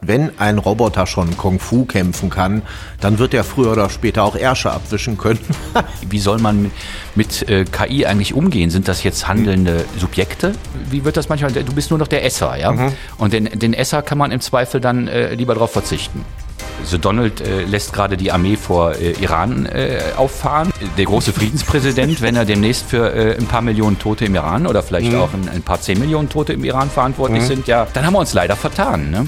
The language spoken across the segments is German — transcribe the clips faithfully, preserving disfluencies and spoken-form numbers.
wenn ein Roboter schon Kung Fu kämpfen kann, dann wird er früher oder später auch Ärsche abwischen können. Wie soll man mit, mit äh, K I eigentlich umgehen? Sind das jetzt handelnde Subjekte? Wie wird das manchmal? Du bist nur noch der Esser, ja? Mhm. Und den, den Esser kann man im Zweifel dann äh, lieber darauf verzichten. So Donald äh, lässt gerade die Armee vor äh, Iran äh, auffahren. Der große Friedenspräsident, wenn er demnächst für äh, ein paar Millionen Tote im Iran oder vielleicht mhm. auch ein, ein paar zehn Millionen Tote im Iran verantwortlich mhm. sind, ja, dann haben wir uns leider vertan, ne?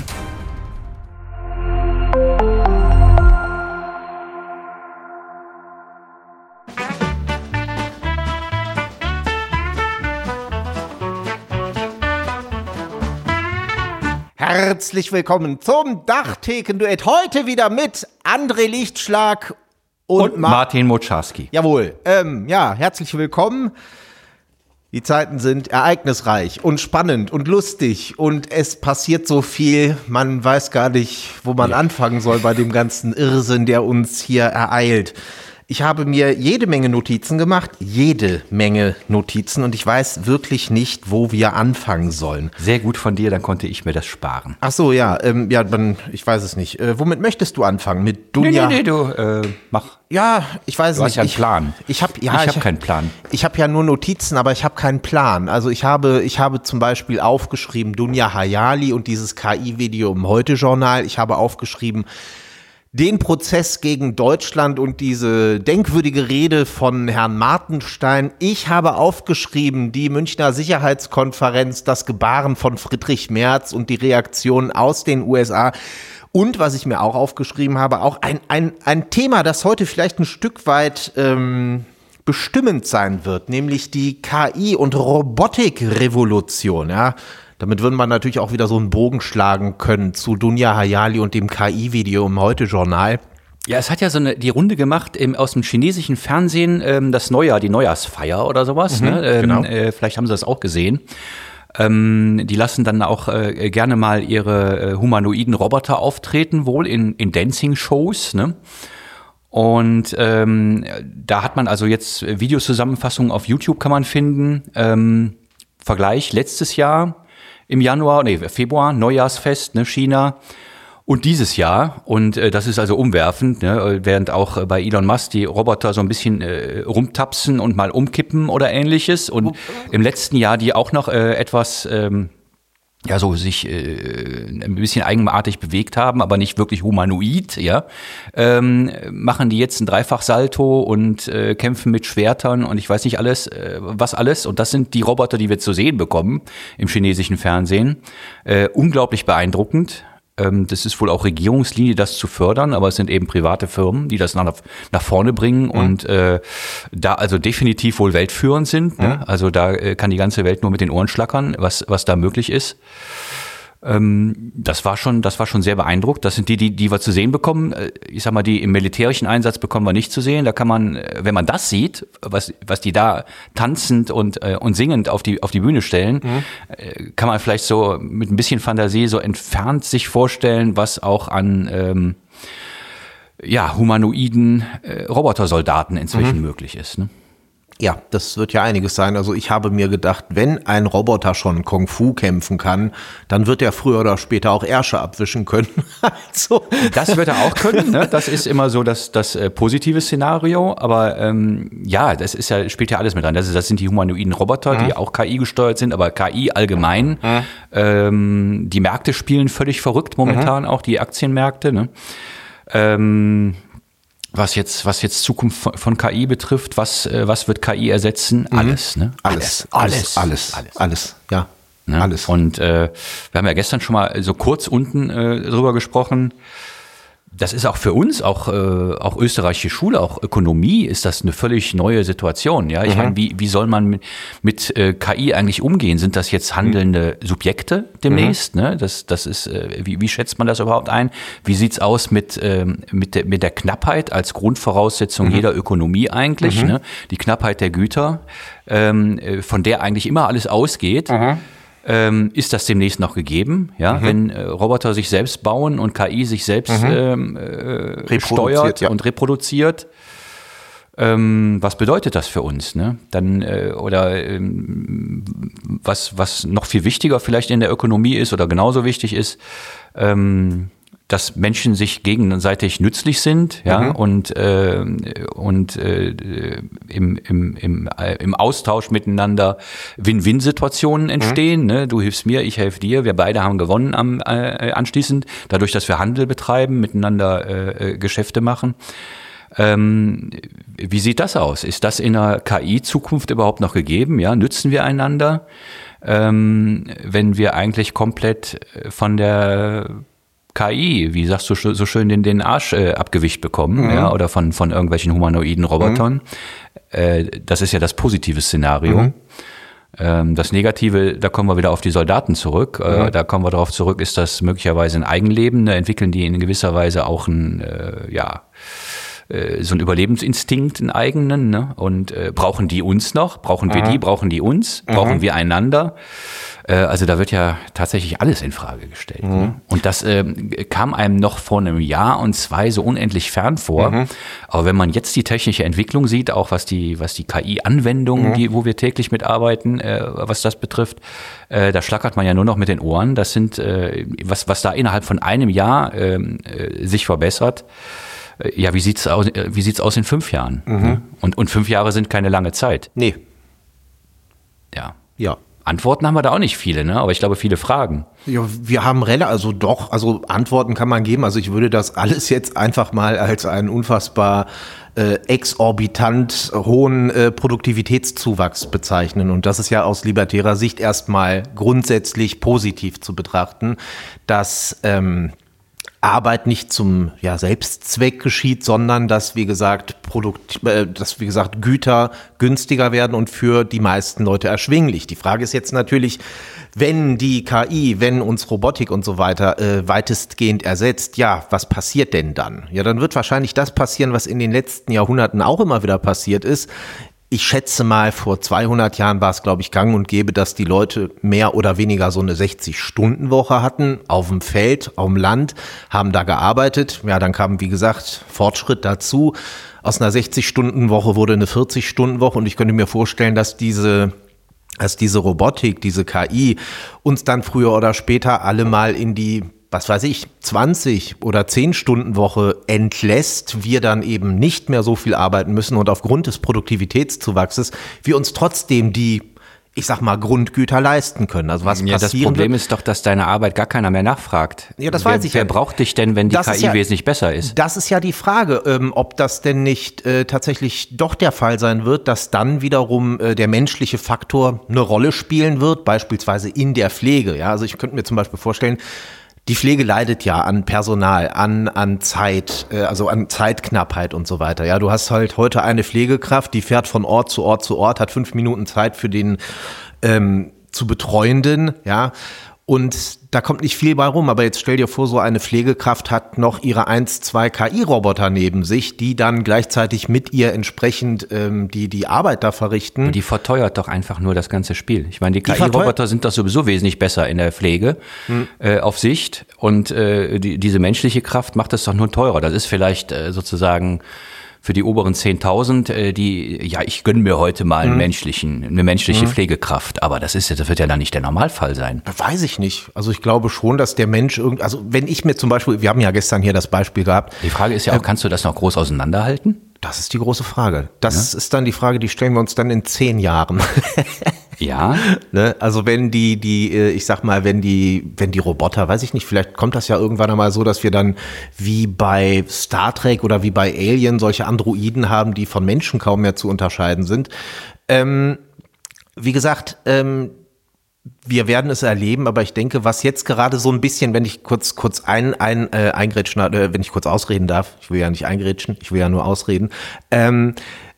Herzlich willkommen zum Dachtheken-Duett. Heute wieder mit André Lichtschlag und, und Ma- Martin Moczarski. Jawohl, ähm, ja, herzlich willkommen. Die Zeiten sind ereignisreich und spannend und lustig und es passiert so viel, man weiß gar nicht, wo man ja. anfangen soll bei dem ganzen Irrsinn, der uns hier ereilt. Ich habe mir jede Menge Notizen gemacht, jede Menge Notizen und ich weiß wirklich nicht, wo wir anfangen sollen. Sehr gut von dir, dann konnte ich mir das sparen. Ach so, ja, ähm, ja, dann, ich weiß es nicht. Äh, womit möchtest du anfangen? Mit Dunja? Nee, nee, nee, du, äh, mach. Ja, ich weiß du nicht. Du hast ja einen Plan. Ich, ich habe ja, ich ich hab keinen Plan. Ich habe ja nur Notizen, aber ich habe keinen Plan. Also ich habe, ich habe zum Beispiel aufgeschrieben Dunja Hayali und dieses K I-Video im Heute-Journal. Ich habe aufgeschrieben den Prozess gegen Deutschland und diese denkwürdige Rede von Herrn Martenstein. Ich habe aufgeschrieben die Münchner Sicherheitskonferenz, das Gebaren von Friedrich Merz und die Reaktionen aus den U S A. Und was ich mir auch aufgeschrieben habe, auch ein, ein, ein Thema, das heute vielleicht ein Stück weit ähm, bestimmend sein wird, nämlich die K I- und Robotikrevolution, ja. Damit würden wir natürlich auch wieder so einen Bogen schlagen können zu Dunja Hayali und dem K I-Video im Heute-Journal. Ja, es hat ja so eine, die Runde gemacht im, aus dem chinesischen Fernsehen, ähm, das Neujahr, die Neujahrsfeier oder sowas. Mhm, ne? ähm, genau. äh, vielleicht haben sie das auch gesehen. Ähm, die lassen dann auch äh, gerne mal ihre äh, humanoiden Roboter auftreten, wohl in, in Dancing-Shows, ne? Und ähm, da hat man also jetzt Videozusammenfassungen auf YouTube kann man finden. Ähm, Vergleich letztes Jahr im Januar, nee, Februar, Neujahrsfest, ne, China und dieses Jahr. Und äh, das ist also umwerfend, ne, während auch äh, bei Elon Musk die Roboter so ein bisschen äh, rumtapsen und mal umkippen oder ähnliches. Und im letzten Jahr die auch noch äh, etwas ähm, ja so sich äh, ein bisschen eigenartig bewegt haben, aber nicht wirklich humanoid, ja, ähm, machen die jetzt ein Dreifachsalto und äh, kämpfen mit Schwertern und ich weiß nicht alles, äh, was alles. Und das sind die Roboter, die wir zu sehen bekommen im chinesischen Fernsehen. Äh, unglaublich beeindruckend. Ähm, das ist wohl auch Regierungslinie, das zu fördern, aber es sind eben private Firmen, die das nach, nach vorne bringen mhm. und äh, da also definitiv wohl weltführend sind. Ne? Mhm. Also da äh, kann die ganze Welt nur mit den Ohren schlackern, was, was da möglich ist. Ähm, das war schon, das war schon sehr beeindruckt. Das sind die, die, die wir zu sehen bekommen. Ich sag mal, die im militärischen Einsatz bekommen wir nicht zu sehen. Da kann man, wenn man das sieht, was, was die da tanzend und, äh, und singend auf die, auf die Bühne stellen, mhm. äh, kann man vielleicht so mit ein bisschen Fantasie so entfernt sich vorstellen, was auch an, ähm, ja, humanoiden äh, Robotersoldaten inzwischen mhm. möglich ist, ne? Ja, das wird ja einiges sein. Also ich habe mir gedacht, wenn ein Roboter schon Kung Fu kämpfen kann, dann wird er früher oder später auch Ärsche abwischen können. Also. Das wird er auch können, ne? Das ist immer so das, das äh, positive Szenario. Aber ähm, ja, das ist ja, spielt ja alles mit rein. Das, ist, das sind die humanoiden Roboter, mhm. die auch K I gesteuert sind, aber K I allgemein. Mhm. Ähm, die Märkte spielen völlig verrückt momentan, mhm. auch die Aktienmärkte, ne? Ähm, Was jetzt, was jetzt Zukunft von, von K I betrifft, was, was wird K I ersetzen? Mhm. Alles, ne? Alles, alles, alles, alles, alles, ja, ne? Alles. Und äh, wir haben ja gestern schon mal so kurz unten äh, drüber gesprochen. Das ist auch für uns, auch, äh, auch österreichische Schule, auch Ökonomie, ist das eine völlig neue Situation. Ja, ich mhm. meine, wie, wie soll man mit, mit äh, K I eigentlich umgehen? Sind das jetzt handelnde Subjekte demnächst? Mhm. Ne? Das, das ist, äh, wie, wie schätzt man das überhaupt ein? Wie sieht's aus mit, ähm, mit, der, mit der Knappheit als Grundvoraussetzung mhm. jeder Ökonomie eigentlich? Mhm. Ne? Die Knappheit der Güter, ähm, von der eigentlich immer alles ausgeht. Mhm. Ähm, ist das demnächst noch gegeben, ja, mhm. wenn äh, Roboter sich selbst bauen und K I sich selbst mhm. ähm, äh, steuert ja. und reproduziert? Ähm, was bedeutet das für uns? Ne? Dann äh, oder ähm, was was noch viel wichtiger vielleicht in der Ökonomie ist oder genauso wichtig ist, ähm, dass Menschen sich gegenseitig nützlich sind, ja, mhm. und äh, und äh, im im im äh, im Austausch miteinander Win-Win-Situationen entstehen. Mhm. Ne? Du hilfst mir, ich helfe dir, wir beide haben gewonnen am äh, anschließend, dadurch, dass wir Handel betreiben, miteinander äh, Geschäfte machen. Ähm, wie sieht das aus? Ist das in der K I-Zukunft überhaupt noch gegeben? Ja, nützen wir einander, ähm, wenn wir eigentlich komplett von der K I, wie sagst du so schön, den, den Arsch äh, abgewischt bekommen, mhm. ja, oder von, von irgendwelchen humanoiden Robotern? Mhm. Äh, das ist ja das positive Szenario. Mhm. Ähm, das Negative, da kommen wir wieder auf die Soldaten zurück. Mhm. Äh, da kommen wir darauf zurück, ist das möglicherweise ein Eigenleben? Ne? Entwickeln die in gewisser Weise auch ein, äh, ja, so ein Überlebensinstinkt, einen eigenen, ne? Und äh, brauchen die uns noch? Brauchen wir mhm. die? Brauchen die uns? Brauchen mhm. wir einander? Äh, also da wird ja tatsächlich alles in Frage gestellt. Mhm. Ne? Und das äh, kam einem noch vor einem Jahr und zwei so unendlich fern vor. Mhm. Aber wenn man jetzt die technische Entwicklung sieht, auch was die was die K I-Anwendungen, mhm. die wo wir täglich mitarbeiten, äh, was das betrifft, äh, da schlackert man ja nur noch mit den Ohren. Das sind äh, was was da innerhalb von einem Jahr äh, äh, sich verbessert. Ja, wie sieht's aus, wie sieht's aus in fünf Jahren? Mhm. Und, und fünf Jahre sind keine lange Zeit. Nee. Ja. Ja. Antworten haben wir da auch nicht viele, ne? Aber ich glaube, viele Fragen. Ja, wir haben relativ, also doch, also Antworten kann man geben. Also ich würde das alles jetzt einfach mal als einen unfassbar äh, exorbitant hohen äh, Produktivitätszuwachs bezeichnen. Und das ist ja aus libertärer Sicht erstmal grundsätzlich positiv zu betrachten, dass ähm, Arbeit nicht zum ja, Selbstzweck geschieht, sondern dass, wie gesagt, Produkt, äh, dass, wie gesagt, Güter günstiger werden und für die meisten Leute erschwinglich. Die Frage ist jetzt natürlich, wenn die K I, wenn uns Robotik und so weiter äh, weitestgehend ersetzt, ja, was passiert denn dann? Ja, dann wird wahrscheinlich das passieren, was in den letzten Jahrhunderten auch immer wieder passiert ist. Ich schätze mal, vor zweihundert Jahren war es, glaube ich, gang und gäbe, dass die Leute mehr oder weniger so eine sechzig-Stunden-Woche hatten, auf dem Feld, auf dem Land, haben da gearbeitet. Ja, dann kam, wie gesagt, Fortschritt dazu. Aus einer sechzig-Stunden-Woche wurde eine vierzig-Stunden-Woche und ich könnte mir vorstellen, dass diese dass diese Robotik, diese K I uns dann früher oder später alle mal in die, was weiß ich, zwanzig oder zehn Stunden Woche entlässt, wir dann eben nicht mehr so viel arbeiten müssen und aufgrund des Produktivitätszuwachses wir uns trotzdem die, ich sag mal, Grundgüter leisten können. Also was ja, passieren das Problem wird, ist doch, dass deine Arbeit gar keiner mehr nachfragt. Ja, das wer, weiß ich wer ja. Wer braucht dich denn, wenn die das K I ja, wesentlich besser ist? Das ist ja die Frage, ähm, ob das denn nicht äh, tatsächlich doch der Fall sein wird, dass dann wiederum äh, der menschliche Faktor eine Rolle spielen wird, beispielsweise in der Pflege. Ja, also ich könnte mir zum Beispiel vorstellen, die Pflege leidet ja an Personal, an an Zeit, äh, also an Zeitknappheit und so weiter. Ja, du hast halt heute eine Pflegekraft, die fährt von Ort zu Ort zu Ort, hat fünf Minuten Zeit für den ähm, zu Betreuenden, ja. Und da kommt nicht viel bei rum, aber jetzt stell dir vor, so eine Pflegekraft hat noch ihre eins, zwei K I-Roboter neben sich, die dann gleichzeitig mit ihr entsprechend ähm, die die Arbeit da verrichten. Und die verteuert doch einfach nur das ganze Spiel. Ich meine, die K I-Roboter sind doch sowieso wesentlich besser in der Pflege hm. äh, auf Sicht und äh, die, diese menschliche Kraft macht es doch nur teurer. Das ist vielleicht äh, sozusagen für die oberen zehntausend, äh, die, ja, ich gönne mir heute mal einen mhm. menschlichen, eine menschliche mhm. Pflegekraft. Aber das ist, das wird ja dann nicht der Normalfall sein. Weiß ich nicht. Also ich glaube schon, dass der Mensch irgend, also wenn ich mir zum Beispiel, wir haben ja gestern hier das Beispiel gehabt. Die Frage ist ja auch, äh, kannst du das noch groß auseinanderhalten? Das ist die große Frage. Das ja. ist dann die Frage, die stellen wir uns dann in zehn Jahren. Ja. Ne? Also wenn die, die, ich sag mal, wenn die, wenn die Roboter, weiß ich nicht, vielleicht kommt das ja irgendwann einmal so, dass wir dann wie bei Star Trek oder wie bei Alien solche Androiden haben, die von Menschen kaum mehr zu unterscheiden sind. Ähm, wie gesagt, ähm, wir werden es erleben, aber ich denke, was jetzt gerade so ein bisschen, wenn ich kurz kurz ein, ein äh, eingrätschen, äh, wenn ich kurz ausreden darf, ich will ja nicht eingrätschen, ich will ja nur ausreden, ähm,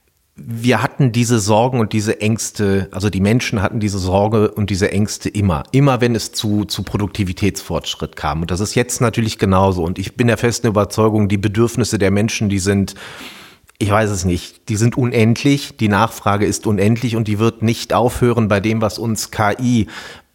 wir hatten diese Sorgen und diese Ängste, also die Menschen hatten diese Sorge und diese Ängste immer, immer wenn es zu zu Produktivitätsfortschritt kam. Und das ist jetzt natürlich genauso. Und ich bin der festen Überzeugung, die Bedürfnisse der Menschen, die sind, ich weiß es nicht, die sind unendlich, die Nachfrage ist unendlich und die wird nicht aufhören bei dem, was uns K I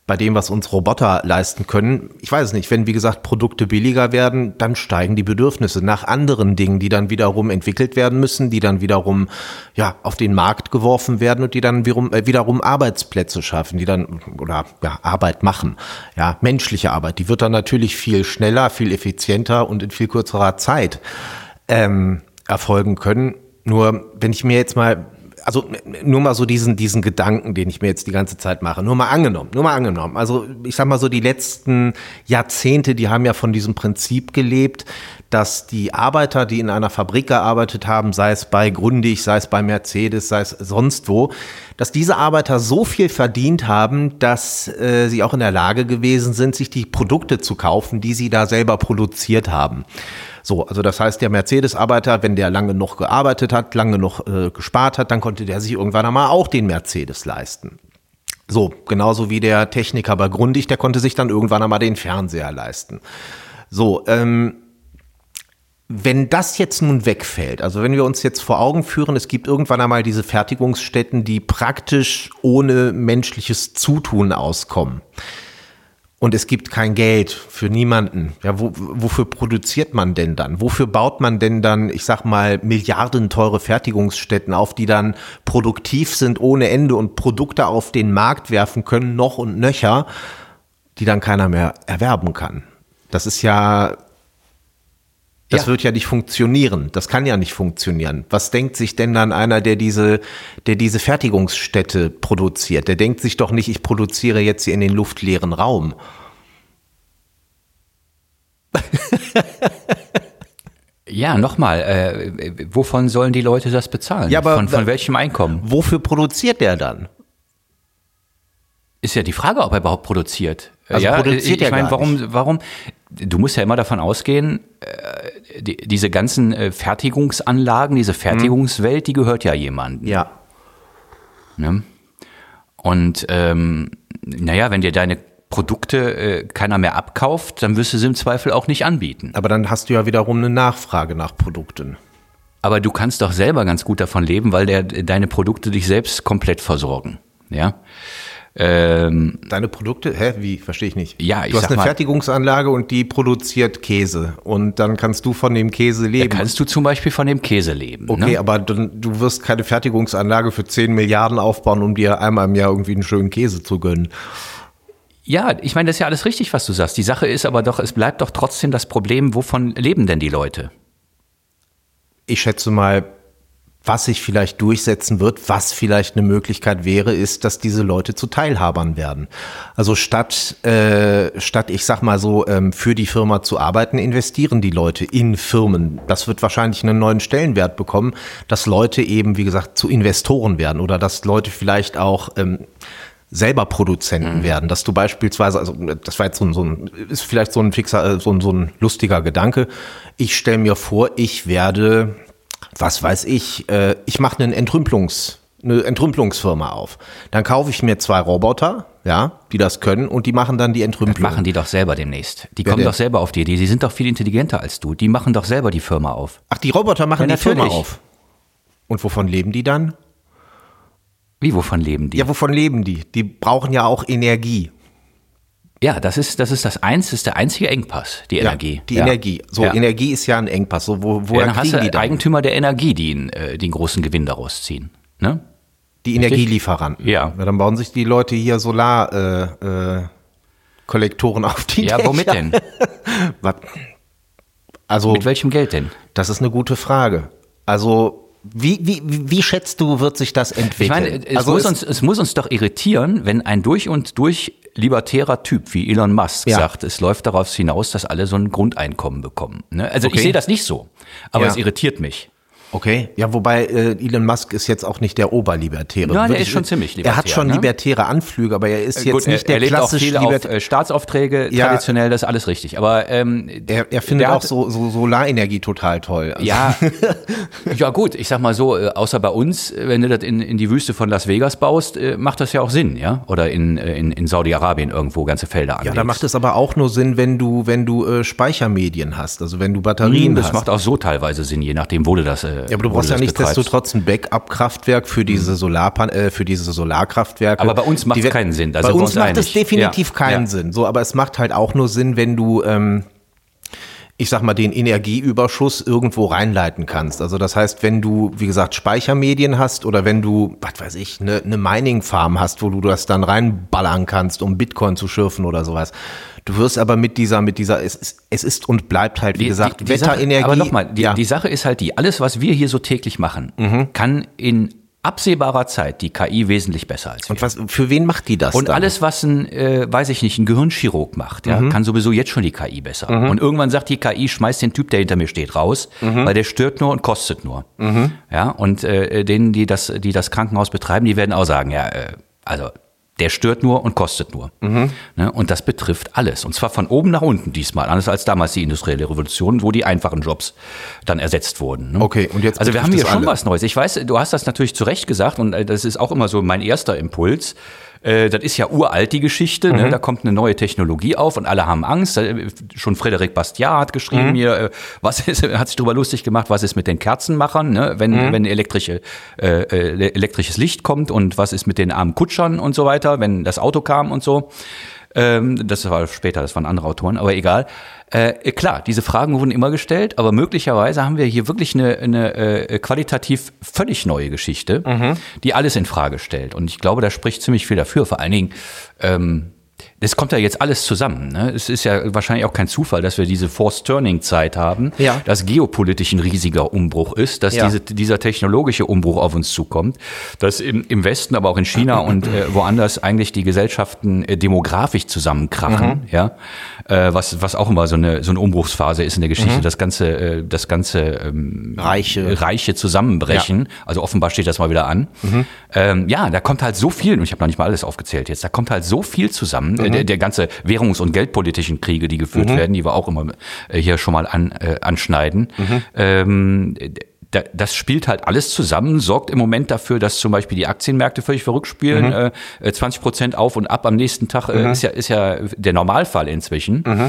bei dem, was uns Roboter leisten können. Ich weiß es nicht, wenn, wie gesagt, Produkte billiger werden, dann steigen die Bedürfnisse nach anderen Dingen, die dann wiederum entwickelt werden müssen, die dann wiederum ja auf den Markt geworfen werden und die dann wiederum, äh, wiederum Arbeitsplätze schaffen, die dann oder ja Arbeit machen. Ja, menschliche Arbeit, die wird dann natürlich viel schneller, viel effizienter und in viel kürzerer Zeit ähm, erfolgen können. Nur, wenn ich mir jetzt mal Also nur mal so diesen diesen Gedanken, den ich mir jetzt die ganze Zeit mache, nur mal angenommen, nur mal angenommen. Also ich sag mal so, die letzten Jahrzehnte, die haben ja von diesem Prinzip gelebt, dass die Arbeiter, die in einer Fabrik gearbeitet haben, sei es bei Grundig, sei es bei Mercedes, sei es sonst wo, dass diese Arbeiter so viel verdient haben, dass äh, sie auch in der Lage gewesen sind, sich die Produkte zu kaufen, die sie da selber produziert haben. So, also das heißt, der Mercedes-Arbeiter, wenn der lange noch gearbeitet hat, lange noch äh, gespart hat, dann konnte der sich irgendwann einmal auch den Mercedes leisten. So, genauso wie der Techniker bei Grundig, der konnte sich dann irgendwann einmal den Fernseher leisten. So, ähm, wenn das jetzt nun wegfällt, also wenn wir uns jetzt vor Augen führen, es gibt irgendwann einmal diese Fertigungsstätten, die praktisch ohne menschliches Zutun auskommen. Und es gibt kein Geld für niemanden. Ja, wo, wofür produziert man denn dann? Wofür baut man denn dann, ich sag mal, milliardenteure Fertigungsstätten auf, die dann produktiv sind ohne Ende und Produkte auf den Markt werfen können, noch und nöcher, die dann keiner mehr erwerben kann? Das ist ja, das ja. wird ja nicht funktionieren. Das kann ja nicht funktionieren. Was denkt sich denn dann einer, der diese, der diese Fertigungsstätte produziert? Der denkt sich doch nicht, ich produziere jetzt hier in den luftleeren Raum. Ja, nochmal, äh, wovon sollen die Leute das bezahlen? Ja, aber von, von welchem Einkommen? Wofür produziert der dann? Ist ja die Frage, ob er überhaupt produziert. Also ja, produziert ich er meine, gar warum, nicht. warum? Du musst ja immer davon ausgehen, äh, die, diese ganzen äh, Fertigungsanlagen, diese Fertigungswelt, die gehört ja jemandem. Ja. Ne? Und ähm, naja, wenn dir deine Produkte äh, keiner mehr abkauft, dann wirst du sie im Zweifel auch nicht anbieten. Aber dann hast du ja wiederum eine Nachfrage nach Produkten. Aber du kannst doch selber ganz gut davon leben, weil der, deine Produkte dich selbst komplett versorgen. Ja. Ähm, Deine Produkte? Hä? Wie? Verstehe ich nicht. Ja, ich Du hast sag eine mal, Fertigungsanlage und die produziert Käse. Und dann kannst du von dem Käse leben. da kannst du zum Beispiel von dem Käse leben. Okay, ne? aber dann, du wirst keine Fertigungsanlage für zehn Milliarden aufbauen, um dir einmal im Jahr irgendwie einen schönen Käse zu gönnen. Ja, ich meine, das ist ja alles richtig, was du sagst. Die Sache ist aber doch, es bleibt doch trotzdem das Problem, wovon leben denn die Leute? Ich schätze mal, was sich vielleicht durchsetzen wird, was vielleicht eine Möglichkeit wäre, ist, dass diese Leute zu Teilhabern werden. Also statt, äh, statt ich sag mal so, ähm, für die Firma zu arbeiten, investieren die Leute in Firmen. Das wird wahrscheinlich einen neuen Stellenwert bekommen, dass Leute eben, wie gesagt, zu Investoren werden oder dass Leute vielleicht auch ähm, selber Produzenten mhm. werden, dass du beispielsweise, also das war jetzt so ein, so ein ist vielleicht so ein fixer, so ein, so ein lustiger Gedanke. Ich stelle mir vor, ich werde, was weiß ich, äh, ich mache einen Entrümpelungs, eine Entrümpelungsfirma auf. Dann kaufe ich mir zwei Roboter, ja, die das können und die machen dann die Entrümpelung. Das machen die doch selber demnächst. Die Wer kommen denn? doch selber auf die Idee. Die sind doch viel intelligenter als du. Die machen doch selber die Firma auf. Ach, die Roboter machen Ja, die Firma natürlich. auf. Und wovon leben die dann? Wie, wovon leben die? Ja, wovon leben die? Die brauchen ja auch Energie. Ja, das ist, das ist das eins, das ist der einzige Engpass, die Energie. Ja, die ja. Energie. So, ja. Energie ist ja ein Engpass. So, wo, Ja, woher dann hast kriegen du die dann? Eigentümer der Energie, die einen, äh, den großen Gewinn daraus ziehen. Ne? Die Energielieferanten. Ja. Dann bauen sich die Leute hier Solar äh, äh, Kollektoren auf die Ja, Dächer. womit denn? Was? Also, Mit welchem Geld denn? das ist eine gute Frage. Also, wie, wie, wie schätzt du, wird sich das entwickeln? Ich meine, es, also muss uns, es muss uns doch irritieren, wenn ein durch und durch libertärer Typ wie Elon Musk Ja. sagt, es läuft darauf hinaus, dass alle so ein Grundeinkommen bekommen. Ne? Also Okay. ich sehe das nicht so, aber Ja. es irritiert mich. Okay, ja, wobei äh, Elon Musk ist jetzt auch nicht der Oberlibertäre. Ja, der Wirklich, ist schon ziemlich Er hat libertär, schon ne? libertäre Anflüge, aber er ist jetzt Gut, nicht er, der er legt auch klassische viel auf Libertäre. äh, Staatsaufträge, Ja. traditionell, das ist alles richtig. Aber ähm, Er, er findet der auch hat- so, so Solarenergie total toll. Also, Ja, ja gut, ich sag mal so, äh, außer bei uns, äh, wenn du das in, in die Wüste von Las Vegas baust, äh, macht das ja auch Sinn, ja? Oder in, äh, in, in Saudi-Arabien irgendwo ganze Felder Ja, anlegst. da macht es aber auch nur Sinn, wenn du, wenn du äh, Speichermedien hast, also wenn du Batterien Hm, das hast. macht auch so teilweise Sinn, je nachdem, wo du das äh, Äh, ja, aber du brauchst ja nichtsdestotrotz ein Backup-Kraftwerk für diese Solarpan äh, für diese Solarkraftwerke. Aber bei uns macht es keinen Sinn. Also bei uns, uns macht es definitiv ja. keinen ja. Sinn. So, aber es macht halt auch nur Sinn, wenn du ähm, ich sag mal, den Energieüberschuss irgendwo reinleiten kannst. Also das heißt, wenn du, wie gesagt, Speichermedien hast oder wenn du, was weiß ich, eine, eine Mining-Farm hast, wo du das dann reinballern kannst, um Bitcoin zu schürfen oder sowas. Du wirst aber mit dieser, mit dieser, es ist, es ist und bleibt halt, wie die, gesagt, die, die Wetterenergie. Sache, aber nochmal, die, ja. die Sache ist halt die, alles, was wir hier so täglich machen, mhm. kann in absehbarer Zeit die K I wesentlich besser als wir. Und was, für wen macht die das Und dann? alles, was ein, äh, weiß ich nicht, ein Gehirnchirurg macht, ja, mhm. kann sowieso jetzt schon die K I besser. Mhm. Und irgendwann sagt die K I, schmeißt den Typ, der hinter mir steht, raus, mhm. weil der stört nur und kostet nur. Mhm. Ja, und äh, denen, die das, die das Krankenhaus betreiben, die werden auch sagen, ja, äh, also der stört nur und kostet nur. Mhm. Ne? Und das betrifft alles. Und zwar von oben nach unten diesmal. Anders als damals die industrielle Revolution, wo die einfachen Jobs dann ersetzt wurden. Ne? Okay, und jetzt also wir haben hier schon alle. was Neues. Ich weiß, du hast das natürlich zu Recht gesagt und das ist auch immer so mein erster Impuls. Das ist ja uralt, die Geschichte. Mhm. Ne? Da kommt eine neue Technologie auf und alle haben Angst. Schon Frédéric Bastiat hat geschrieben mhm. hier, was ist, hat sich darüber lustig gemacht, was ist mit den Kerzenmachern, ne? wenn, mhm. wenn elektrische, äh, elektrisches Licht kommt und was ist mit den armen Kutschern und so weiter, wenn das Auto kam und so. Ähm, das war später, das waren andere Autoren, aber egal. Äh, klar, diese Fragen wurden immer gestellt, aber möglicherweise haben wir hier wirklich eine, eine äh, qualitativ völlig neue Geschichte, mhm. die alles in Frage stellt. Und ich glaube, da spricht ziemlich viel dafür. Vor allen Dingen, ähm, das kommt ja jetzt alles zusammen. Ne? Es ist ja wahrscheinlich auch kein Zufall, dass wir diese Forced-Turning-Zeit haben, ja. dass geopolitisch ein riesiger Umbruch ist, dass ja. diese, dieser technologische Umbruch auf uns zukommt, dass im, im Westen, aber auch in China und äh, woanders eigentlich die Gesellschaften äh, demografisch zusammenkrachen, mhm. ja, äh, was, was auch immer so eine, so eine Umbruchsphase ist in der Geschichte, mhm. das ganze, äh, das ganze ähm, Reiche. Reiche zusammenbrechen. Ja. Also offenbar steht das mal wieder an. Mhm. Ähm, ja, da kommt halt so viel, und ich habe noch nicht mal alles aufgezählt jetzt, da kommt halt so viel zusammen. Mhm. Der, der ganze währungs- und geldpolitischen Kriege, die geführt mhm. werden, die wir auch immer äh, hier schon mal an, äh, anschneiden. Mhm. Ähm, da, das spielt halt alles zusammen, sorgt im Moment dafür, dass zum Beispiel die Aktienmärkte völlig verrückt spielen. Mhm. Äh, zwanzig Prozent auf und ab am nächsten Tag äh, mhm. ist ja, ist ja der Normalfall inzwischen. Mhm.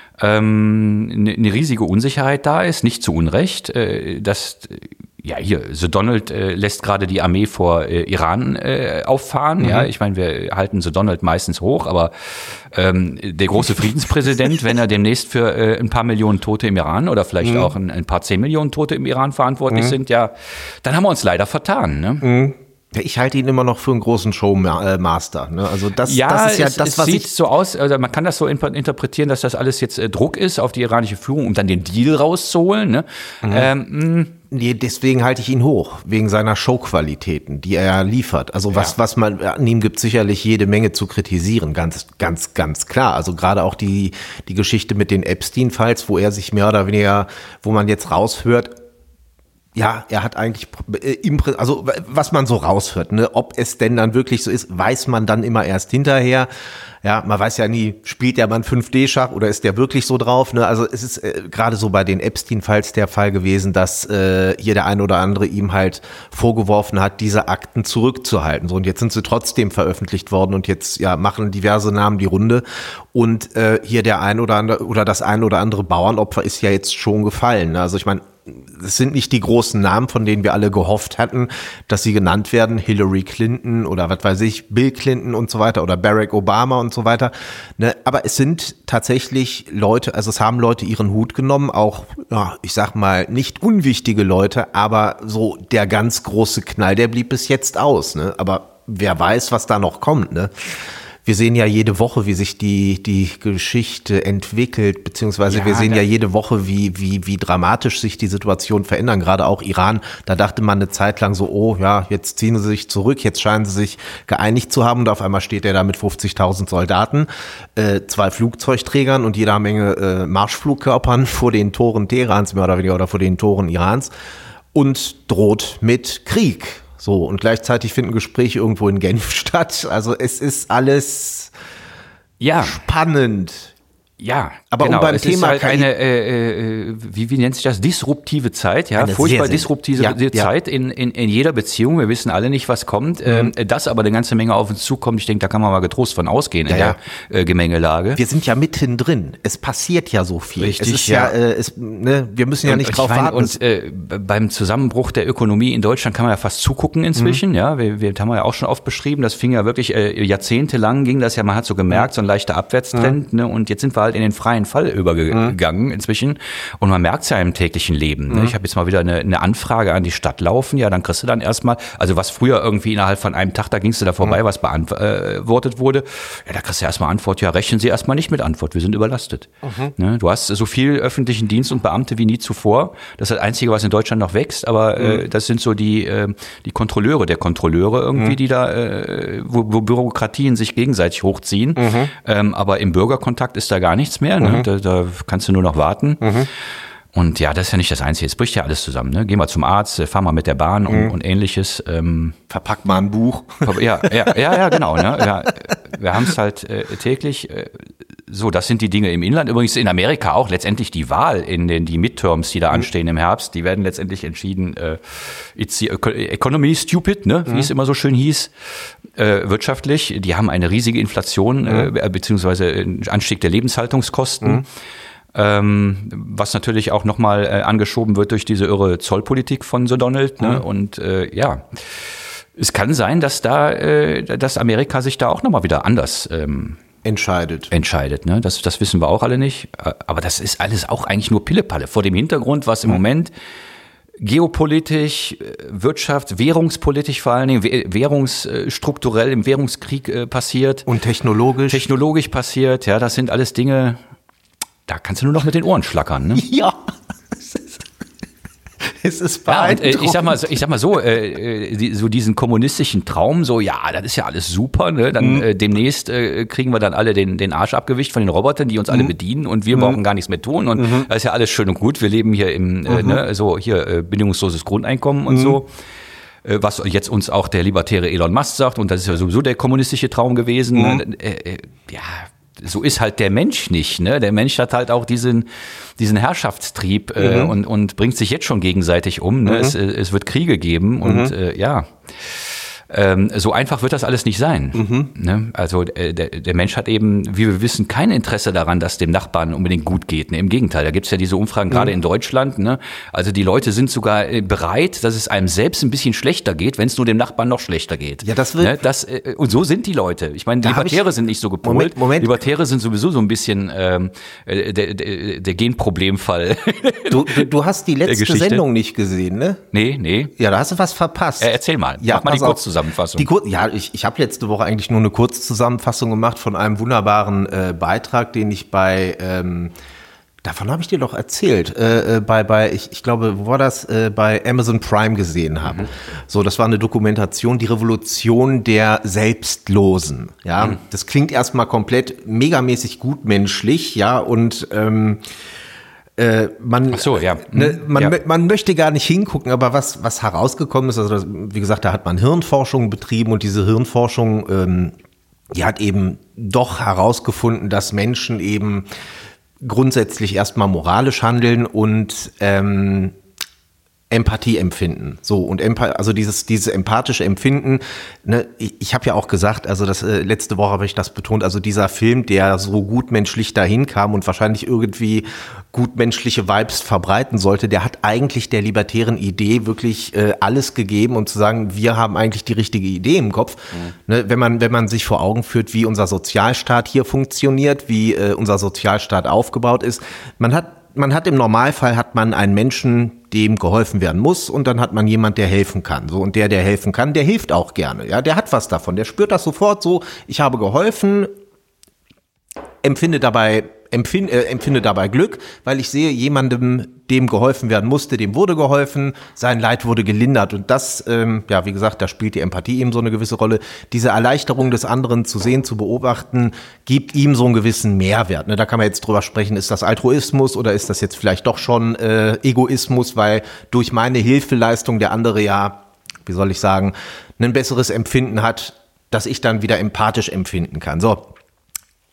Ähm, eine, eine riesige Unsicherheit da ist, nicht zu Unrecht. Äh, das Ja, hier, The Donald äh, lässt gerade die Armee vor äh, Iran äh, auffahren. Mhm. Ja, ich meine, wir halten The Donald meistens hoch, aber ähm, der große Friedenspräsident, wenn er demnächst für äh, ein paar Millionen Tote im Iran oder vielleicht mhm. auch ein, ein paar zehn Millionen Tote im Iran verantwortlich mhm. sind, ja, dann haben wir uns leider vertan. Ne? Mhm. Ich halte ihn immer noch für einen großen Showmaster. Ne? Also das, ja, das ist ja es, das, es was sieht ich so aus. Also man kann das so interpretieren, dass das alles jetzt äh, Druck ist auf die iranische Führung, um dann den Deal rauszuholen. Ne? Mhm. Ähm, Nee, deswegen halte ich ihn hoch, wegen seiner Showqualitäten, die er liefert. Also was, ja. was man an ihm gibt, sicherlich jede Menge zu kritisieren, ganz, ganz, ganz klar. Also gerade auch die, die Geschichte mit den Epstein-Files, wo er sich mehr oder weniger, wo man jetzt raushört, ja, er hat eigentlich, äh, also was man so raushört, ne, ob es denn dann wirklich so ist, weiß man dann immer erst hinterher. Ja, man weiß ja nie, spielt der Mann fünf D Schach oder ist der wirklich so drauf? Ne? Also es ist äh, gerade so bei den Epstein-Files der Fall gewesen, dass äh, hier der ein oder andere ihm halt vorgeworfen hat, diese Akten zurückzuhalten. So, und jetzt sind sie trotzdem veröffentlicht worden und jetzt ja machen diverse Namen die Runde. Und äh, hier der ein oder andere oder das ein oder andere Bauernopfer ist ja jetzt schon gefallen. Ne? Also ich meine, es sind nicht die großen Namen, von denen wir alle gehofft hatten, dass sie genannt werden. Hillary Clinton oder was weiß ich, Bill Clinton und so weiter oder Barack Obama und so weiter. Ne? Aber es sind tatsächlich Leute, also es haben Leute ihren Hut genommen, auch, ja, ich sag mal, nicht unwichtige Leute, aber so der ganz große Knall, der blieb bis jetzt aus. Ne? Aber wer weiß, was da noch kommt, ne? Wir sehen ja jede Woche, wie sich die die Geschichte entwickelt, beziehungsweise ja, wir sehen ja jede Woche, wie wie wie dramatisch sich die Situation verändern. Gerade auch Iran, da dachte man eine Zeit lang so, oh ja, jetzt ziehen sie sich zurück, jetzt scheinen sie sich geeinigt zu haben und auf einmal steht er da mit fünfzigtausend Soldaten, äh, zwei Flugzeugträgern und jeder Menge äh, Marschflugkörpern vor den Toren Teherans mehr oder weniger oder vor den Toren Irans und droht mit Krieg. So, und gleichzeitig finden Gespräche irgendwo in Genf statt. Also es ist alles ja. spannend. Ja, aber genau. um beim es Thema ist halt K I eine, äh, wie, wie nennt sich das, disruptive Zeit, ja, Eine furchtbar sehr, sehr- disruptive ja, ja. Zeit in, in, in jeder Beziehung. Wir wissen alle nicht, was kommt. Mhm. Ähm, dass aber eine ganze Menge auf uns zukommt, ich denke, da kann man mal getrost von ausgehen in Ja, der äh, Gemengelage. Wir sind ja mittendrin. Es passiert ja so viel. Richtig, es ist ja, ja. äh, es, ne, wir müssen ja Und nicht ich drauf meine, warten. Und äh, beim Zusammenbruch der Ökonomie in Deutschland kann man ja fast zugucken inzwischen. Mhm. Ja, wir, wir haben ja auch schon oft beschrieben. Das fing ja wirklich äh, jahrzehntelang ging das ja. Man hat so gemerkt, so ein leichter Abwärtstrend. Mhm. Ne, und jetzt sind wir halt in den freien Fall übergegangen mhm. inzwischen. Und man merkt es ja im täglichen Leben. Ne? Mhm. Ich habe jetzt mal wieder eine, eine Anfrage an die Stadt laufen. Ja, dann kriegst du dann erstmal, also was früher irgendwie innerhalb von einem Tag, da gingst du da vorbei, mhm. was beantwortet wurde. Ja, da kriegst du erstmal Antwort. Ja, rechnen Sie erstmal nicht mit Antwort. Wir sind überlastet. Mhm. Ne? Du hast so viel öffentlichen Dienst und Beamte wie nie zuvor. Das ist das Einzige, was in Deutschland noch wächst. Aber mhm. äh, das sind so die, äh, die Kontrolleure der Kontrolleure irgendwie, mhm. die da, äh, wo, wo Bürokratien sich gegenseitig hochziehen. Mhm. Ähm, aber im Bürgerkontakt ist da gar nichts mehr. Ne? Mhm. Da, da kannst du nur noch warten. Mhm. Und ja, das ist ja nicht das Einzige. Jetzt bricht ja alles zusammen. Ne? Geh mal zum Arzt, fahr mal mit der Bahn mhm. und, und ähnliches. Ähm, Verpack mal ein Buch. Ja, ja, ja, ja genau. Ne? Ja, wir haben es halt äh, täglich. Äh, so, das sind die Dinge im Inland. Übrigens in Amerika auch letztendlich die Wahl in den die Midterms, die da mhm. anstehen im Herbst, die werden letztendlich entschieden. Äh, it's the economy stupid, ne? Wie mhm. es immer so schön hieß. Äh, wirtschaftlich, die haben eine riesige Inflation, mhm. äh, beziehungsweise einen Anstieg der Lebenshaltungskosten. Mhm. Ähm, was natürlich auch nochmal äh, angeschoben wird durch diese irre Zollpolitik von so Donald. Ne? Mhm. Und äh, ja, es kann sein, dass da, äh, dass Amerika sich da auch nochmal wieder anders ähm, entscheidet. Entscheidet, ne? Das, das wissen wir auch alle nicht. Aber das ist alles auch eigentlich nur Pillepalle vor dem Hintergrund, was im mhm. Moment geopolitisch, Wirtschaft, währungspolitisch vor allen Dingen, währungsstrukturell im Währungskrieg äh, passiert. Und technologisch. Technologisch passiert, ja, das sind alles Dinge. Da kannst du nur noch mit den Ohren schlackern, ne? Ja. Es ist beeindruckend. Ja, und, äh, ich sag mal, ich sag mal so, äh, die, so diesen kommunistischen Traum, so ja, das ist ja alles super, ne? Dann mhm. äh, demnächst äh, kriegen wir dann alle den den Arsch abgewischt von den Robotern, die uns mhm. alle bedienen und wir mhm. brauchen gar nichts mehr tun und mhm. das ist ja alles schön und gut. Wir leben hier im äh, mhm. ne, so hier äh, bedingungsloses Grundeinkommen und mhm. so. Was jetzt uns auch der libertäre Elon Musk sagt und das ist ja sowieso der kommunistische Traum gewesen. Mhm. Ne? Äh, äh, ja. So ist halt der Mensch nicht, ne? Der Mensch hat halt auch diesen diesen Herrschaftstrieb äh, mhm. und und bringt sich jetzt schon gegenseitig um. Ne? Mhm. Es, es wird Kriege geben und mhm. äh, ja, ähm, so einfach wird das alles nicht sein. Mhm. Ne? Also äh, der, der Mensch hat eben, wie wir wissen, kein Interesse daran, dass dem Nachbarn unbedingt gut geht. Ne? Im Gegenteil, da gibt's ja diese Umfragen mhm. gerade in Deutschland. Ne? Also die Leute sind sogar bereit, dass es einem selbst ein bisschen schlechter geht, wenn es nur dem Nachbarn noch schlechter geht. Ja, das wird. Ne? Das, äh, und so sind die Leute. Ich meine, die Libertäre sind nicht so gepolt. Moment, Moment. Libertäre sind sowieso so ein bisschen ähm, äh, der, der, der Genproblemfall. Du, du, du hast die letzte Sendung nicht gesehen, ne? Nee, nee. Ja, da hast du was verpasst. Äh, erzähl mal. Ja, mach mal die Kurzzusammenfassung. Die Kur- ja, ich, ich habe letzte Woche eigentlich nur eine Kurzzusammenfassung gemacht von einem wunderbaren äh, Beitrag, den ich bei, ähm, davon habe ich dir doch erzählt, äh, bei, bei ich, ich glaube, wo war das, äh, bei Amazon Prime gesehen habe. Mhm. So, das war eine Dokumentation, die Revolution der Selbstlosen. Ja, mhm. Das klingt erstmal komplett megamäßig gutmenschlich, ja, und ähm, Äh, man, Ach so, ja. ne, man, ja. man möchte gar nicht hingucken, aber was, was herausgekommen ist, also das, wie gesagt, da hat man Hirnforschung betrieben und diese Hirnforschung, ähm, die hat eben doch herausgefunden, dass Menschen eben grundsätzlich erstmal moralisch handeln und ähm, Empathie empfinden. So, und Empath- also dieses, dieses empathische Empfinden, ne, ich, ich habe ja auch gesagt, also das äh, letzte Woche habe ich das betont, also dieser Film, der so gutmenschlich dahin kam und wahrscheinlich irgendwie gutmenschliche Vibes verbreiten sollte, der hat eigentlich der libertären Idee wirklich äh, alles gegeben und zu sagen, wir haben eigentlich die richtige Idee im Kopf. Mhm. Ne, wenn man, wenn man sich vor Augen führt, wie unser Sozialstaat hier funktioniert, wie äh, unser Sozialstaat aufgebaut ist, man hat Man hat im Normalfall hat man einen Menschen, dem geholfen werden muss, und dann hat man jemand, der helfen kann. So, und der, der helfen kann, der hilft auch gerne. Ja, der hat was davon. Der spürt das sofort so. Ich habe geholfen, empfinde dabei empfinde, äh, empfinde dabei Glück, weil ich sehe, jemandem, dem geholfen werden musste, dem wurde geholfen, sein Leid wurde gelindert. Und das, ähm, ja, wie gesagt, da spielt die Empathie eben so eine gewisse Rolle. Diese Erleichterung des anderen zu sehen, zu beobachten, gibt ihm so einen gewissen Mehrwert. Ne? Da kann man jetzt drüber sprechen, ist das Altruismus oder ist das jetzt vielleicht doch schon äh, Egoismus, weil durch meine Hilfeleistung der andere ja, wie soll ich sagen, ein besseres Empfinden hat, dass ich dann wieder empathisch empfinden kann. So.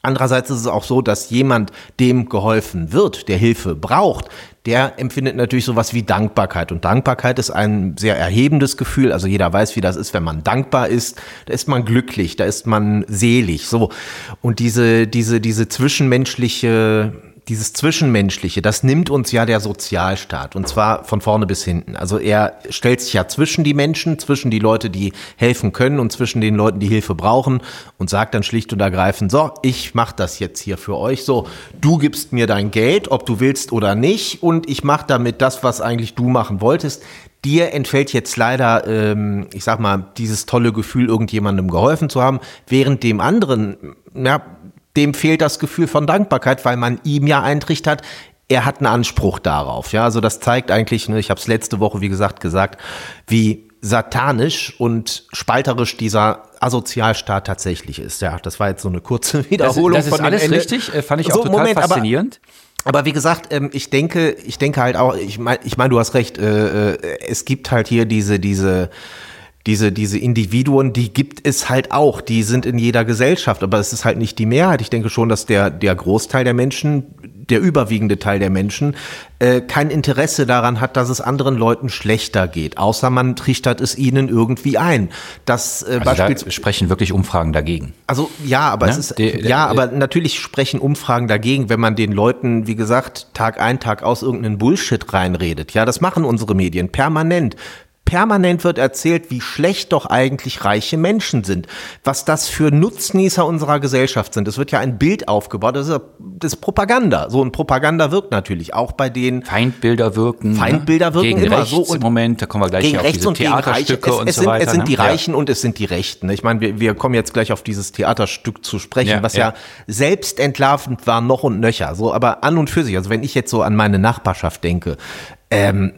Andererseits ist es auch so, dass jemand, dem geholfen wird, der Hilfe braucht, der empfindet natürlich sowas wie Dankbarkeit. Und Dankbarkeit ist ein sehr erhebendes Gefühl. Also jeder weiß, wie das ist, wenn man dankbar ist. Da ist man glücklich, da ist man selig. So. Und diese, diese, diese zwischenmenschliche, dieses Zwischenmenschliche, das nimmt uns ja der Sozialstaat. Und zwar von vorne bis hinten. Also er stellt sich ja zwischen die Menschen, zwischen die Leute, die helfen können und zwischen den Leuten, die Hilfe brauchen und sagt dann schlicht und ergreifend, so, ich mache das jetzt hier für euch. So, du gibst mir dein Geld, ob du willst oder nicht, und ich mache damit das, was eigentlich du machen wolltest. Dir entfällt jetzt leider, ähm, ich sag mal, dieses tolle Gefühl, irgendjemandem geholfen zu haben, während dem anderen, ja, dem fehlt das Gefühl von Dankbarkeit, weil man ihm ja eintrichtert, er hat einen Anspruch darauf. Ja, also das zeigt eigentlich, ne, ich habe es letzte Woche, wie gesagt, gesagt, wie satanisch und spalterisch dieser Asozialstaat tatsächlich ist. Ja, das war jetzt so eine kurze Wiederholung. Das, das ist von alles Ende. Richtig, fand ich auch so, total Moment, faszinierend. Aber, aber wie gesagt, ähm, ich denke, ich denke halt auch, ich meine, ich mein, du hast recht, äh, äh, es gibt halt hier diese, diese, Diese, diese Individuen, die gibt es halt auch, die sind in jeder Gesellschaft, aber es ist halt nicht die Mehrheit. Ich denke schon, dass der, der Großteil der Menschen, der überwiegende Teil der Menschen, äh, kein Interesse daran hat, dass es anderen Leuten schlechter geht, außer man trichtert es ihnen irgendwie ein. Das, äh, also da sprechen wirklich Umfragen dagegen. Also ja, aber ne? es ist, die, ja, aber natürlich sprechen Umfragen dagegen, wenn man den Leuten, wie gesagt, Tag ein, Tag aus irgendeinen Bullshit reinredet. Ja, das machen unsere Medien permanent. Permanent wird erzählt, wie schlecht doch eigentlich reiche Menschen sind, was das für Nutznießer unserer Gesellschaft sind. Es wird ja ein Bild aufgebaut, das ist, das ist Propaganda. So ein Propaganda wirkt natürlich auch bei den Feindbilder wirken. Feindbilder wirken gegen immer rechts so. Und im Moment, da kommen wir gleich gegen auf rechts diese und gegen Theaterstücke es, und es so sind, weiter. Es sind die ne? Reichen ja. und es sind die Rechten. Ich meine, wir, wir kommen jetzt gleich auf dieses Theaterstück zu sprechen, ja, was ja, ja selbst entlarvend war, noch und nöcher. So, aber an und für sich, also wenn ich jetzt so an meine Nachbarschaft denke, ähm,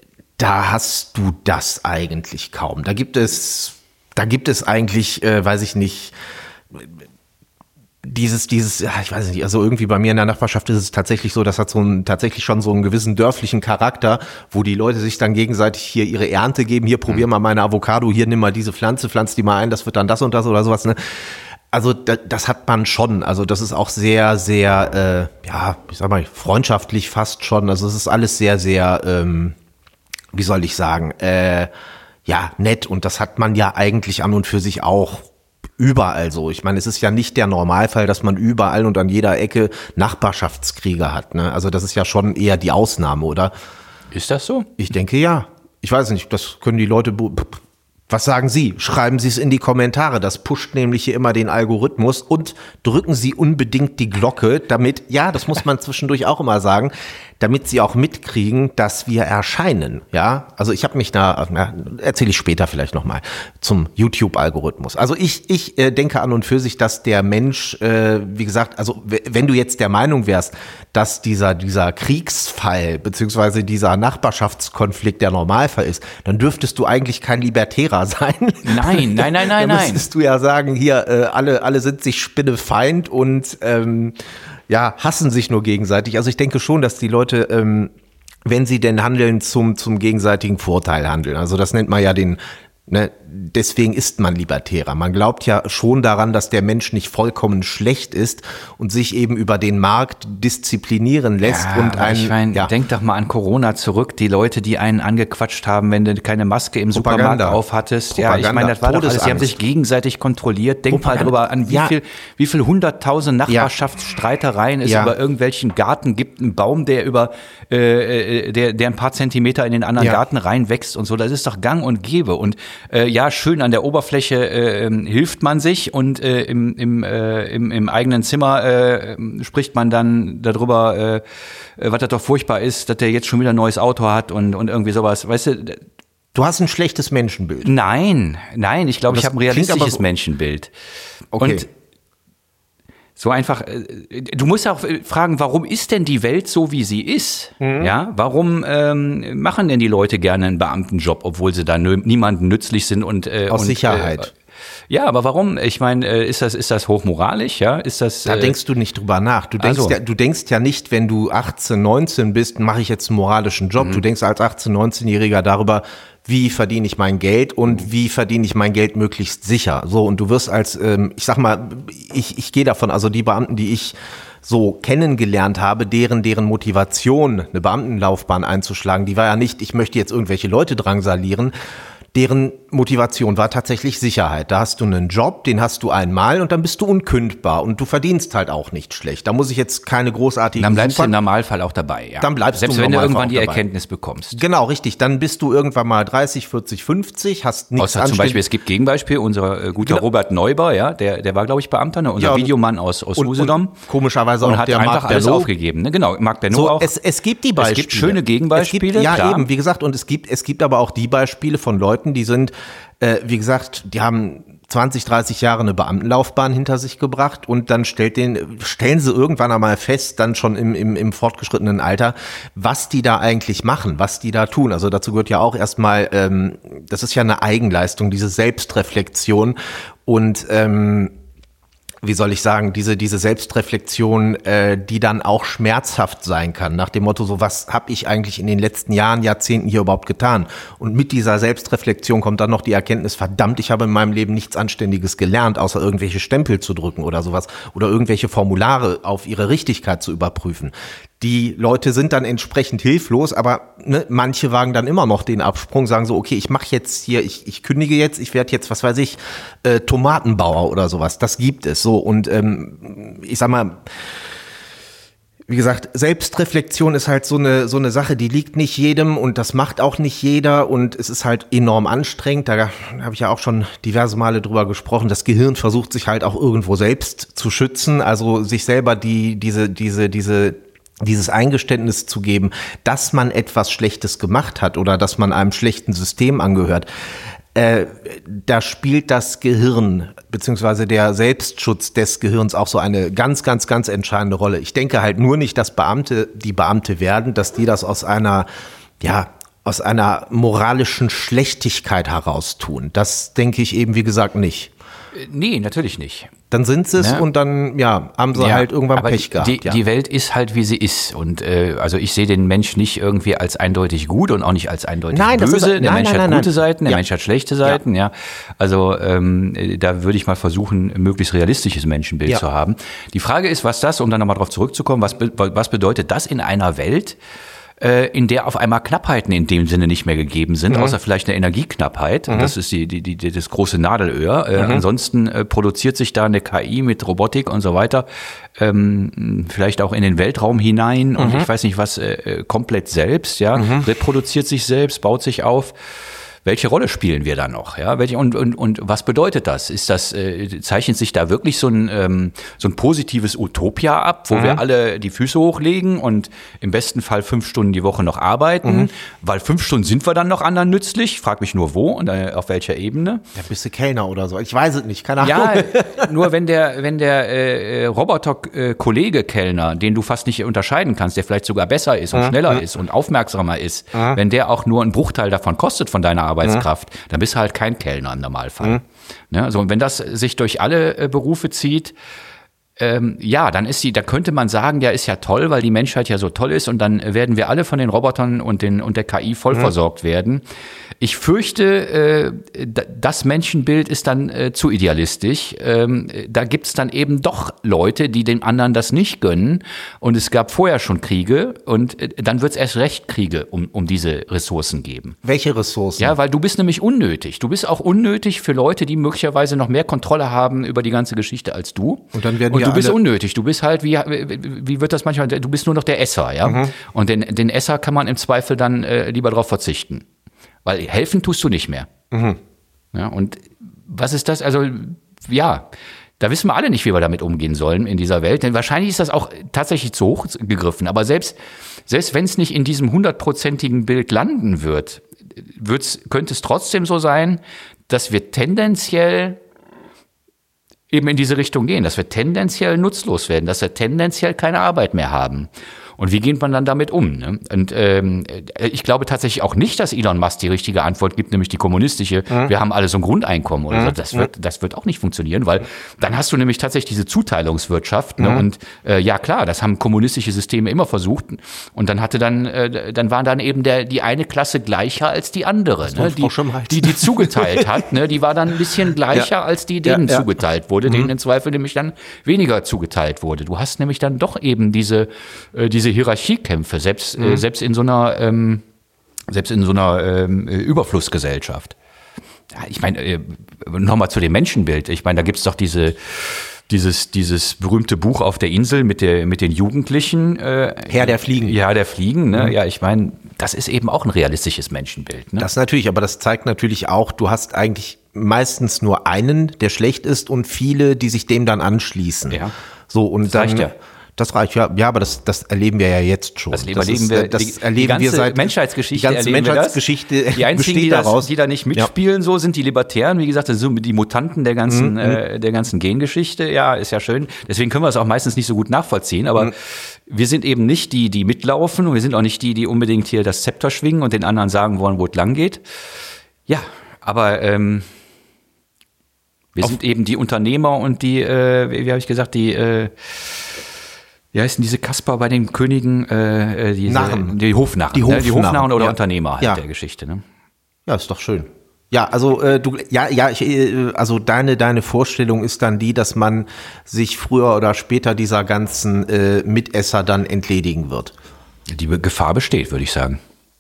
da hast du das eigentlich kaum. Da gibt es, da gibt es eigentlich, äh, weiß ich nicht, dieses, dieses, ja, ich weiß nicht, also irgendwie bei mir in der Nachbarschaft ist es tatsächlich so, das hat so einen, tatsächlich schon so einen gewissen dörflichen Charakter, wo die Leute sich dann gegenseitig hier ihre Ernte geben, hier probier mal meine Avocado, hier nimm mal diese Pflanze, pflanz die mal ein, das wird dann das und das oder sowas, ne? Also das, das hat man schon, also das ist auch sehr, sehr, äh, ja, ich sag mal, freundschaftlich fast schon, also es ist alles sehr, sehr, ähm, wie soll ich sagen, äh, ja, nett, und das hat man ja eigentlich an und für sich auch überall so. Ich meine, es ist ja nicht der Normalfall, dass man überall und an jeder Ecke Nachbarschaftskriege hat, ne? Also das ist ja schon eher die Ausnahme, oder? Ist das so? Ich denke ja. Ich weiß nicht, das können die Leute... Was sagen Sie? Schreiben Sie es in die Kommentare. Das pusht nämlich hier immer den Algorithmus, und drücken Sie unbedingt die Glocke, damit, ja, das muss man zwischendurch auch immer sagen, damit Sie auch mitkriegen, dass wir erscheinen. Ja, also ich habe mich da, na, erzähle ich später vielleicht nochmal, zum YouTube-Algorithmus. Also ich, ich äh, denke an und für sich, dass der Mensch, äh, wie gesagt, also w- wenn du jetzt der Meinung wärst, dass dieser, dieser Kriegsfall beziehungsweise dieser Nachbarschaftskonflikt der Normalfall ist, dann dürftest du eigentlich kein Libertärer sein. Nein, nein, nein, nein, Dann nein. müsstest du ja sagen, hier, äh, alle, alle sind sich Spinnefeind und ähm, ja, hassen sich nur gegenseitig. Also ich denke schon, dass die Leute, ähm, wenn sie denn handeln, zum, zum gegenseitigen Vorteil handeln. Also das nennt man ja den, ne, deswegen ist man Libertärer. Man glaubt ja schon daran, dass der Mensch nicht vollkommen schlecht ist und sich eben über den Markt disziplinieren lässt. Ja, und ein, ich meine, ja. denk doch mal an Corona zurück. Die Leute, die einen angequatscht haben, wenn du keine Maske im Propaganda. Supermarkt auf hattest. Ja, ich Propaganda. meine, das war doch alles. Sie haben Todesangst. sich gegenseitig kontrolliert. Denk Propaganda. mal drüber an, wie Ja. viel, wie viel hunderttausend Nachbarschaftsstreitereien es Ja. über irgendwelchen Garten gibt. Ein Baum, der über, äh, der, der ein paar Zentimeter in den anderen Ja. Garten reinwächst und so. Das ist doch gang und gäbe. Und äh, ja, schön an der Oberfläche äh, hilft man sich, und äh, im, im, äh, im, im eigenen Zimmer äh, spricht man dann darüber, äh, was das doch furchtbar ist, dass der jetzt schon wieder ein neues Auto hat und, und irgendwie sowas. Weißt du, Du hast ein schlechtes Menschenbild. nein, nein, ich glaube, Das ich habe ein klingt aber realistisches so- Menschenbild. Okay. Und so einfach, äh, du musst ja auch fragen, warum ist denn die Welt so, wie sie ist? Mhm. Ja, warum ähm, machen denn die Leute gerne einen Beamtenjob, obwohl sie da nö- niemandem nützlich sind und äh, Aus und, Sicherheit. Äh, Ja, aber warum? Ich meine, ist das, ist das hochmoralisch, ja? Ist das, da äh, denkst du nicht drüber nach. Du denkst, also. ja, du denkst ja nicht, wenn du achtzehn, neunzehn bist, mache ich jetzt einen moralischen Job. Mhm. Du denkst als achtzehn-, neunzehnjähriger darüber, wie verdiene ich mein Geld und wie verdiene ich mein Geld möglichst sicher. So, und du wirst als, ähm, ich sag mal, ich, ich gehe davon, also die Beamten, die ich so kennengelernt habe, deren, deren Motivation, eine Beamtenlaufbahn einzuschlagen, die war ja nicht, ich möchte jetzt irgendwelche Leute drangsalieren. Deren Motivation war tatsächlich Sicherheit. Da hast du einen Job, den hast du einmal und dann bist du unkündbar und du verdienst halt auch nicht schlecht. Da muss ich jetzt keine großartigen. Dann bleibst Super- du im Normalfall auch dabei. Ja. Dann bleibst Selbst du wenn du irgendwann die dabei. Erkenntnis bekommst. Genau, richtig. Dann bist du irgendwann mal dreißig, vierzig, fünfzig, hast nichts Außer zum Beispiel, es gibt Gegenbeispiel, unser äh, guter genau. Robert Neuber, ja, der, der war, glaube ich, Beamter, ne? unser ja, Videomann aus, aus und, Usedom. Und komischerweise und auch hat der einfach Marc alles Bernot. aufgegeben. Ne? Genau, Marc Bernot so, auch. Es, es gibt die Beispiele. Es gibt schöne Gegenbeispiele. Es gibt, ja, klar. eben, wie gesagt, und es gibt, es gibt aber auch die Beispiele von Leuten, die sind, äh, wie gesagt, die haben zwanzig, dreißig Jahre eine Beamtenlaufbahn hinter sich gebracht und dann stellt den, stellen sie irgendwann einmal fest, dann schon im, im, im fortgeschrittenen Alter, was die da eigentlich machen, was die da tun. Also dazu gehört ja auch erstmal, ähm, das ist ja eine Eigenleistung, diese Selbstreflexion und ähm, wie soll ich sagen, diese diese Selbstreflexion, äh, die dann auch schmerzhaft sein kann, nach dem Motto, so was habe ich eigentlich in den letzten Jahren, Jahrzehnten hier überhaupt getan? Und mit dieser Selbstreflexion kommt dann noch die Erkenntnis, verdammt, ich habe in meinem Leben nichts Anständiges gelernt, außer irgendwelche Stempel zu drücken oder sowas oder irgendwelche Formulare auf ihre Richtigkeit zu überprüfen. Die Leute sind dann entsprechend hilflos, aber ne, manche wagen dann immer noch den Absprung, sagen so, okay, ich mache jetzt hier, ich, ich kündige jetzt, ich werde jetzt, was weiß ich, äh, Tomatenbauer oder sowas. Das gibt es so. Und ähm, ich sag mal, wie gesagt, Selbstreflexion ist halt so eine so eine Sache, die liegt nicht jedem und das macht auch nicht jeder und es ist halt enorm anstrengend. Da habe ich ja auch schon diverse Male drüber gesprochen. Das Gehirn versucht sich halt auch irgendwo selbst zu schützen, also sich selber die diese diese diese dieses Eingeständnis zu geben, dass man etwas Schlechtes gemacht hat oder dass man einem schlechten System angehört. Äh, da spielt das Gehirn beziehungsweise der Selbstschutz des Gehirns auch so eine ganz, ganz, ganz entscheidende Rolle. Ich denke halt nur nicht, dass Beamte, die Beamte werden, dass die das aus einer, ja, aus einer moralischen Schlechtigkeit heraus tun. Das denke ich eben, wie gesagt, nicht. Nee, natürlich nicht. Dann sind sie es, ne? Und dann ja, haben sie ja, halt irgendwann Pech die, gehabt. Die, ja. die Welt ist halt, wie sie ist. Und äh, also ich sehe den Mensch nicht irgendwie als eindeutig gut und auch nicht als eindeutig nein, böse. Das ist, der nein, Mensch nein, hat nein, gute nein. Seiten, der ja. Mensch hat schlechte Seiten. Ja, ja. Also ähm, da würde ich mal versuchen, ein möglichst realistisches Menschenbild ja. zu haben. Die Frage ist, was das, um dann nochmal drauf zurückzukommen, was, was bedeutet das in einer Welt, in der auf einmal Knappheiten in dem Sinne nicht mehr gegeben sind, mhm. außer vielleicht eine Energieknappheit. Mhm. Das ist die, die, die, das große Nadelöhr. Mhm. Äh, ansonsten äh, produziert sich da eine K I mit Robotik und so weiter, ähm, vielleicht auch in den Weltraum hinein mhm. und ich weiß nicht was, äh, komplett selbst, ja, mhm. reproduziert sich selbst, baut sich auf. Welche Rolle spielen wir da noch? Ja, welche, und, und, und was bedeutet das? Ist das, äh, zeichnet sich da wirklich so ein, ähm, so ein positives Utopia ab, wo mhm. wir alle die Füße hochlegen und im besten Fall fünf Stunden die Woche noch arbeiten? Mhm. Weil fünf Stunden sind wir dann noch anderen nützlich? Frag mich nur wo und äh, auf welcher Ebene? Ja, bist du Kellner oder so? Ich weiß es nicht, keine Ahnung. Ja, nur wenn der, wenn der äh, Roboter-Kollege-Kellner, den du fast nicht unterscheiden kannst, der vielleicht sogar besser ist und mhm. schneller ist und aufmerksamer ist, mhm. wenn der auch nur einen Bruchteil davon kostet von deiner Arbeitskraft, mhm. dann bist du halt kein Kellner im Normalfall. Mhm. Ne, also, und wenn das sich durch alle äh, Berufe zieht, ähm, ja, dann ist die, da könnte man sagen, ja, ist ja toll, weil die Menschheit ja so toll ist und dann werden wir alle von den Robotern und den und der K I voll mhm. versorgt werden. Ich fürchte, äh, das Menschenbild ist dann äh, zu idealistisch. Ähm, da gibt's dann eben doch Leute, die dem anderen das nicht gönnen. Und es gab vorher schon Kriege und äh, dann wird's erst recht Kriege um, um diese Ressourcen geben. Welche Ressourcen? Ja, weil du bist nämlich unnötig. Du bist auch unnötig für Leute, die möglicherweise noch mehr Kontrolle haben über die ganze Geschichte als du. Und dann werden und du bist alle unnötig. Du bist halt, wie, wie wird das manchmal, du bist nur noch der Esser, ja. Mhm. Und den, den Esser kann man im Zweifel dann äh, lieber drauf verzichten. Weil helfen tust du nicht mehr. Mhm. Ja, und was ist das? Also, ja, da wissen wir alle nicht, wie wir damit umgehen sollen in dieser Welt. Denn wahrscheinlich ist das auch tatsächlich zu hoch gegriffen. Aber selbst, selbst wenn es nicht in diesem hundertprozentigen Bild landen wird, wird's, könnte es trotzdem so sein, dass wir tendenziell eben in diese Richtung gehen, dass wir tendenziell nutzlos werden, dass wir tendenziell keine Arbeit mehr haben. Und wie geht man dann damit um? Ne? Und ähm, ich glaube tatsächlich auch nicht, dass Elon Musk die richtige Antwort gibt, nämlich die kommunistische, mhm. wir haben alle so ein Grundeinkommen oder mhm. so. Das wird, das wird auch nicht funktionieren, weil dann hast du nämlich tatsächlich diese Zuteilungswirtschaft. Ne? Mhm. Und äh, ja klar, das haben kommunistische Systeme immer versucht. Und dann hatte dann, äh, dann war dann eben der, die eine Klasse gleicher als die andere, ne? die, die die zugeteilt hat. Ne? Die war dann ein bisschen gleicher ja. als die, denen ja, ja. zugeteilt wurde, mhm. denen im Zweifel nämlich dann weniger zugeteilt wurde. Du hast nämlich dann doch eben diese, äh, diese Hierarchiekämpfe, selbst, mhm. äh, selbst in so einer, ähm, selbst in so einer ähm, Überflussgesellschaft. Ja, ich meine, äh, nochmal zu dem Menschenbild. Ich meine, da gibt's doch diese, dieses, dieses berühmte Buch auf der Insel mit der, mit den Jugendlichen. Äh, Herr der Fliegen. Ja, der Fliegen, ne? Mhm. Ja, ich meine, das ist eben auch ein realistisches Menschenbild. Ne? Das natürlich, aber das zeigt natürlich auch, du hast eigentlich meistens nur einen, der schlecht ist und viele, die sich dem dann anschließen. Ja. So, und das dann, reicht ja. Das reicht, ja, ja, aber das, das erleben wir ja jetzt schon. Das, das erleben ist, wir, das die, erleben die ganze wir seit Menschheitsgeschichte. Die ganze erleben Menschheitsgeschichte wir das. Die einzigen, die, das, die da nicht mitspielen, ja. so sind die Libertären. Wie gesagt, das sind die Mutanten der ganzen, mhm. äh, der ganzen Gengeschichte. Ja, ist ja schön. Deswegen können wir es auch meistens nicht so gut nachvollziehen. Aber mhm. wir sind eben nicht die, die mitlaufen. Und wir sind auch nicht die, die unbedingt hier das Zepter schwingen und den anderen sagen wollen, wo es lang geht. Ja, aber ähm, wir Auf sind eben die Unternehmer und die, äh, wie, wie habe ich gesagt, die äh, wie heißen diese Kasper bei den Königen? Äh, diese, Narren. Die Hofnarren. Die Hofnarren, ne? Die Hofnarren oder ja. Unternehmer halt ja. der Geschichte. Ne? Ja, ist doch schön. Ja, also äh, du, ja, ja, ich, äh, also deine deine Vorstellung ist dann die, dass man sich früher oder später dieser ganzen äh, Mitesser dann entledigen wird. Die Gefahr besteht, würde ich sagen.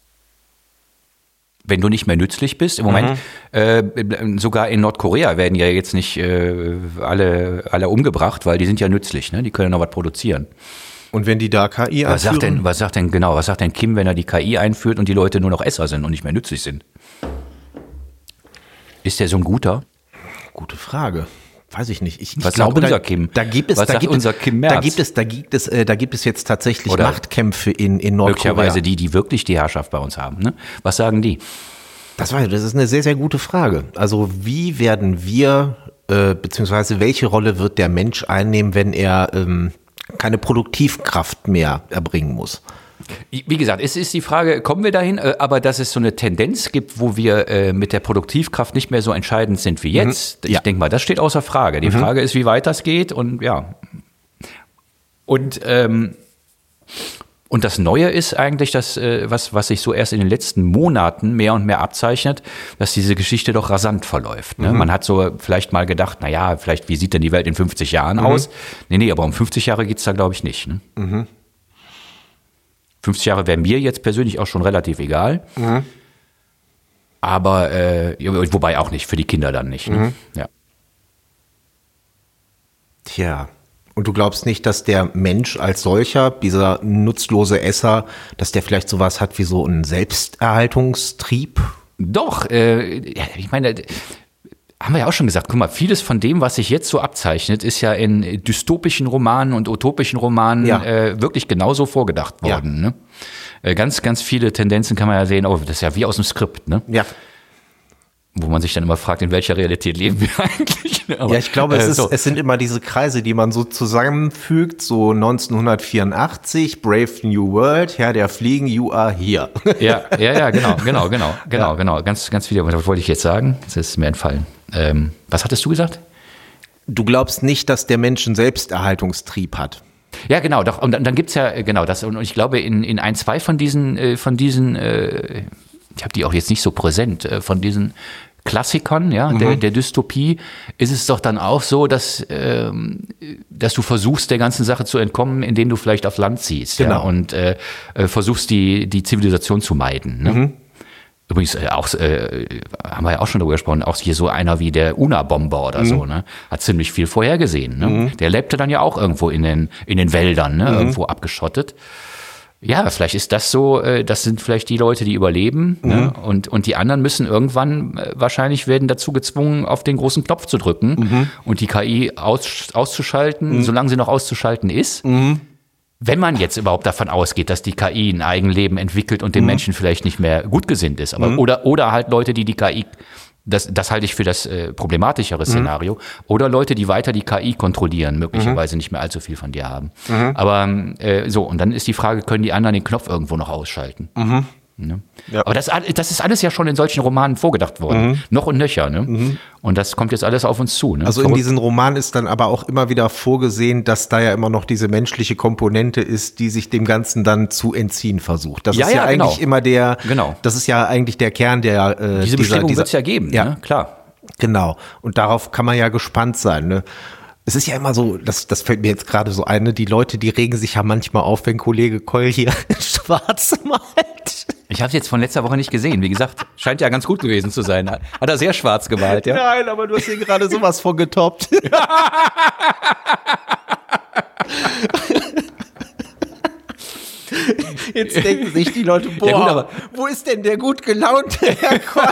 Wenn du nicht mehr nützlich bist. Im Moment, mhm. äh, sogar in Nordkorea werden ja jetzt nicht äh, alle, alle umgebracht, weil die sind ja nützlich, ne? Die können noch was produzieren. Und wenn die da K I einführen? Was sagt denn, was sagt denn, genau, was sagt denn Kim, wenn er die K I einführt und die Leute nur noch Esser sind und nicht mehr nützlich sind? Ist der so ein guter? Gute Frage. Weiß ich nicht. Ich, ich was glaube, sagt unser da, Kim? Da gibt es, was da sagt gibt unser es, Kim Merz? Da gibt es, da gibt es, äh, da gibt es jetzt tatsächlich Oder Machtkämpfe in, in Nordkorea. Möglicherweise die, die wirklich die Herrschaft bei uns haben. Ne? Was sagen die? Das war, das ist eine sehr, sehr gute Frage. Also wie werden wir, äh, beziehungsweise welche Rolle wird der Mensch einnehmen, wenn er ähm, keine Produktivkraft mehr erbringen muss? Wie gesagt, es ist die Frage, kommen wir dahin, aber dass es so eine Tendenz gibt, wo wir äh, mit der Produktivkraft nicht mehr so entscheidend sind wie jetzt, mhm. ich ja. denke mal, das steht außer Frage. Die mhm. Frage ist, wie weit das geht und ja. Und ähm, Und das Neue ist eigentlich, das, was, was sich so erst in den letzten Monaten mehr und mehr abzeichnet, dass diese Geschichte doch rasant verläuft. Ne? Mhm. Man hat so vielleicht mal gedacht, na ja, vielleicht, wie sieht denn die Welt in fünfzig Jahren mhm. aus? Nee, nee, aber um fünfzig Jahre geht's da, glaube ich, nicht. Ne? Mhm. fünfzig Jahre wären mir jetzt persönlich auch schon relativ egal. Mhm. Aber, äh, wobei auch nicht, für die Kinder dann nicht. Ne? Mhm. Ja. Tja. Und du glaubst nicht, dass der Mensch als solcher, dieser nutzlose Esser, dass der vielleicht sowas hat wie so einen Selbsterhaltungstrieb? Doch, äh, ja, ich meine, haben wir ja auch schon gesagt, guck mal, vieles von dem, was sich jetzt so abzeichnet, ist ja in dystopischen Romanen und utopischen Romanen ja. äh, wirklich genauso vorgedacht worden. Ja. Ne? Äh, ganz, ganz viele Tendenzen kann man ja sehen, oh, das ist ja wie aus dem Skript, ne? Ja. Wo man sich dann immer fragt, in welcher Realität leben wir eigentlich? Aber, ja, ich glaube, es, äh, so. ist, es sind immer diese Kreise, die man so zusammenfügt, so neunzehnhundertvierundachtzig, Brave New World, Herr der Fliegen, you are here. Ja, ja, ja, genau, genau, genau, genau, ja. genau, ganz, ganz viele. Was wollte ich jetzt sagen? Das ist mir entfallen. Ähm, was hattest du gesagt? Du glaubst nicht, dass der Mensch einen Selbsterhaltungstrieb hat. Ja, genau, doch. Und dann, dann gibt's ja, genau, das, und ich glaube, in, in ein, zwei von diesen, äh, von diesen, äh, ich habe die auch jetzt nicht so präsent, äh, von diesen Klassikern, ja, mhm. der, der Dystopie, ist es doch dann auch so, dass, ähm, dass du versuchst, der ganzen Sache zu entkommen, indem du vielleicht aufs Land ziehst, genau. ja, und äh, versuchst, die, die Zivilisation zu meiden. Ne? Mhm. Übrigens, äh, auch, äh, haben wir ja auch schon darüber gesprochen, auch hier so einer wie der Una-Bomber oder mhm. so, ne, hat ziemlich viel vorhergesehen. Ne? Mhm. Der lebte dann ja auch irgendwo in den, in den Wäldern, ne, mhm. irgendwo abgeschottet. Ja, vielleicht ist das so, das sind vielleicht die Leute, die überleben, mhm. ne? und, und die anderen müssen irgendwann wahrscheinlich werden dazu gezwungen, auf den großen Knopf zu drücken mhm. und die K I aus, auszuschalten, mhm. solange sie noch auszuschalten ist. Mhm. Wenn man jetzt überhaupt davon ausgeht, dass die K I ein Eigenleben entwickelt und dem mhm. Menschen vielleicht nicht mehr gut gesinnt ist, aber mhm. oder, oder halt Leute, die die K I Das, das halte ich für das äh, problematischere Szenario. Mhm. Oder Leute, die weiter die K I kontrollieren, möglicherweise mhm. nicht mehr allzu viel von dir haben. Mhm. Aber äh, so, und dann ist die Frage, können die anderen den Knopf irgendwo noch ausschalten? Mhm. Ne? Ja. Aber das, das ist alles ja schon in solchen Romanen vorgedacht worden. Mhm. Noch und nöcher. Ne? Mhm. Und das kommt jetzt alles auf uns zu. Ne? Also in diesen Romanen ist dann aber auch immer wieder vorgesehen, dass da ja immer noch diese menschliche Komponente ist, die sich dem Ganzen dann zu entziehen versucht. Das ja, ist ja, ja eigentlich genau. immer der, genau. das ist ja eigentlich der Kern der äh, Diese Bestimmung wird es ja geben, ja. Ne? Klar. Genau. Und darauf kann man ja gespannt sein. Ne? Es ist ja immer so, das, das fällt mir jetzt gerade so ein, ne? Die Leute, die regen sich ja manchmal auf, wenn Kollege Keul hier schwarz malt. Ich habe es jetzt von letzter Woche nicht gesehen. Wie gesagt, scheint ja ganz gut gewesen zu sein. Hat er sehr schwarz gemalt, ja? Nein, aber du hast hier gerade sowas von getoppt. Jetzt denken sich die Leute, boah, ja gut, aber wo ist denn der gut gelaunte Herr Keul?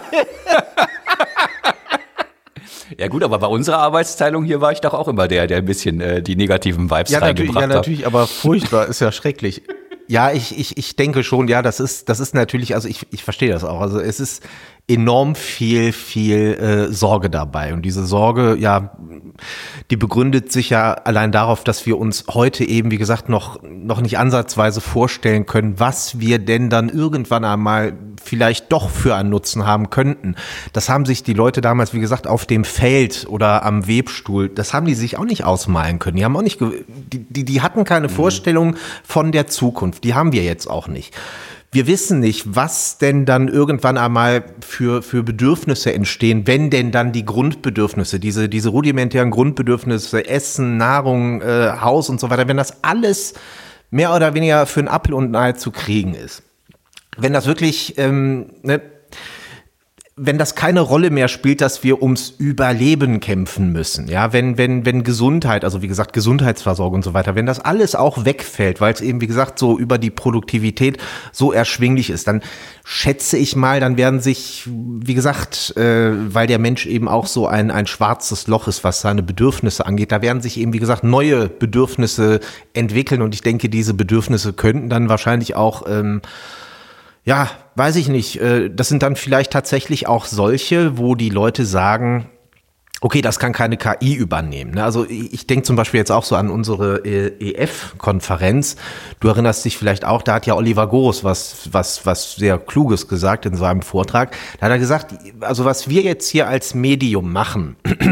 Ja gut, aber bei unserer Arbeitsteilung hier war ich doch auch immer der, der ein bisschen äh, die negativen Vibes ja, reingebracht hat. Ja, natürlich, aber furchtbar, ist ja schrecklich. Ja, ich, ich, ich denke schon, ja, das ist, das ist natürlich, also ich, ich verstehe das auch. Also es ist enorm viel, viel äh, Sorge dabei. Und diese Sorge, ja, die begründet sich ja allein darauf, dass wir uns heute eben, wie gesagt, noch, noch nicht ansatzweise vorstellen können, was wir denn dann irgendwann einmal vielleicht doch für einen Nutzen haben könnten. Das haben sich die Leute damals, wie gesagt, auf dem Feld oder am Webstuhl, das haben die sich auch nicht ausmalen können. Die haben auch nicht, die, die, die hatten keine mhm. Vorstellung von der Zukunft. Die haben wir jetzt auch nicht. Wir wissen nicht, was denn dann irgendwann einmal für, für Bedürfnisse entstehen, wenn denn dann die Grundbedürfnisse, diese, diese rudimentären Grundbedürfnisse, Essen, Nahrung, äh, Haus und so weiter, wenn das alles mehr oder weniger für einen Apfel und ein Ei zu kriegen ist. Wenn das wirklich, ähm, ne, wenn das keine Rolle mehr spielt, dass wir ums Überleben kämpfen müssen, ja, wenn, wenn, wenn Gesundheit, also wie gesagt, Gesundheitsversorgung und so weiter, wenn das alles auch wegfällt, weil es eben, wie gesagt, so über die Produktivität so erschwinglich ist, dann schätze ich mal, dann werden sich, wie gesagt, äh, weil der Mensch eben auch so ein, ein schwarzes Loch ist, was seine Bedürfnisse angeht, da werden sich eben, wie gesagt, neue Bedürfnisse entwickeln und ich denke, diese Bedürfnisse könnten dann wahrscheinlich auch, ähm, ja, weiß ich nicht. Das sind dann vielleicht tatsächlich auch solche, wo die Leute sagen, okay, das kann keine K I übernehmen. Also ich denke zum Beispiel jetzt auch so an unsere E F-Konferenz. Du erinnerst dich vielleicht auch, da hat ja Oliver Goros was, was, was sehr Kluges gesagt in seinem Vortrag. Da hat er gesagt, also was wir jetzt hier als Medium machen,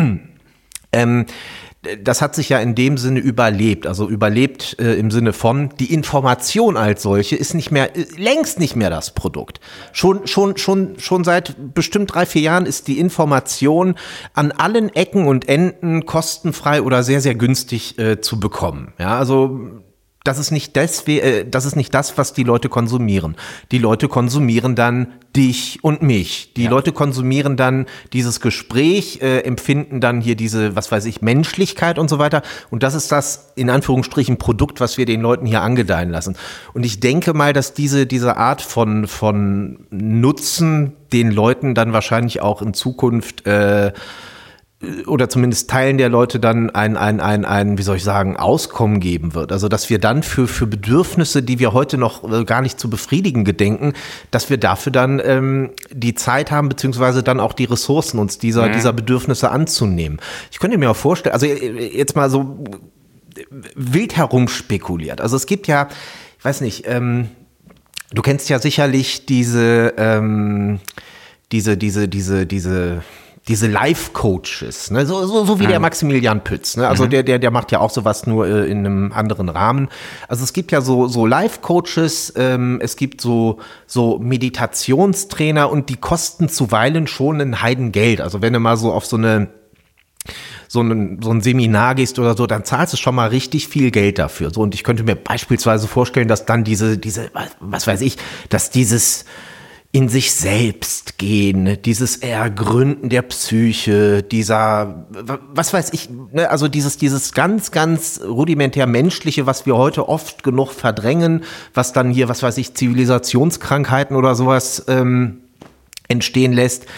ähm, das hat sich ja in dem Sinne überlebt, also überlebt äh, im Sinne von, die Information als solche ist nicht mehr, äh, längst nicht mehr das Produkt. Schon, schon, schon, schon seit bestimmt drei, vier Jahren ist die Information an allen Ecken und Enden kostenfrei oder sehr, sehr günstig äh, zu bekommen. Ja, also das ist nicht das, äh, das ist nicht das, was die Leute konsumieren. Die Leute konsumieren dann dich und mich. Die ja. Leute konsumieren dann dieses Gespräch, äh, empfinden dann hier diese, was weiß ich, Menschlichkeit und so weiter. Und das ist das, in Anführungsstrichen, Produkt, was wir den Leuten hier angedeihen lassen. Und ich denke mal, dass diese, diese Art von, von Nutzen den Leuten dann wahrscheinlich auch in Zukunft, äh, oder zumindest Teilen der Leute dann ein, ein, ein, ein, wie soll ich sagen, Auskommen geben wird. Also, dass wir dann für, für Bedürfnisse, die wir heute noch äh, gar nicht zu befriedigen gedenken, dass wir dafür dann ähm, die Zeit haben, beziehungsweise dann auch die Ressourcen, uns dieser, mhm. dieser Bedürfnisse anzunehmen. Ich könnte mir auch vorstellen, also jetzt mal so wild herumspekuliert. Also, es gibt ja, ich weiß nicht, ähm, du kennst ja sicherlich diese, ähm, diese, diese, diese, diese, diese Life-Coaches, ne? so, so, so wie mhm. der Maximilian Pütz, ne? Also mhm. der, der, der macht ja auch sowas nur äh, in einem anderen Rahmen. Also es gibt ja so, so Life-Coaches, ähm, es gibt so, so Meditationstrainer und die kosten zuweilen schon ein Heidengeld. Also wenn du mal so auf so eine, so ein, so ein Seminar gehst oder so, dann zahlst du schon mal richtig viel Geld dafür. So, und ich könnte mir beispielsweise vorstellen, dass dann diese, diese, was weiß ich, dass dieses in sich selbst gehen, dieses Ergründen der Psyche, dieser, was weiß ich, ne, also dieses, dieses ganz, ganz rudimentär Menschliche, was wir heute oft genug verdrängen, was dann hier, was weiß ich, Zivilisationskrankheiten oder sowas ähm, entstehen lässt,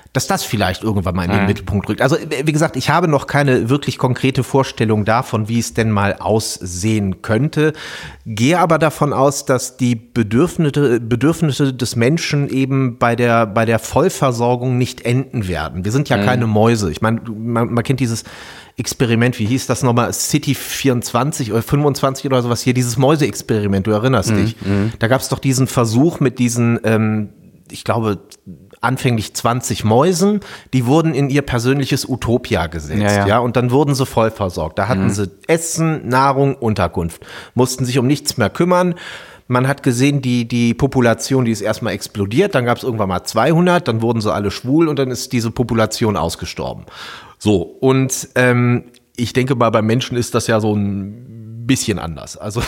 dass das vielleicht irgendwann mal in den mhm. Mittelpunkt rückt. Also wie gesagt, ich habe noch keine wirklich konkrete Vorstellung davon, wie es denn mal aussehen könnte, gehe aber davon aus, dass die Bedürfnisse, Bedürfnisse des Menschen eben bei der, bei der Vollversorgung nicht enden werden. Wir sind ja mhm. keine Mäuse. Ich meine, man, man kennt dieses Experiment, wie hieß das nochmal, City vierundzwanzig oder fünfundzwanzig oder sowas hier, dieses Mäuse-Experiment, du erinnerst mhm. dich. Da gab es doch diesen Versuch mit diesen, ähm, ich glaube, anfänglich zwanzig Mäusen, die wurden in ihr persönliches Utopia gesetzt, ja, ja. ja und dann wurden sie voll versorgt. Da hatten mhm. sie Essen, Nahrung, Unterkunft, mussten sich um nichts mehr kümmern. Man hat gesehen, die, die Population, die ist erstmal explodiert, dann gab es irgendwann mal zweihundert, dann wurden sie alle schwul und dann ist diese Population ausgestorben. So, und ähm, ich denke mal, bei Menschen ist das ja so ein bisschen anders. Also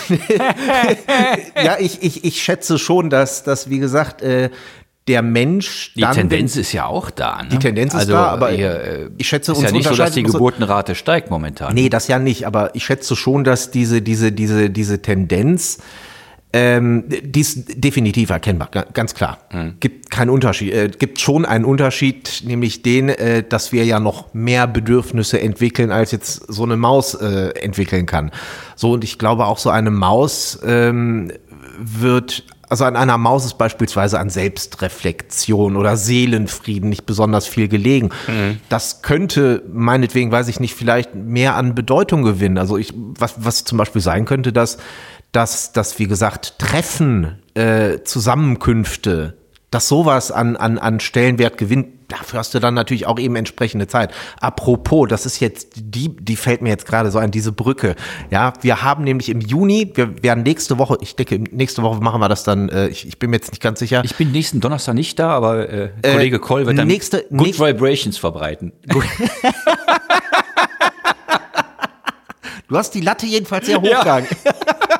ja, ich, ich, ich schätze schon, dass, dass wie gesagt, äh, der Mensch die dann, Tendenz ist ja auch da. Ne? Die Tendenz ist also, da, aber ihr, ich schätze, ist uns ja nicht so, dass die Geburtenrate steigt momentan. Nee, das ja nicht, aber ich schätze schon, dass diese, diese, diese, diese Tendenz, ähm, die ist definitiv erkennbar, ganz klar. Mhm. Gibt keinen Unterschied, äh, gibt schon einen Unterschied, nämlich den, äh, dass wir ja noch mehr Bedürfnisse entwickeln, als jetzt so eine Maus äh, entwickeln kann. So, und ich glaube auch so eine Maus ähm, wird Also an einer Maus ist beispielsweise an Selbstreflexion oder Seelenfrieden nicht besonders viel gelegen. Mhm. Das könnte meinetwegen, weiß ich nicht, vielleicht mehr an Bedeutung gewinnen. Also ich, was, was zum Beispiel sein könnte, dass, dass, dass wie gesagt, Treffen, äh, Zusammenkünfte, dass sowas an, an, an Stellenwert gewinnt. Dafür hast du dann natürlich auch eben entsprechende Zeit. Apropos, das ist jetzt die, die fällt mir jetzt gerade so an, diese Brücke. Ja, wir haben nämlich im Juni, wir werden nächste Woche, ich denke, nächste Woche machen wir das dann, äh, ich, ich bin mir jetzt nicht ganz sicher. Ich bin nächsten Donnerstag nicht da, aber äh, Kollege äh, Koll wird dann nächste, Good nächste, Vibrations verbreiten. Du hast die Latte jedenfalls sehr hochgegangen. Ja.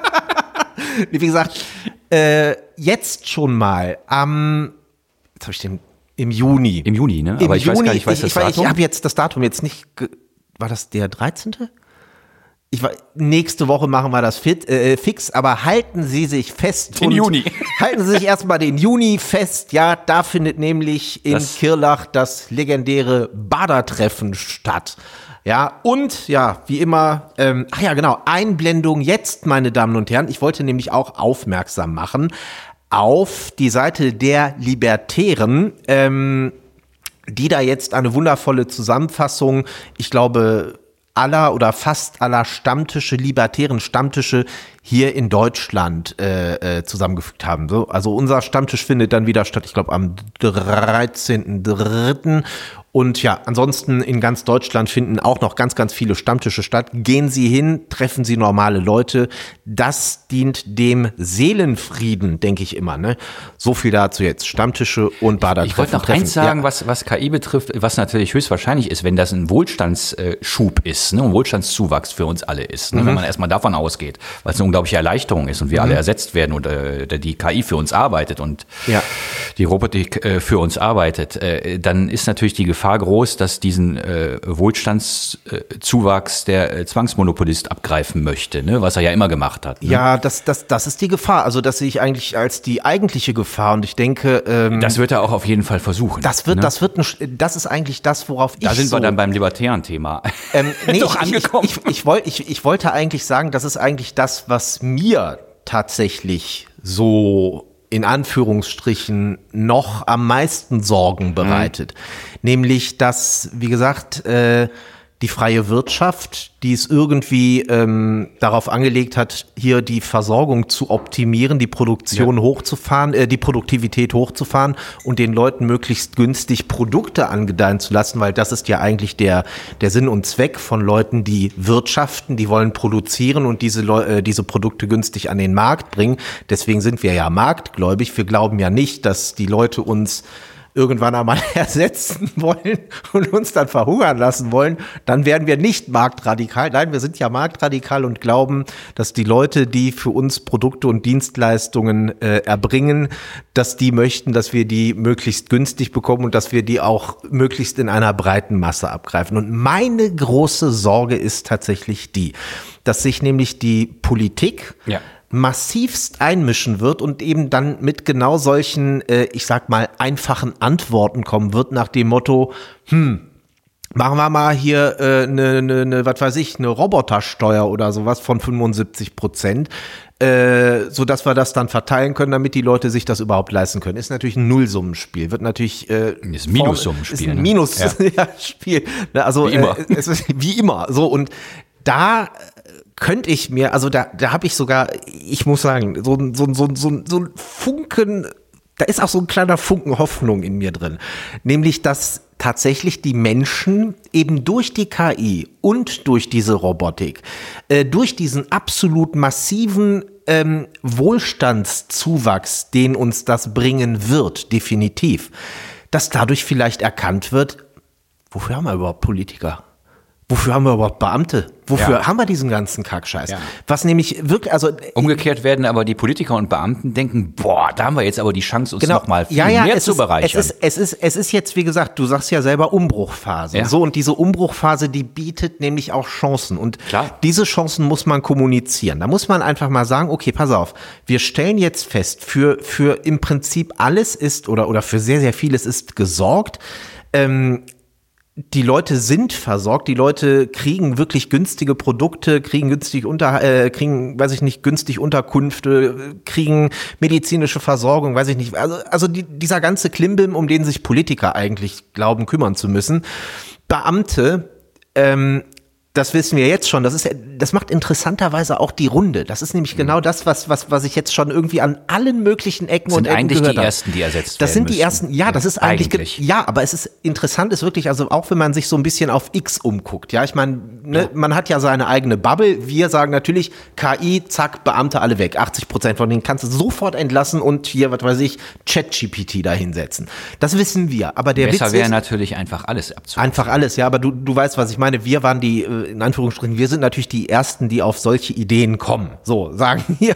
Wie gesagt, äh, jetzt schon mal am, jetzt habe ich den Im Juni. Im Juni, ne? Im Aber ich Juni, weiß gar nicht, ich weiß ich, das ich, Datum. Ich habe jetzt das Datum jetzt nicht, ge- war das der dreizehnte? Ich war, nächste Woche machen wir das fit, äh, fix, aber halten Sie sich fest. Den Juni. Halten Sie sich erstmal den Juni fest. Ja, da findet nämlich in das Kirlach das legendäre Badertreffen statt. Ja, und ja, wie immer, ähm, ach ja, genau, Einblendung jetzt, meine Damen und Herren. Ich wollte nämlich auch aufmerksam machen auf die Seite der Libertären, ähm, die da jetzt eine wundervolle Zusammenfassung, ich glaube, aller oder fast aller Stammtische, libertären Stammtische hier in Deutschland äh, äh, zusammengefügt haben. So, also unser Stammtisch findet dann wieder statt, ich glaube, am dreizehnten dritten Und ja, ansonsten in ganz Deutschland finden auch noch ganz, ganz viele Stammtische statt. Gehen Sie hin, treffen Sie normale Leute. Das dient dem Seelenfrieden, denke ich immer. Ne? So viel dazu jetzt. Stammtische und Badertreffen. Ich wollte noch treffen. eins sagen, ja. was, was K I betrifft, was natürlich höchstwahrscheinlich ist, wenn das ein Wohlstandsschub ist, ne, ein Wohlstandszuwachs für uns alle ist, ne, mhm. wenn man erstmal davon ausgeht, weil es eine unglaubliche Erleichterung ist und wir mhm. alle ersetzt werden und äh, die K I für uns arbeitet und ja. die Robotik äh, für uns arbeitet, äh, dann ist natürlich die Gefahr groß, dass diesen äh, Wohlstandszuwachs der äh, Zwangsmonopolist abgreifen möchte, ne, was er ja immer gemacht hat. Ne? Ja, das, das, das ist die Gefahr. Also das sehe ich eigentlich als die eigentliche Gefahr und ich denke, ähm, das wird er auch auf jeden Fall versuchen. Das wird, ne? das wird, ein, das ist eigentlich das, worauf ich Da sind so, wir dann beim libertären Thema. Ähm, nee, Doch ich, angekommen. Ich, ich, ich, wollt, ich, ich wollte eigentlich sagen, das ist eigentlich das, was mir tatsächlich so in Anführungsstrichen noch am meisten Sorgen bereitet. Mhm. Nämlich, dass, wie gesagt, äh, die freie Wirtschaft, die es irgendwie ähm, darauf angelegt hat, hier die Versorgung zu optimieren, die Produktion ja. hochzufahren, äh, die Produktivität hochzufahren und den Leuten möglichst günstig Produkte angedeihen zu lassen, weil das ist ja eigentlich der der Sinn und Zweck von Leuten, die wirtschaften, die wollen produzieren und diese Leu- äh, diese Produkte günstig an den Markt bringen. Deswegen sind wir ja marktgläubig. Wir glauben ja nicht, dass die Leute uns irgendwann einmal ersetzen wollen und uns dann verhungern lassen wollen, dann werden wir nicht marktradikal. Nein, wir sind ja marktradikal und glauben, dass die Leute, die für uns Produkte und Dienstleistungen äh, erbringen, dass die möchten, dass wir die möglichst günstig bekommen und dass wir die auch möglichst in einer breiten Masse abgreifen. Und meine große Sorge ist tatsächlich die, dass sich nämlich die Politik ja. massivst einmischen wird und eben dann mit genau solchen, äh, ich sag mal, einfachen Antworten kommen wird nach dem Motto, hm, machen wir mal hier eine, äh, ne, ne, ne, was weiß ich, eine Robotersteuer oder sowas von fünfundsiebzig Prozent, äh, so dass wir das dann verteilen können, damit die Leute sich das überhaupt leisten können. Ist natürlich ein Nullsummenspiel, wird natürlich äh, ist ein Minussummenspiel, ist ein Minus-Spiel, ne? Also wie immer. Äh, es ist wie immer so und da könnte ich mir, also da, da habe ich sogar, ich muss sagen, so, so, so, so, so ein Funken, da ist auch so ein kleiner Funken Hoffnung in mir drin. Nämlich, dass tatsächlich die Menschen eben durch die K I und durch diese Robotik, äh, durch diesen absolut massiven ähm, Wohlstandszuwachs, den uns das bringen wird, definitiv, dass dadurch vielleicht erkannt wird, wofür haben wir überhaupt Politiker? Wofür haben wir überhaupt Beamte? Wofür ja. haben wir diesen ganzen Kackscheiß? Ja. Was nämlich wirklich, also umgekehrt werden aber die Politiker und Beamten denken, boah, da haben wir jetzt aber die Chance, uns genau. noch mal viel ja, ja, mehr es zu ist, bereichern. Es ist, es ist, es ist jetzt, wie gesagt, du sagst ja selber Umbruchphase. Ja. So, und diese Umbruchphase, die bietet nämlich auch Chancen. Und Klar. diese Chancen muss man kommunizieren. Da muss man einfach mal sagen, okay, pass auf, wir stellen jetzt fest, für, für im Prinzip alles ist oder, oder für sehr, sehr vieles ist gesorgt. Ähm, Die Leute sind versorgt, die Leute kriegen wirklich günstige Produkte, kriegen günstig unter, äh, kriegen, weiß ich nicht, günstig Unterkünfte, kriegen medizinische Versorgung, weiß ich nicht. Also, also die, dieser ganze Klimbim, um den sich Politiker eigentlich glauben, kümmern zu müssen. Beamte, ähm, das wissen wir jetzt schon, das ist, das macht interessanterweise auch die Runde. Das ist nämlich genau das, was, was, was ich jetzt schon irgendwie an allen möglichen Ecken sind und Ecken eigentlich gehört die habe. ersten, die ersetzt werden Das sind die müssen. ersten, ja, das ist eigentlich, Eigentlich. ja, aber es ist interessant, ist wirklich, also auch wenn man sich so ein bisschen auf X umguckt, ja, ich meine, ne, man hat ja seine eigene Bubble, wir sagen natürlich, K I, zack, Beamte alle weg, achtzig Prozent von denen kannst du sofort entlassen und hier, was weiß ich, ChatGPT da hinsetzen. Das wissen wir, aber der Besser Witz wäre ist, natürlich einfach alles abzuholen. einfach alles, ja, aber du, du weißt, was ich meine, wir waren die, in Anführungsstrichen, wir sind natürlich die Ersten, die auf solche Ideen kommen. So, sagen hier,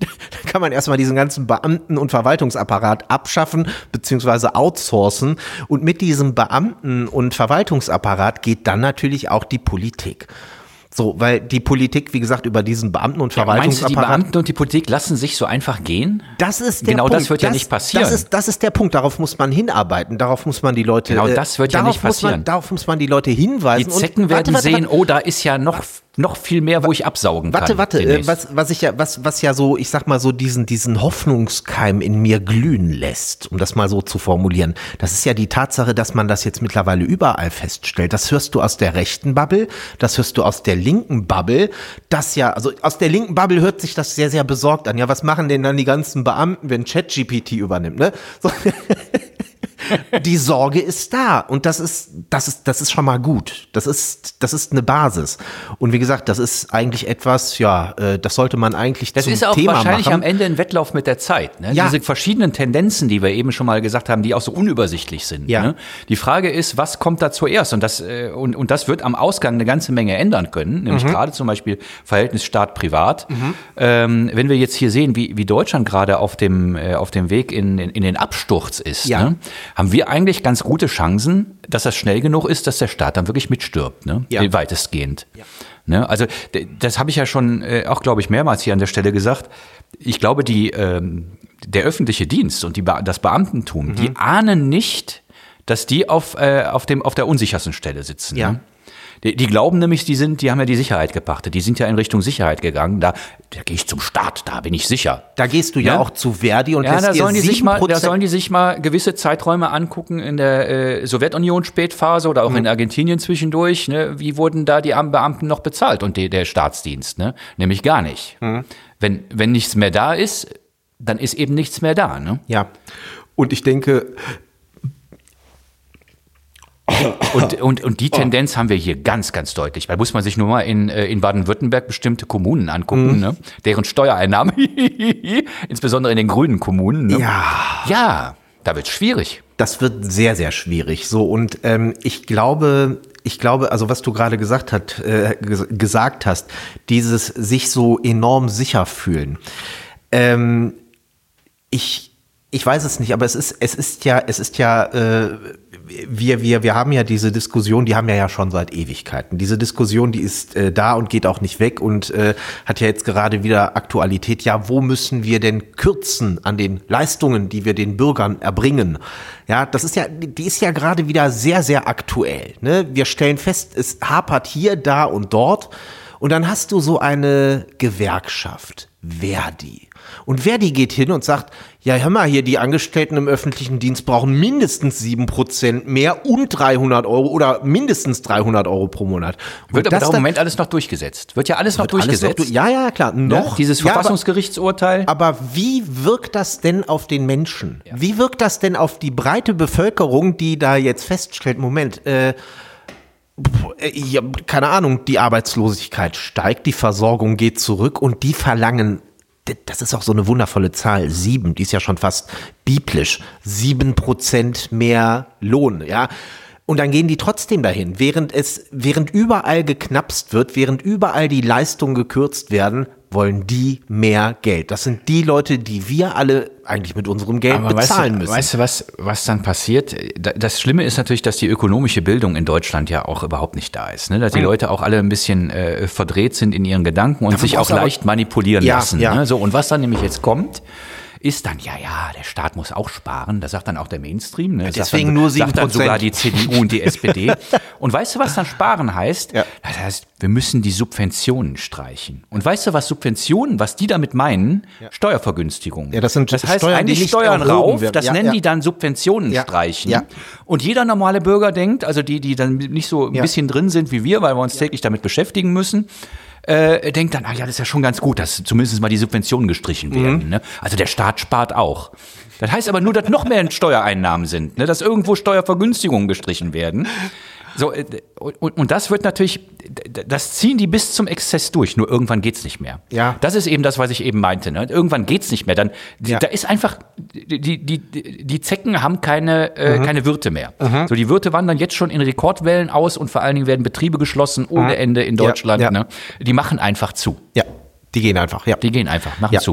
da kann man erstmal diesen ganzen Beamten- und Verwaltungsapparat abschaffen, beziehungsweise outsourcen. Und mit diesem Beamten- und Verwaltungsapparat geht dann natürlich auch die Politik. So, weil die Politik, wie gesagt, über diesen Beamten- und Ja, meinst du, die Verwaltungsapparat. Beamten und die Politik lassen sich so einfach gehen? Das ist der Genau Punkt. das wird ja nicht passieren. Das ist, das ist der Punkt. Darauf muss man hinarbeiten. Darauf muss man die Leute. Genau äh, das wird ja darauf nicht muss man, passieren. darauf muss man die Leute hinweisen. Die Zecken und, werden warte, warte, sehen, warte, oh, da ist ja noch, noch viel mehr, wo ich absaugen Warte, kann. warte, äh, was, was ich ja, was, was ja so, ich sag mal so diesen, diesen Hoffnungskeim in mir glühen lässt, um das mal so zu formulieren. Das ist ja die Tatsache, dass man das jetzt mittlerweile überall feststellt. Das hörst du aus der rechten Bubble, das hörst du aus der linken Bubble, das ja, also aus der linken Bubble hört sich das sehr, sehr besorgt an. Ja, was machen denn dann die ganzen Beamten, wenn ChatGPT übernimmt, ne? So. Die Sorge ist da und das ist, das ist, das ist schon mal gut. Das ist, das ist eine Basis. Und wie gesagt, das ist eigentlich etwas, ja, äh, das sollte man eigentlich Das zum ist auch Thema wahrscheinlich machen. am Ende ein Wettlauf mit der Zeit. Ne? Ja. Diese verschiedenen Tendenzen, die wir eben schon mal gesagt haben, die auch so unübersichtlich sind. Ja. Ne? Die Frage ist, was kommt da zuerst? Und das, äh, und, und das wird am Ausgang eine ganze Menge ändern können. Nämlich Mhm. gerade zum Beispiel Verhältnis Staat-Privat. Mhm. Ähm, wenn wir jetzt hier sehen, wie, wie Deutschland gerade auf dem, äh, auf dem Weg in, in, in den Absturz ist, Ja. ne? haben wir eigentlich ganz gute Chancen, dass das schnell genug ist, dass der Staat dann wirklich mitstirbt, ne? Ja. Weitestgehend. Ja. Ne? Also d- das habe ich ja schon äh, auch, glaube ich, mehrmals hier an der Stelle gesagt. Ich glaube, die, ähm, der öffentliche Dienst und die Be- das Beamtentum, mhm. die ahnen nicht, dass die auf, äh, auf, dem, auf der unsichersten Stelle sitzen. Ja. Ne? Die, die glauben nämlich, die sind, die haben ja die Sicherheit gepachtet. Die sind ja in Richtung Sicherheit gegangen. Da, da gehe ich zum Staat, da bin ich sicher. Da gehst du ja, Ja. auch zu Verdi und Ja, lässt da dir sollen, die sich mal, da sieben Prozent sollen die sich mal gewisse Zeiträume angucken in der äh, Sowjetunion-Spätphase oder auch Mhm. in Argentinien zwischendurch. Ne? Wie wurden da die Am- Beamten noch bezahlt und die, der Staatsdienst? Ne? Nämlich gar nicht. Mhm. Wenn, wenn nichts mehr da ist, dann ist eben nichts mehr da. Ne? Ja. Und ich denke, Und, und, und die Tendenz haben wir hier ganz, ganz deutlich. Da muss man sich nur mal in, äh, in Baden-Württemberg bestimmte Kommunen angucken, Mhm. ne? Deren Steuereinnahmen, insbesondere in den grünen Kommunen. Ne? ja, Ja, da wird es schwierig. das wird sehr, sehr schwierig. So, und ähm, ich glaube, ich glaube, also was du gerade gesagt hat, äh, ges- gesagt hast, dieses sich so enorm sicher fühlen. Ähm, ich Ich weiß es nicht, aber es ist, es ist ja, es ist ja, äh, wir, wir, wir haben ja diese Diskussion, die haben wir ja schon seit Ewigkeiten. Diese Diskussion, die ist äh, da und geht auch nicht weg und äh, hat ja jetzt gerade wieder Aktualität. Ja, wo müssen wir denn kürzen an den Leistungen, die wir den Bürgern erbringen? Ja, das ist ja, die ist ja gerade wieder sehr, sehr aktuell. Ne? Wir stellen fest, es hapert hier, da und dort. Und dann hast du so eine Gewerkschaft, Verdi. Und Verdi geht hin und sagt, ja, hör mal, hier die Angestellten im öffentlichen Dienst brauchen mindestens sieben Prozent mehr und dreihundert Euro oder mindestens dreihundert Euro pro Monat. Und wird aber das im Moment alles noch durchgesetzt. Wird ja alles noch durchgesetzt. Alles noch, ja, ja, klar. Noch. Ja, dieses Verfassungsgerichtsurteil. Ja, aber, aber wie wirkt das denn auf den Menschen? Ja. Wie wirkt das denn auf die breite Bevölkerung, die da jetzt feststellt, Moment, äh, ja, keine Ahnung, die Arbeitslosigkeit steigt, die Versorgung geht zurück und die verlangen, das ist auch so eine wundervolle Zahl, sieben, die ist ja schon fast biblisch, sieben Prozent mehr Lohn, ja. Und dann gehen die trotzdem dahin, während es, während überall geknapst wird, während überall die Leistungen gekürzt werden, wollen die mehr Geld. Das sind die Leute, die wir alle eigentlich mit unserem Geld Aber bezahlen weißt du, müssen. Weißt du, was, was dann passiert? Das Schlimme ist natürlich, dass die ökonomische Bildung in Deutschland ja auch überhaupt nicht da ist. Ne? Dass die mhm. Leute auch alle ein bisschen äh, verdreht sind in ihren Gedanken und Davon sich auch leicht manipulieren ja, lassen. Ja. Ne? So, und was dann nämlich jetzt kommt, ist dann, ja, ja, der Staat muss auch sparen. Das sagt dann auch der Mainstream. Ne? Das Deswegen dann, nur sieben Prozent. Sagt dann sogar die C D U und die S P D. Und weißt du, was dann sparen heißt? Ja. Das heißt, wir müssen die Subventionen streichen. Und weißt du, was Subventionen, was die damit meinen? Ja. Steuervergünstigungen. Ja, das sind das heißt Steuern, eigentlich die nicht Steuern rauf, werden. das ja, nennen ja. die dann Subventionen ja. streichen. Ja. Und jeder normale Bürger denkt, also die, die dann nicht so ein ja. bisschen drin sind wie wir, weil wir uns ja. täglich damit beschäftigen müssen, Äh, denkt dann, ah ja, das ist ja schon ganz gut, dass zumindest mal die Subventionen gestrichen werden. Mhm. Ne? Also der Staat spart auch. Das heißt aber nur, dass noch mehr Steuereinnahmen sind, ne? Dass irgendwo Steuervergünstigungen gestrichen werden. So, und, und das wird natürlich, das ziehen die bis zum Exzess durch, nur irgendwann geht's nicht mehr. Ja. Das ist eben das, was ich eben meinte. Ne? Irgendwann geht's nicht mehr. Dann, ja. Da ist einfach, die, die, die Zecken haben keine, äh, mhm. keine Wirte mehr. Mhm. So, die Wirte wandern jetzt schon in Rekordwellen aus und vor allen Dingen werden Betriebe geschlossen ohne mhm. Ende in Deutschland. Ja. Ja. Ne? Die machen einfach zu. Ja, die gehen einfach. Ja. Die gehen einfach, machen ja. zu.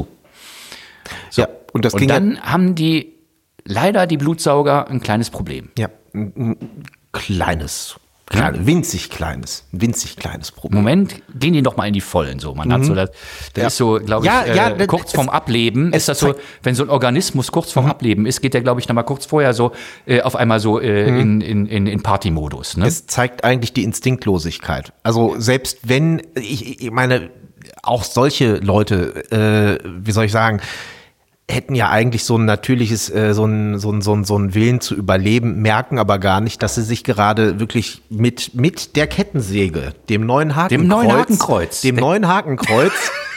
So. Ja. Und, das und ging dann ja haben die leider die Blutsauger ein kleines Problem. Ja, ein kleines. Kleine, winzig kleines, winzig kleines Problem. Im Moment gehen die noch mal in die Vollen so. Man mhm. hat so das, das ja. ist so, glaube ich, ja, äh, ja, kurz es, vorm Ableben ist das so, wenn so ein Organismus kurz vorm mhm. Ableben ist, geht der, glaube ich, noch mal kurz vorher so äh, auf einmal so äh, mhm. in, in, in, in Partymodus. Ne? Es zeigt eigentlich die Instinktlosigkeit. Also selbst wenn, ich, ich meine, auch solche Leute, äh, wie soll ich sagen, hätten ja eigentlich so ein natürliches, äh, so ein, so ein, so ein, so ein Willen zu überleben, merken aber gar nicht, dass sie sich gerade wirklich mit, mit der Kettensäge, dem neuen Hakenkreuz, dem neuen Hakenkreuz, dem neuen Hakenkreuz,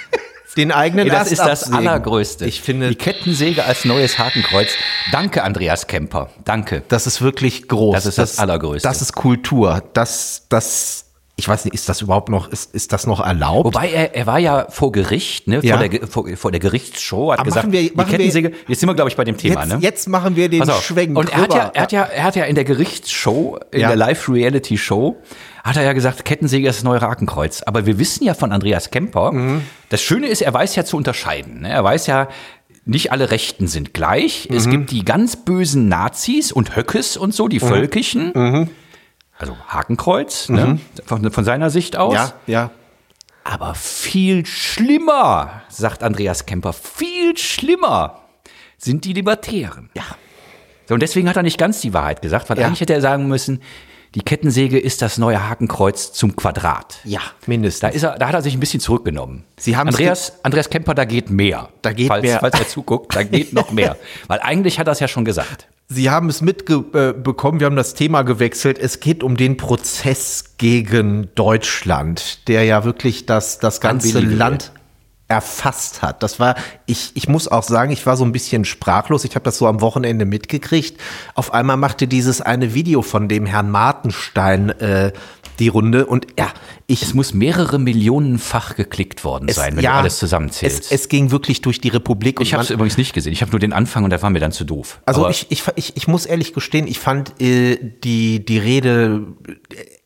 den eigenen Ey, das ist das absägen. Allergrößte. Ich finde, die Kettensäge als neues Hakenkreuz. Danke, Andreas Kemper. Danke. Das ist wirklich groß. Das ist das, das Allergrößte. Das ist Kultur. Das, das, ich weiß nicht, ist das überhaupt noch, ist, ist das noch erlaubt? Wobei er, er war ja vor Gericht, ne, ja. vor, der, vor, vor der Gerichtsshow, hat Aber gesagt, wir, die Kettensäge, wir, jetzt sind wir, glaube ich, bei dem Thema, jetzt, ne? Jetzt machen wir den Schwenk. Und er hat, ja, er, hat ja, er hat ja in der Gerichtsshow, in ja. der Live-Reality-Show, hat er ja gesagt, Kettensäge ist das neue Hakenkreuz. Aber wir wissen ja von Andreas Kemper, mhm. das Schöne ist, er weiß ja zu unterscheiden. Ne? Er weiß ja, nicht alle Rechten sind gleich. Mhm. Es gibt die ganz bösen Nazis und Höckes und so, die mhm. Völkischen. Mhm. Also Hakenkreuz, mhm. ne? von, von seiner Sicht aus. Ja, ja. Aber viel schlimmer, sagt Andreas Kemper, viel schlimmer sind die Libertären. Ja. So, und deswegen hat er nicht ganz die Wahrheit gesagt, weil ja. eigentlich hätte er sagen müssen, die Kettensäge ist das neue Hakenkreuz zum Quadrat. Ja, mindestens. Da, ist er, da hat er sich ein bisschen zurückgenommen. Sie haben Andreas, Andreas Kemper, da geht mehr. Da geht falls, mehr. Falls er zuguckt, da geht noch mehr. Weil eigentlich hat er es ja schon gesagt. Sie haben es mitbekommen, wir haben das Thema gewechselt. Es geht um den Prozess gegen Deutschland, der ja wirklich das, das ganze Land erfasst hat. Das war, ich, ich muss auch sagen, ich war so ein bisschen sprachlos. Ich habe das so am Wochenende mitgekriegt. Auf einmal machte dieses eine Video von dem Herrn Martenstein äh, die Runde und ja, ich... Es muss mehrere Millionenfach geklickt worden es, sein, wenn ja, du alles zusammenzählst. Es, es ging wirklich durch die Republik. Und ich habe es übrigens nicht gesehen. Ich habe nur den Anfang und der war mir dann zu doof. Also ich, ich, ich, ich muss ehrlich gestehen, ich fand äh, die, die Rede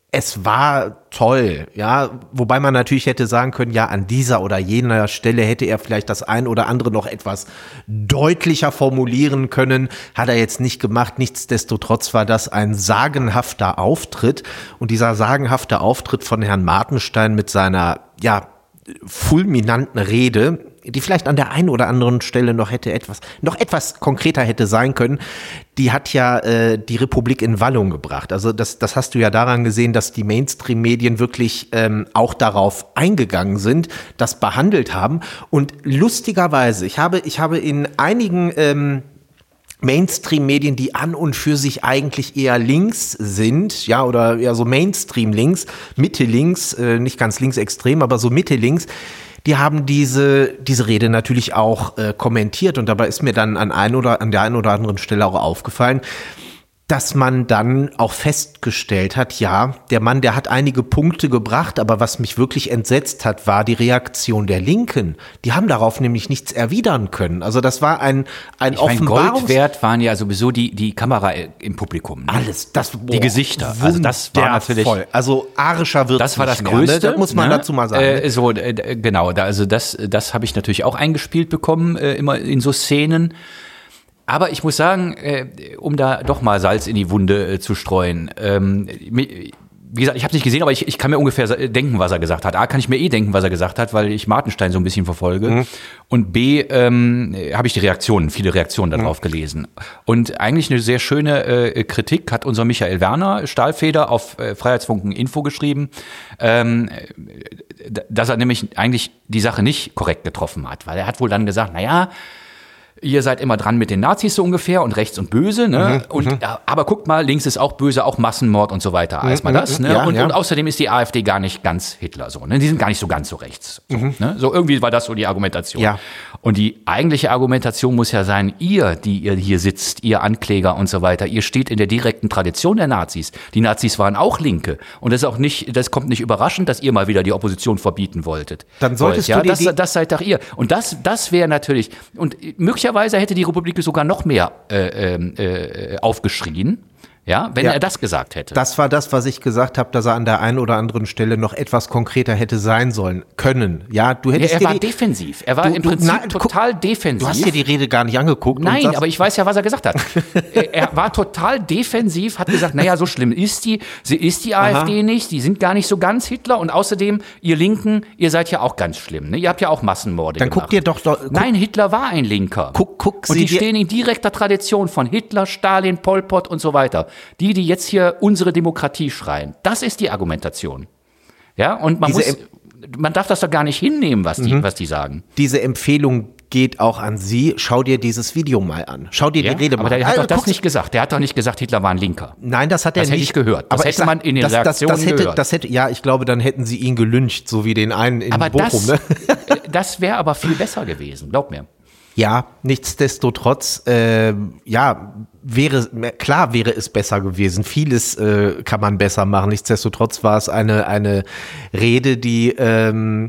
es war toll, ja, wobei man natürlich hätte sagen können, ja, an dieser oder jener Stelle hätte er vielleicht das ein oder andere noch etwas deutlicher formulieren können, hat er jetzt nicht gemacht. Nichtsdestotrotz war das ein sagenhafter Auftritt und dieser sagenhafte Auftritt von Herrn Martenstein mit seiner, ja, fulminanten Rede, die vielleicht an der einen oder anderen Stelle noch hätte etwas, noch etwas konkreter hätte sein können, die hat ja äh, die Republik in Wallung gebracht. Also das, das hast du ja daran gesehen, dass die Mainstream-Medien wirklich ähm, auch darauf eingegangen sind, das behandelt haben. Und lustigerweise, ich habe, ich habe in einigen ähm, Mainstream-Medien, die an und für sich eigentlich eher links sind, ja, oder eher so Mainstream-links, Mitte-links, äh, nicht ganz linksextrem, aber so Mitte-links, die haben diese diese Rede natürlich auch äh, kommentiert und dabei ist mir dann an ein oder an der einen oder anderen Stelle auch aufgefallen, dass man dann auch festgestellt hat, ja, der Mann, der hat einige Punkte gebracht, aber was mich wirklich entsetzt hat, war die Reaktion der Linken. Die haben darauf nämlich nichts erwidern können. Also das war ein ein ich mein, Offenbarungs- Gold wert waren ja sowieso die die Kamera im Publikum. Ne? Alles, das boah, die Gesichter. Also das war natürlich voll. Also arischer wird's das war das nicht Größte, mehr, ne? Das muss man ne? dazu mal sagen. Äh, so äh, genau, da, also das das habe ich natürlich auch eingespielt bekommen, äh, immer in so Szenen. Aber ich muss sagen, äh, um da doch mal Salz in die Wunde äh, zu streuen, ähm, wie gesagt, ich habe es nicht gesehen, aber ich, ich kann mir ungefähr denken, was er gesagt hat. A, kann ich mir eh denken, was er gesagt hat, weil ich Martenstein so ein bisschen verfolge. Mhm. Und B, ähm, habe ich die Reaktionen, viele Reaktionen darauf mhm. gelesen. Und eigentlich eine sehr schöne äh, Kritik hat unser Michael Werner, Stahlfeder, auf äh, Freiheitsfunken Info geschrieben, ähm, dass er nämlich eigentlich die Sache nicht korrekt getroffen hat. Weil er hat wohl dann gesagt, na ja, ihr seid immer dran mit den Nazis so ungefähr und rechts und böse, ne? Mhm, und, aber guckt mal, links ist auch böse, auch Massenmord und so weiter. Mhm, Erstmal das, ne? Ja, und, ja. und außerdem ist die AfD gar nicht ganz Hitler so, ne? Die sind gar nicht so ganz so rechts. So, mhm. ne? So irgendwie war das so die Argumentation. Ja. Und die eigentliche Argumentation muss ja sein, ihr, die ihr hier sitzt, ihr Ankläger und so weiter, ihr steht in der direkten Tradition der Nazis. Die Nazis waren auch Linke. Und das ist auch nicht, das kommt nicht überraschend, dass ihr mal wieder die Opposition verbieten wolltet. Dann solltest Wollt, du ja? dir das, das seid doch ihr. Und das, das wäre natürlich, und möglicherweise hätte die Republik sogar noch mehr äh, äh, aufgeschrien. Ja, wenn ja, er das gesagt hätte. Das war das, was ich gesagt habe, dass er an der einen oder anderen Stelle noch etwas konkreter hätte sein sollen, können. Ja, du hättest ja, er war die, defensiv. Er war du, im du, Prinzip na, total defensiv. Du hast dir die Rede gar nicht angeguckt. Nein, und sagst, aber ich weiß ja, was er gesagt hat. er, er war total defensiv, hat gesagt, naja, so schlimm ist die, sie ist die AfD Aha. nicht, die sind gar nicht so ganz Hitler und außerdem, ihr Linken, ihr seid ja auch ganz schlimm. Ne? Ihr habt ja auch Massenmorde Dann gemacht. guck dir doch, doch guck, Nein, Hitler war ein Linker. Guck, guck und sie die dir, stehen in direkter Tradition von Hitler, Stalin, Pol Pot und so weiter. Die, die jetzt hier unsere Demokratie schreien. Das ist die Argumentation. Ja, und man muss, man darf das doch gar nicht hinnehmen, was die, mhm. was die sagen. Diese Empfehlung geht auch an Sie. Schau dir dieses Video mal an. Schau dir ja, die Rede mal an. Aber der hat also, doch das nicht gesagt. Der hat doch nicht gesagt, Hitler war ein Linker. Nein, das hat er das nicht. Das hätte ich gehört. Das aber hätte sag, man in den das, Reaktionen das, das hätte, gehört. Das hätte, ja, ich glaube, dann hätten Sie ihn gelyncht, so wie den einen in aber Bochum. Das, ne? das wäre aber viel besser gewesen, glaub mir. Ja, nichtsdestotrotz, äh, ja, wäre, klar wäre es besser gewesen. Vieles äh, kann man besser machen. Nichtsdestotrotz war es eine, eine Rede, die ähm,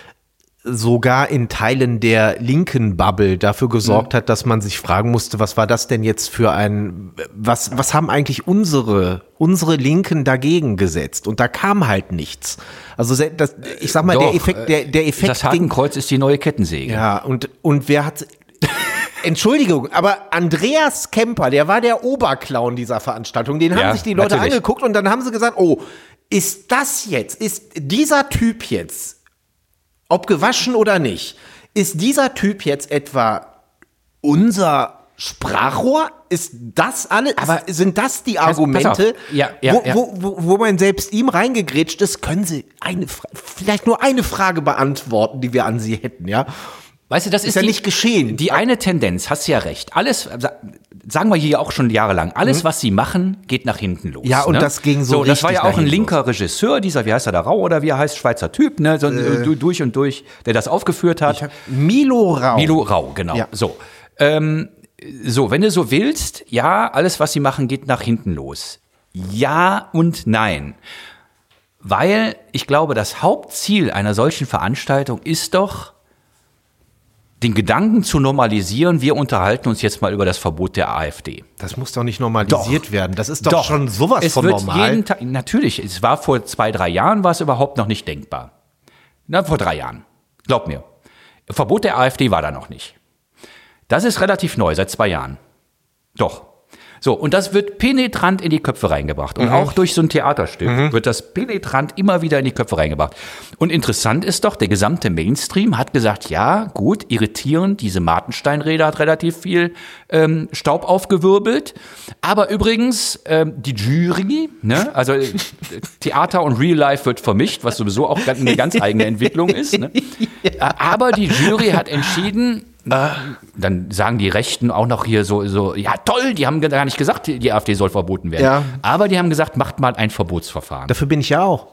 sogar in Teilen der linken Bubble dafür gesorgt mhm. hat, dass man sich fragen musste, was war das denn jetzt für ein, was, was haben eigentlich unsere, unsere Linken dagegen gesetzt? Und da kam halt nichts. Also das, ich sag mal, Doch, der Effekt, der, der Effekt. Das Hakenkreuz ist die neue Kettensäge. Ja, und, und wer hat, Entschuldigung, aber Andreas Kemper, der war der Oberclown dieser Veranstaltung, den haben ja, sich die Leute natürlich. angeguckt und dann haben sie gesagt, oh, ist das jetzt, ist dieser Typ jetzt, ob gewaschen oder nicht, ist dieser Typ jetzt etwa unser Sprachrohr? Ist das alles? Aber sind das die Argumente, ja, ja, wo, ja. Wo, wo, wo man selbst ihm reingegrätscht ist? Können Sie eine, vielleicht nur eine Frage beantworten, die wir an Sie hätten, ja? Weißt du, das ist, ist ja die, nicht geschehen. Die eine Tendenz, hast du ja recht. Alles, sagen wir hier auch schon jahrelang, alles, mhm. was sie machen, geht nach hinten los. Ja, und ne? das ging so, so richtig das war ja auch ein linker los. Regisseur, dieser, wie heißt er da, Rau oder wie er heißt, Schweizer Typ, ne, so, äh, durch und durch, der das aufgeführt hat. Hab, Milo Rau. Milo Rau, genau. Ja. So, ähm, so, wenn du so willst, ja, alles, was sie machen, geht nach hinten los. Ja und nein. Weil ich glaube, das Hauptziel einer solchen Veranstaltung ist doch, den Gedanken zu normalisieren, wir unterhalten uns jetzt mal über das Verbot der AfD. Das muss doch nicht normalisiert Doch. werden. Das ist doch, Doch. schon sowas es von wird normal. Jeden Tag, natürlich, es war vor zwei, drei Jahren, war es überhaupt noch nicht denkbar. Na, vor drei Jahren. Glaub mir. Verbot der AfD war da noch nicht. Das ist relativ neu, seit zwei Jahren. Doch. So, und das wird penetrant in die Köpfe reingebracht. Und mhm. auch durch so ein Theaterstück mhm. wird das penetrant immer wieder in die Köpfe reingebracht. Und interessant ist doch, der gesamte Mainstream hat gesagt, ja, gut, irritierend, diese Martenstein-Rede hat relativ viel ähm, Staub aufgewirbelt. Aber übrigens, ähm, die Jury, ne, also äh, Theater und Real Life wird vermischt, was sowieso auch eine ganz eigene Entwicklung ist. Ne? Aber die Jury hat entschieden, dann sagen die Rechten auch noch hier so, so, ja toll, die haben gar nicht gesagt, die AfD soll verboten werden. Ja. Aber die haben gesagt, macht mal ein Verbotsverfahren. Dafür bin ich ja auch.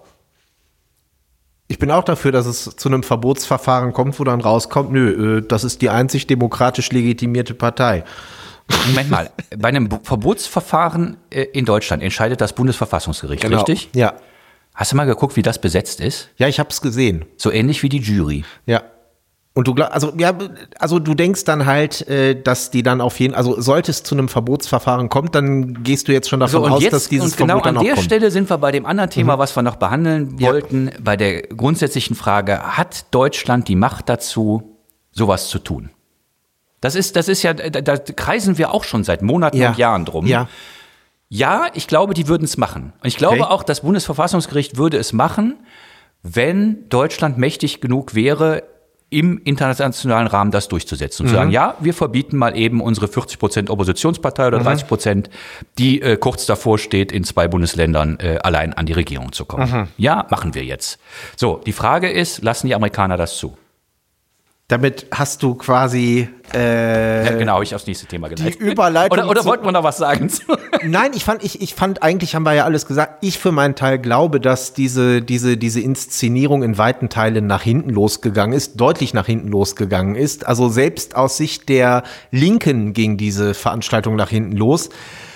Ich bin auch dafür, dass es zu einem Verbotsverfahren kommt, wo dann rauskommt, nö, das ist die einzig demokratisch legitimierte Partei. Moment mal, bei einem Verbotsverfahren in Deutschland entscheidet das Bundesverfassungsgericht, genau. Richtig? Ja. Hast du mal geguckt, wie das besetzt ist? Ja, ich habe es gesehen. So ähnlich wie die Jury. Ja. Und du glaub, also ja, also du denkst dann halt, äh, dass die dann auf jeden, also sollte es zu einem Verbotsverfahren kommt, dann gehst du jetzt schon davon so, aus, jetzt, dass dieses und genau Verbot dann auch kommt. An der Stelle sind wir bei dem anderen Thema, mhm. was wir noch behandeln ja. wollten, bei der grundsätzlichen Frage: Hat Deutschland die Macht dazu, sowas zu tun? Das ist, das ist ja, da, da kreisen wir auch schon seit Monaten ja. und Jahren drum. Ja. Ja, ich glaube, die würden es machen. Und ich glaube okay. auch, das Bundesverfassungsgericht würde es machen, wenn Deutschland mächtig genug wäre, im internationalen Rahmen das durchzusetzen und mhm. zu sagen, ja, wir verbieten mal eben unsere vierzig Prozent Oppositionspartei oder mhm. dreißig Prozent, die äh, kurz davor steht, in zwei Bundesländern äh, allein an die Regierung zu kommen. Mhm. Ja, machen wir jetzt. So, die Frage ist, lassen die Amerikaner das zu? Damit hast du quasi äh, ja, genau, ich aufs nächste Thema geleitet. Die Überleitung. Oder, oder wollten wir noch was sagen? Nein, ich fand, ich, ich fand, eigentlich haben wir ja alles gesagt. Ich für meinen Teil glaube, dass diese, diese, diese Inszenierung in weiten Teilen nach hinten losgegangen ist, deutlich nach hinten losgegangen ist. Also selbst aus Sicht der Linken ging diese Veranstaltung nach hinten los.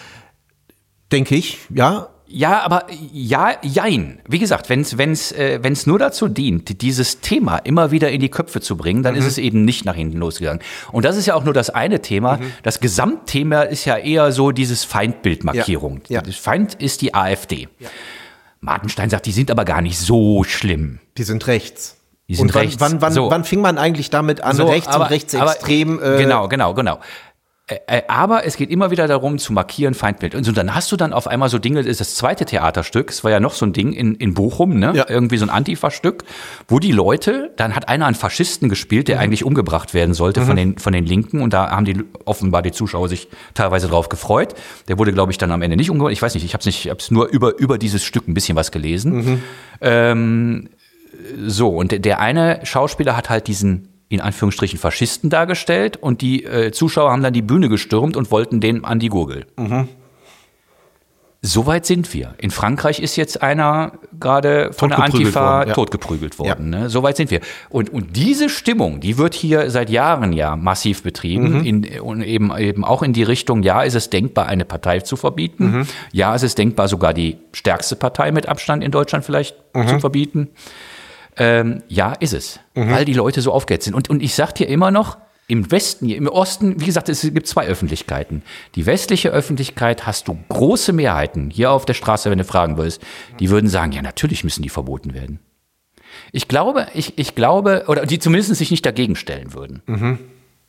Denke ich, ja. Ja, aber ja, jein. Wie gesagt, wenn es wenn's, äh, wenn's nur dazu dient, dieses Thema immer wieder in die Köpfe zu bringen, dann mhm. ist es eben nicht nach hinten losgegangen. Und das ist ja auch nur das eine Thema. Mhm. Das Gesamtthema ist ja eher so dieses Feindbildmarkierung. Ja. Ja. Das Feind ist die AfD. Ja. Martenstein sagt, die sind aber gar nicht so schlimm. Die sind rechts. Die sind Und wann, rechts. Wann, wann, so. wann fing man eigentlich damit an, so, rechts aber, und rechtsextrem? Aber, äh, genau, genau, genau. Aber es geht immer wieder darum, zu markieren, Feindbild. Und so, dann hast du dann auf einmal so Dinge, das ist das zweite Theaterstück, es war ja noch so ein Ding in, in Bochum, ne? Ja. Irgendwie so ein Antifa-Stück, wo die Leute, dann hat einer einen Faschisten gespielt, der mhm. eigentlich umgebracht werden sollte mhm. von den, von den Linken. Und da haben die offenbar die Zuschauer sich teilweise drauf gefreut. Der wurde, glaube ich, dann am Ende nicht umgebracht. Ich weiß nicht, ich habe es nicht, ich habe es nur über, über dieses Stück ein bisschen was gelesen. Mhm. Ähm, so, und der eine Schauspieler hat halt diesen in Anführungsstrichen Faschisten dargestellt und die äh, Zuschauer haben dann die Bühne gestürmt und wollten den an die Gurgel. Mhm. Soweit sind wir. In Frankreich ist jetzt einer gerade von der Antifa worden, ja. totgeprügelt worden. Ja. Ne? Soweit sind wir. Und, und diese Stimmung, die wird hier seit Jahren ja massiv betrieben. Mhm. In, und eben, eben auch in die Richtung, ja, ist es denkbar, eine Partei zu verbieten. Mhm. Ja, ist es denkbar, sogar die stärkste Partei mit Abstand in Deutschland vielleicht mhm. zu verbieten. Ähm, ja, ist es, mhm. weil die Leute so aufgehetzt sind. Und, und ich sag dir immer noch, im Westen, im Osten, wie gesagt, es gibt zwei Öffentlichkeiten. Die westliche Öffentlichkeit hast du große Mehrheiten, hier auf der Straße, wenn du fragen würdest, die würden sagen, ja, natürlich müssen die verboten werden. Ich glaube, ich, ich glaube, oder die zumindest sich nicht dagegen stellen würden. Mhm.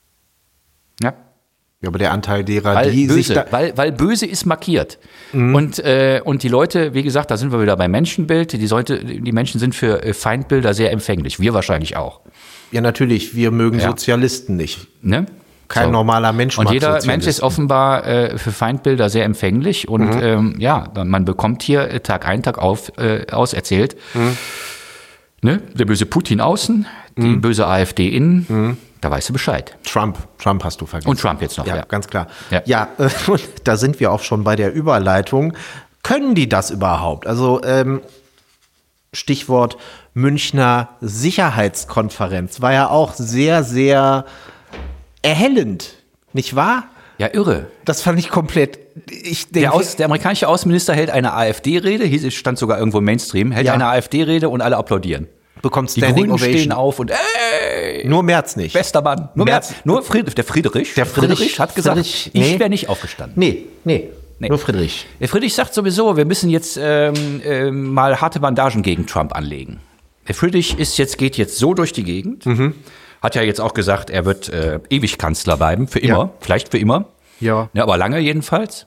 Ja. Ja, aber der Anteil derer, weil die böse, sich da weil, weil böse ist markiert. Mhm. Und, äh, und die Leute, wie gesagt, da sind wir wieder beim Menschenbild. Die, Leute, die Menschen sind für Feindbilder sehr empfänglich. Wir wahrscheinlich auch. Ja, natürlich. Wir mögen ja. Sozialisten nicht. Ne? Kein so. normaler Mensch mag Und jeder Mensch ist offenbar äh, für Feindbilder sehr empfänglich. Und mhm. ähm, ja, man bekommt hier Tag ein, Tag auf, äh, aus erzählt. Mhm. Ne? Der böse Putin außen, die mhm. böse AfD innen. Mhm. Da weißt du Bescheid. Trump, Trump hast du vergessen. Und Trump jetzt noch, ja. ja. Ganz klar. Ja, ja äh, und da sind wir auch schon bei der Überleitung. Können die das überhaupt? Also ähm, Stichwort Münchner Sicherheitskonferenz war ja auch sehr, sehr erhellend, nicht wahr? Ja, irre. Das fand ich komplett. Ich denke, der, Aus, der amerikanische Außenminister hält eine AfD-Rede, hier stand sogar irgendwo im Mainstream, hält ja. eine AfD-Rede und alle applaudieren. bekommt Die Standing Grünen stehen Ovation. auf und ey, Nur Merz nicht. bester Mann. Nur, Merz. Merz. Nur Fried, der Friedrich. Der Friedrich- Friedrich hat gesagt, Friedrich- nee. ich wäre nicht aufgestanden. Nee, nee, Nee. nur Friedrich. Der Friedrich sagt sowieso, wir müssen jetzt ähm, ähm, mal harte Bandagen gegen Trump anlegen. Der Friedrich ist jetzt, geht jetzt so durch die Gegend. Mhm. Hat ja jetzt auch gesagt, er wird äh, ewig Kanzler bleiben, für immer. Ja. Vielleicht für immer. Ja. Ja, aber lange jedenfalls.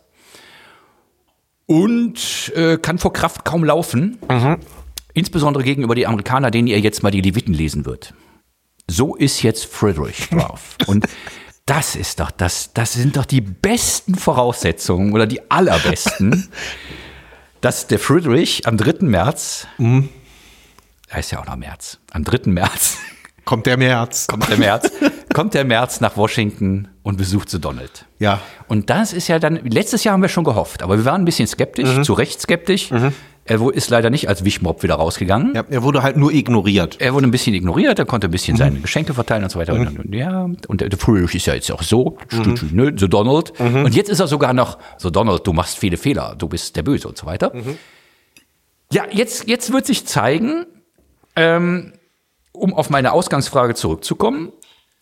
Und äh, kann vor Kraft kaum laufen. Mhm. Insbesondere gegenüber die Amerikaner, denen er jetzt mal die Leviten lesen wird. So ist jetzt Friedrich drauf. Und das ist doch, das, das sind doch die besten Voraussetzungen oder die allerbesten, dass der Friedrich am dritten März, Mhm. heißt ja auch noch März, am dritten März Kommt der März. kommt der März, kommt der März nach Washington und besucht so Donald. Ja. Und das ist ja dann, letztes Jahr haben wir schon gehofft, aber wir waren ein bisschen skeptisch, Mhm. zu Recht skeptisch. Er wo- ist leider nicht als Wischmob wieder rausgegangen. Ja, er wurde halt nur ignoriert. Er wurde ein bisschen ignoriert, er konnte ein bisschen seine Geschenke verteilen und so weiter. Und, und, ja, und der, der Friedrich ist ja jetzt auch so, ne, so Donald. Und jetzt ist er sogar noch so Donald, du machst viele Fehler, du bist der Böse und so weiter. Ja, jetzt, jetzt wird sich zeigen, ähm, um auf meine Ausgangsfrage zurückzukommen,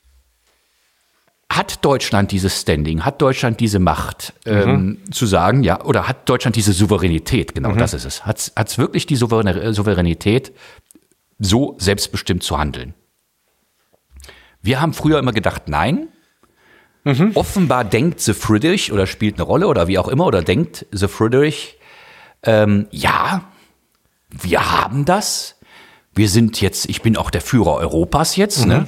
hat Deutschland dieses Standing, hat Deutschland diese Macht, ähm, zu sagen, ja, oder hat Deutschland diese Souveränität, genau das ist es, hat es wirklich die Souverän- Souveränität, so selbstbestimmt zu handeln? Wir haben früher immer gedacht, nein. Offenbar denkt The Friedrich oder spielt eine Rolle oder wie auch immer, oder denkt The Friedrich, ähm, ja, wir haben das. Wir sind jetzt, ich bin auch der Führer Europas jetzt, ne?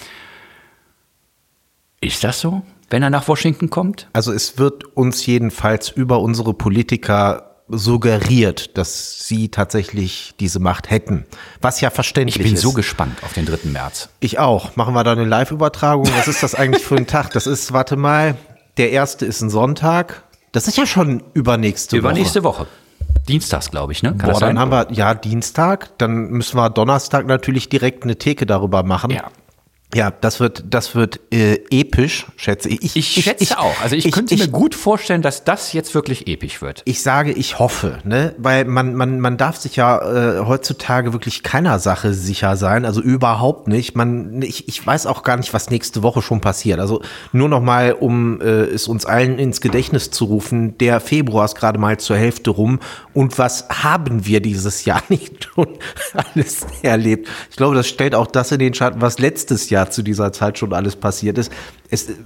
Ist das so, wenn er nach Washington kommt? Also es wird uns jedenfalls über unsere Politiker suggeriert, dass sie tatsächlich diese Macht hätten. Was ja verständlich Ich bin ist. so gespannt auf den dritten März. Ich auch. Machen wir da eine Live-Übertragung? Was ist das eigentlich für ein Tag? Das ist, warte mal, der erste ist ein Sonntag. Das ist ja schon übernächste Woche. Übernächste Woche. Dienstags, glaube ich, ne? Kann Boah, das sein? dann haben wir, ja, Dienstag. Dann müssen wir Donnerstag natürlich direkt eine Theke darüber machen. Ja. Ja, das wird, das wird äh, episch, schätze ich. Ich schätze auch. Also ich, könnte mir gut vorstellen, dass das jetzt wirklich episch wird. Ich sage, ich hoffe, ne, weil man man man darf sich ja äh, heutzutage wirklich keiner Sache sicher sein, also überhaupt nicht. Man ich ich weiß auch gar nicht, was nächste Woche schon passiert. Also nur noch mal, um äh, es uns allen ins Gedächtnis zu rufen, der Februar ist gerade mal zur Hälfte rum und was haben wir dieses Jahr nicht schon alles erlebt? Ich glaube, das stellt auch das in den Schatten, was letztes Jahr zu dieser Zeit schon alles passiert ist. Es äh,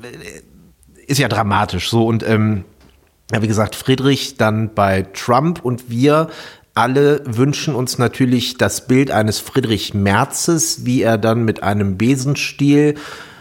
ist ja dramatisch so und ähm, ja, wie gesagt, Friedrich dann bei Trump und wir alle wünschen uns natürlich das Bild eines Friedrich Merzes, wie er dann mit einem Besenstiel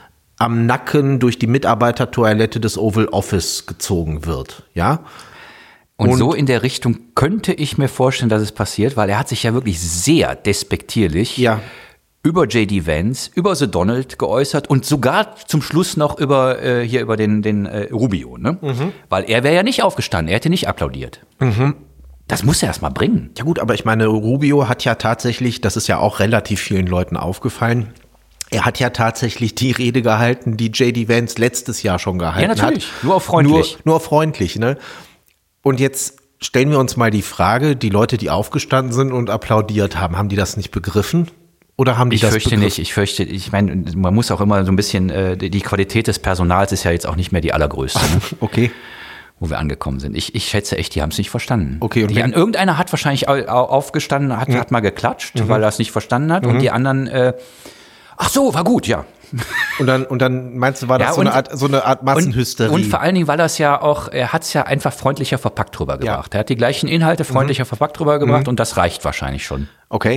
am Nacken durch die Mitarbeitertoilette des Oval Office gezogen wird, ja? Und, Und- so in der Richtung könnte ich mir vorstellen, dass es passiert, weil er hat sich ja wirklich sehr despektierlich Ja. über J D Vance, über The Donald geäußert und sogar zum Schluss noch über äh, hier über den den äh, Rubio, ne? Weil er wäre ja nicht aufgestanden, er hätte nicht applaudiert. Das muss er erst mal bringen. Ja gut, aber ich meine, Rubio hat ja tatsächlich, das ist ja auch relativ vielen Leuten aufgefallen, er hat ja tatsächlich die Rede gehalten, die J D Vance letztes Jahr schon gehalten hat. Ja, natürlich. Nur auf freundlich. Nur, nur auf freundlich, ne? Und jetzt stellen wir uns mal die Frage, die Leute, die aufgestanden sind und applaudiert haben, haben die das nicht begriffen? Oder haben die Ich das fürchte begriffen? nicht. Ich fürchte, ich meine, man muss auch immer so ein bisschen, äh, die die Qualität des Personals ist ja jetzt auch nicht mehr die allergrößte, ne? Okay. Wo wir angekommen sind. Ich, ich schätze echt, die haben es nicht verstanden. Okay, und die, wenn- an, irgendeiner hat wahrscheinlich au- au- aufgestanden, hat, hat mal geklatscht, weil er es nicht verstanden hat. Und die anderen, äh, ach so, war gut, ja. Und dann, und dann meinst du, war das Ja, so, und- eine Art, so eine Art Massenhysterie? Und, und vor allen Dingen, weil er es ja auch, er hat es ja einfach freundlicher verpackt drüber gebracht. Er hat die gleichen Inhalte freundlicher verpackt drüber gebracht und das reicht wahrscheinlich schon. Okay.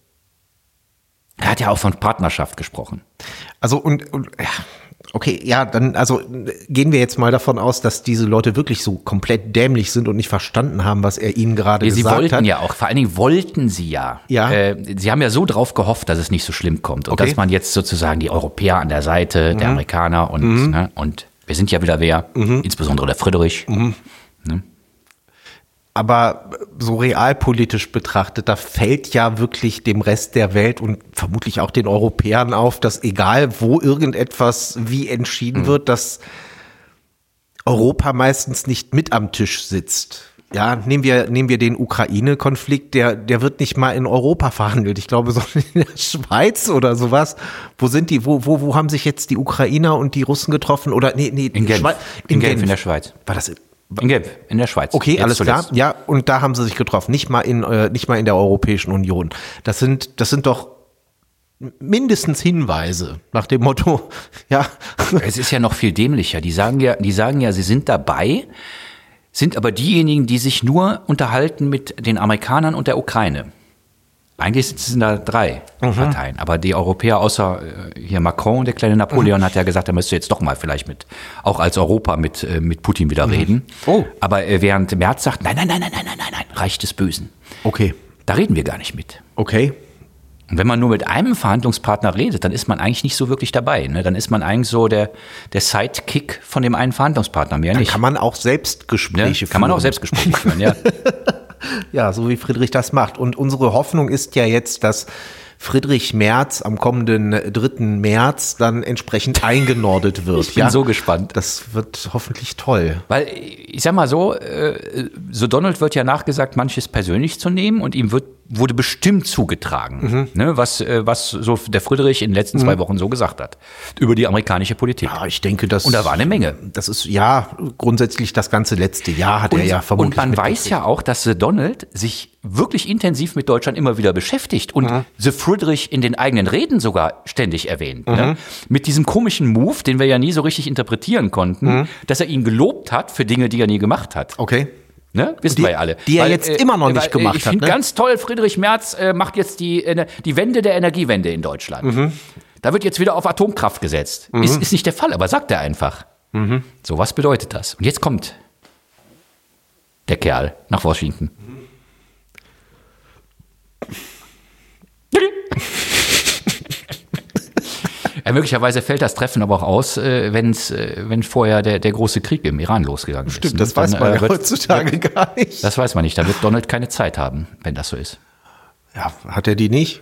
Er hat ja auch von Partnerschaft gesprochen. Also und, und ja, okay, ja, dann also gehen wir jetzt mal davon aus, dass diese Leute wirklich so komplett dämlich sind und nicht verstanden haben, was er ihnen gerade Sie gesagt wollten hat. ja auch, vor allen Dingen wollten sie ja. Ja. Äh, sie haben ja so drauf gehofft, dass es nicht so schlimm kommt. Und Okay. dass man jetzt sozusagen die Europäer an der Seite der Amerikaner und, ne, und wir sind ja wieder wer, insbesondere der Friedrich. Aber so realpolitisch betrachtet, da fällt ja wirklich dem Rest der Welt und vermutlich auch den Europäern auf, dass egal wo irgendetwas wie entschieden wird, dass Europa meistens nicht mit am Tisch sitzt. Ja, nehmen wir, nehmen wir den Ukraine-Konflikt, der, der wird nicht mal in Europa verhandelt. Ich glaube, sondern in der Schweiz oder sowas. Wo sind die, wo, wo, wo haben sich jetzt die Ukrainer und die Russen getroffen? Oder, nee, nee, in Genf. Schweiz, in, in Genf, Genf, in der Schweiz. War das? In Genf, in der Schweiz. Okay, alles klar. Ja, und da haben sie sich getroffen. Nicht mal in, äh, nicht mal in der Europäischen Union. Das sind, das sind doch mindestens Hinweise nach dem Motto, ja. Es ist ja noch viel dämlicher. Die sagen ja, die sagen ja, sie sind dabei, sind aber diejenigen, die sich nur unterhalten mit den Amerikanern und der Ukraine. Eigentlich sind da drei mhm. Parteien, aber die Europäer, außer äh, hier Macron, der kleine Napoleon, mhm. hat ja gesagt, er müsste jetzt doch mal vielleicht mit, auch als Europa mit, äh, mit Putin wieder mhm. reden. Oh. Aber äh, während Merz sagt, nein, nein, nein, nein, nein, nein, nein, nein, Reich des Bösen. Okay. Da reden wir gar nicht mit. Okay. Und wenn man nur mit einem Verhandlungspartner redet, dann ist man eigentlich nicht so wirklich dabei. Ne? Dann ist man eigentlich so der, der Sidekick von dem einen Verhandlungspartner, mehr dann nicht. Kann man auch Selbstgespräche ja, führen. Kann man auch Selbstgespräche führen, ja. Ja, so wie Friedrich das macht. Und unsere Hoffnung ist ja jetzt, dass Friedrich Merz am kommenden dritten März dann entsprechend eingenordet wird. Ich bin ja? so gespannt. Das wird hoffentlich toll. Weil, ich sag mal so, so Donald wird ja nachgesagt, manches persönlich zu nehmen und ihm wird, wurde bestimmt zugetragen, mhm. ne, was, was so der Friedrich in den letzten mhm. zwei Wochen so gesagt hat. Über die amerikanische Politik. Ja, ich denke, das. Und da war eine Menge. Das ist, ja, grundsätzlich das ganze letzte Jahr hat und, er ja vermutlich. Und man weiß ja auch, dass The Donald sich wirklich intensiv mit Deutschland immer wieder beschäftigt und mhm. The Friedrich in den eigenen Reden sogar ständig erwähnt. Mhm. Ne? Mit diesem komischen Move, den wir ja nie so richtig interpretieren konnten, mhm. dass er ihn gelobt hat für Dinge, die er nie gemacht hat. Okay. Ne? Wissen die, wir ja alle. Die er weil, jetzt äh, immer noch nicht weil, gemacht ich hat. Ich finde ne? ganz toll, Friedrich Merz äh, macht jetzt die, äh, die Wende der Energiewende in Deutschland. Mhm. Da wird jetzt wieder auf Atomkraft gesetzt. Mhm. Ist, ist nicht der Fall, aber sagt er einfach. Mhm. So, was bedeutet das? Und jetzt kommt der Kerl nach Washington. Ja, möglicherweise fällt das Treffen aber auch aus, äh, wenn's, äh, wenn vorher der, der große Krieg im Iran losgegangen Stimmt, ist. Stimmt, das dann, weiß man äh, wird, heutzutage wird, gar nicht. Das weiß man nicht. Da wird Donald keine Zeit haben, wenn das so ist. Ja, hat er die nicht?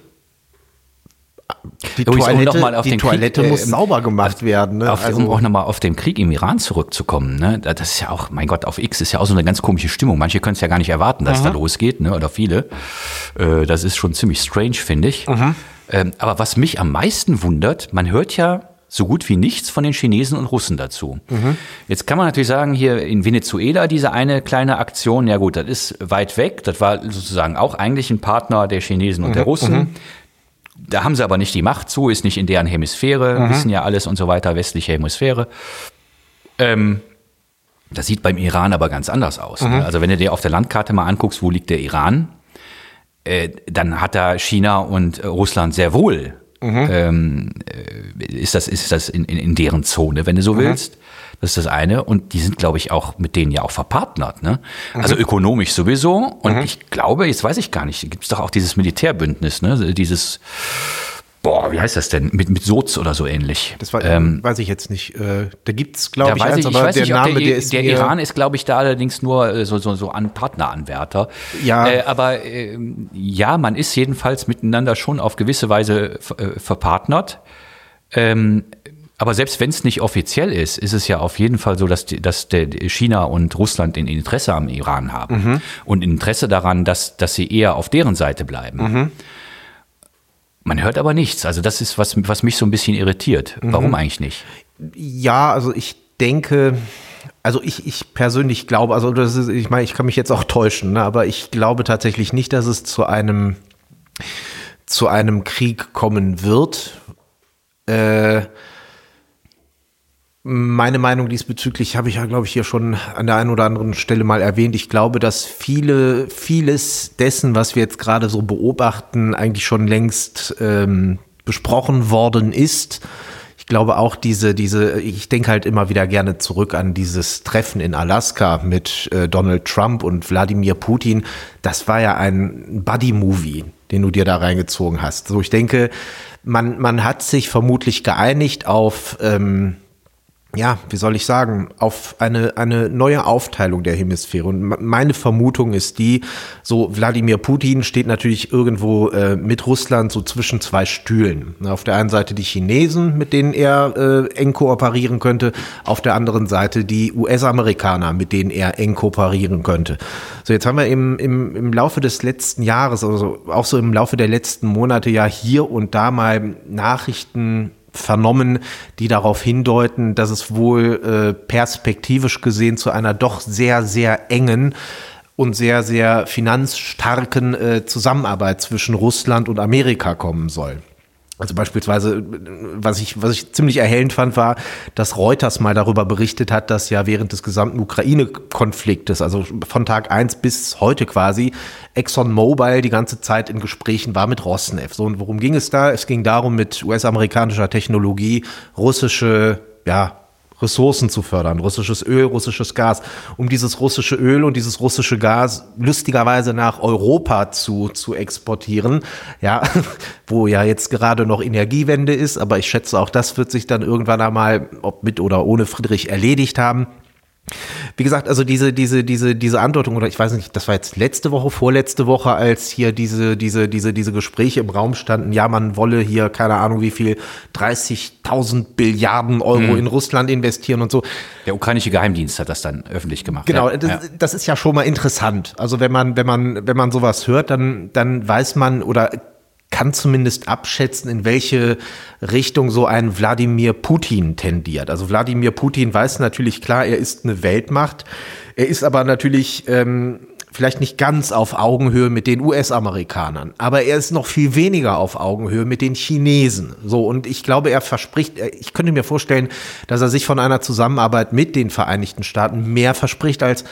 Die Übrigens, Toilette, um noch mal auf die den Toilette Krieg, muss äh, sauber gemacht auf, werden. Ne? Auf, also, um auch nochmal auf den Krieg im Iran zurückzukommen. Ne? Das ist ja auch, mein Gott, auf X ist ja auch so eine ganz komische Stimmung. Manche können es ja gar nicht erwarten, dass mhm. da losgeht, ne? Oder viele. Äh, das ist schon ziemlich strange, finde ich. Mhm. Ähm, aber was mich am meisten wundert, man hört ja so gut wie nichts von den Chinesen und Russen dazu. Mhm. Jetzt kann man natürlich sagen, hier in Venezuela diese eine kleine Aktion, ja gut, das ist weit weg. Das war sozusagen auch eigentlich ein Partner der Chinesen und mhm. der Russen. Mhm. Da haben sie aber nicht die Macht zu, ist nicht in deren Hemisphäre, mhm. wissen ja alles und so weiter, westliche Hemisphäre. Ähm, das sieht beim Iran aber ganz anders aus. Mhm. Ne? Also wenn du dir auf der Landkarte mal anguckst, wo liegt der Iran, äh, dann hat da China und äh, Russland sehr wohl, mhm. ähm, äh, ist das, ist das in, in, in deren Zone, wenn du so mhm. willst. Das ist das eine. Und die sind, glaube ich, auch mit denen ja auch verpartnert. Ne? Mhm. Also ökonomisch sowieso. Und mhm. ich glaube, jetzt weiß ich gar nicht, gibt es doch auch dieses Militärbündnis, ne? Dieses, boah, wie heißt das denn? Mit, mit Soz oder so ähnlich. Das war, ähm, weiß ich jetzt nicht. Äh, da gibt es, glaube ich, eins, ich, aber ich weiß der nicht, Name, der, der ist der mir Iran ist, glaube ich, da allerdings nur so, so, so an Partneranwärter. Ja. Äh, aber äh, ja, man ist jedenfalls miteinander schon auf gewisse Weise äh, verpartnert. Ähm, Aber selbst wenn es nicht offiziell ist, ist es ja auf jeden Fall so, dass, die, dass der China und Russland ein Interesse am Iran haben. Mhm. Und ein Interesse daran, dass, dass sie eher auf deren Seite bleiben. Mhm. Man hört aber nichts. Also das ist, was, was mich so ein bisschen irritiert. Mhm. Warum eigentlich nicht? Ja, also ich denke, also ich, ich persönlich glaube, also das ist, ich meine, ich kann mich jetzt auch täuschen, ne, aber ich glaube tatsächlich nicht, dass es zu einem, zu einem Krieg kommen wird. Äh, Meine Meinung diesbezüglich habe ich ja, glaube ich, hier schon an der einen oder anderen Stelle mal erwähnt. Ich glaube, dass viele, vieles dessen, was wir jetzt gerade so beobachten, eigentlich schon längst ähm, besprochen worden ist. Ich glaube auch diese, diese, ich denke halt immer wieder gerne zurück an dieses Treffen in Alaska mit äh, Donald Trump und Wladimir Putin. Das war ja ein Buddy-Movie, den du dir da reingezogen hast. So, ich denke, man, man hat sich vermutlich geeinigt auf, ähm, ja, wie soll ich sagen, auf eine, eine neue Aufteilung der Hemisphäre. Und meine Vermutung ist die, so Wladimir Putin steht natürlich irgendwo äh, mit Russland so zwischen zwei Stühlen. Auf der einen Seite die Chinesen, mit denen er äh, eng kooperieren könnte, auf der anderen Seite die U S-Amerikaner, mit denen er eng kooperieren könnte. So, jetzt haben wir im, im, im Laufe des letzten Jahres, also auch so im Laufe der letzten Monate ja hier und da mal Nachrichten vernommen, die darauf hindeuten, dass es wohl äh, perspektivisch gesehen zu einer doch sehr, sehr engen und sehr, sehr finanzstarken äh, Zusammenarbeit zwischen Russland und Amerika kommen soll. Also beispielsweise, was ich, was ich ziemlich erhellend fand, war, dass Reuters mal darüber berichtet hat, dass ja während des gesamten Ukraine-Konfliktes, also von Tag eins bis heute quasi, ExxonMobil die ganze Zeit in Gesprächen war mit Rosneft. So, und worum ging es da? Es ging darum, mit U S-amerikanischer Technologie russische, ja, Ressourcen zu fördern, russisches Öl, russisches Gas, um dieses russische Öl und dieses russische Gas lustigerweise nach Europa zu, zu exportieren, ja, wo ja jetzt gerade noch Energiewende ist, aber ich schätze, auch das wird sich dann irgendwann einmal, ob mit oder ohne Friedrich, erledigt haben. Wie gesagt, also diese, diese, diese, diese Andeutung, oder ich weiß nicht, das war jetzt letzte Woche, vorletzte Woche, als hier diese, diese, diese, diese Gespräche im Raum standen, ja, man wolle hier, keine Ahnung wie viel, dreißigtausend Billiarden Euro mhm. in Russland investieren und so. Der ukrainische Geheimdienst hat das dann öffentlich gemacht. Genau, ja. das, ja. das ist ja schon mal interessant. Also wenn man, wenn man, wenn man sowas hört, dann, dann weiß man oder kann zumindest abschätzen, in welche Richtung so ein Wladimir Putin tendiert. Also Wladimir Putin weiß natürlich klar, er ist eine Weltmacht. Er ist aber natürlich ähm, vielleicht nicht ganz auf Augenhöhe mit den U S-Amerikanern. Aber er ist noch viel weniger auf Augenhöhe mit den Chinesen. So, und ich glaube, er verspricht, ich könnte mir vorstellen, dass er sich von einer Zusammenarbeit mit den Vereinigten Staaten mehr verspricht als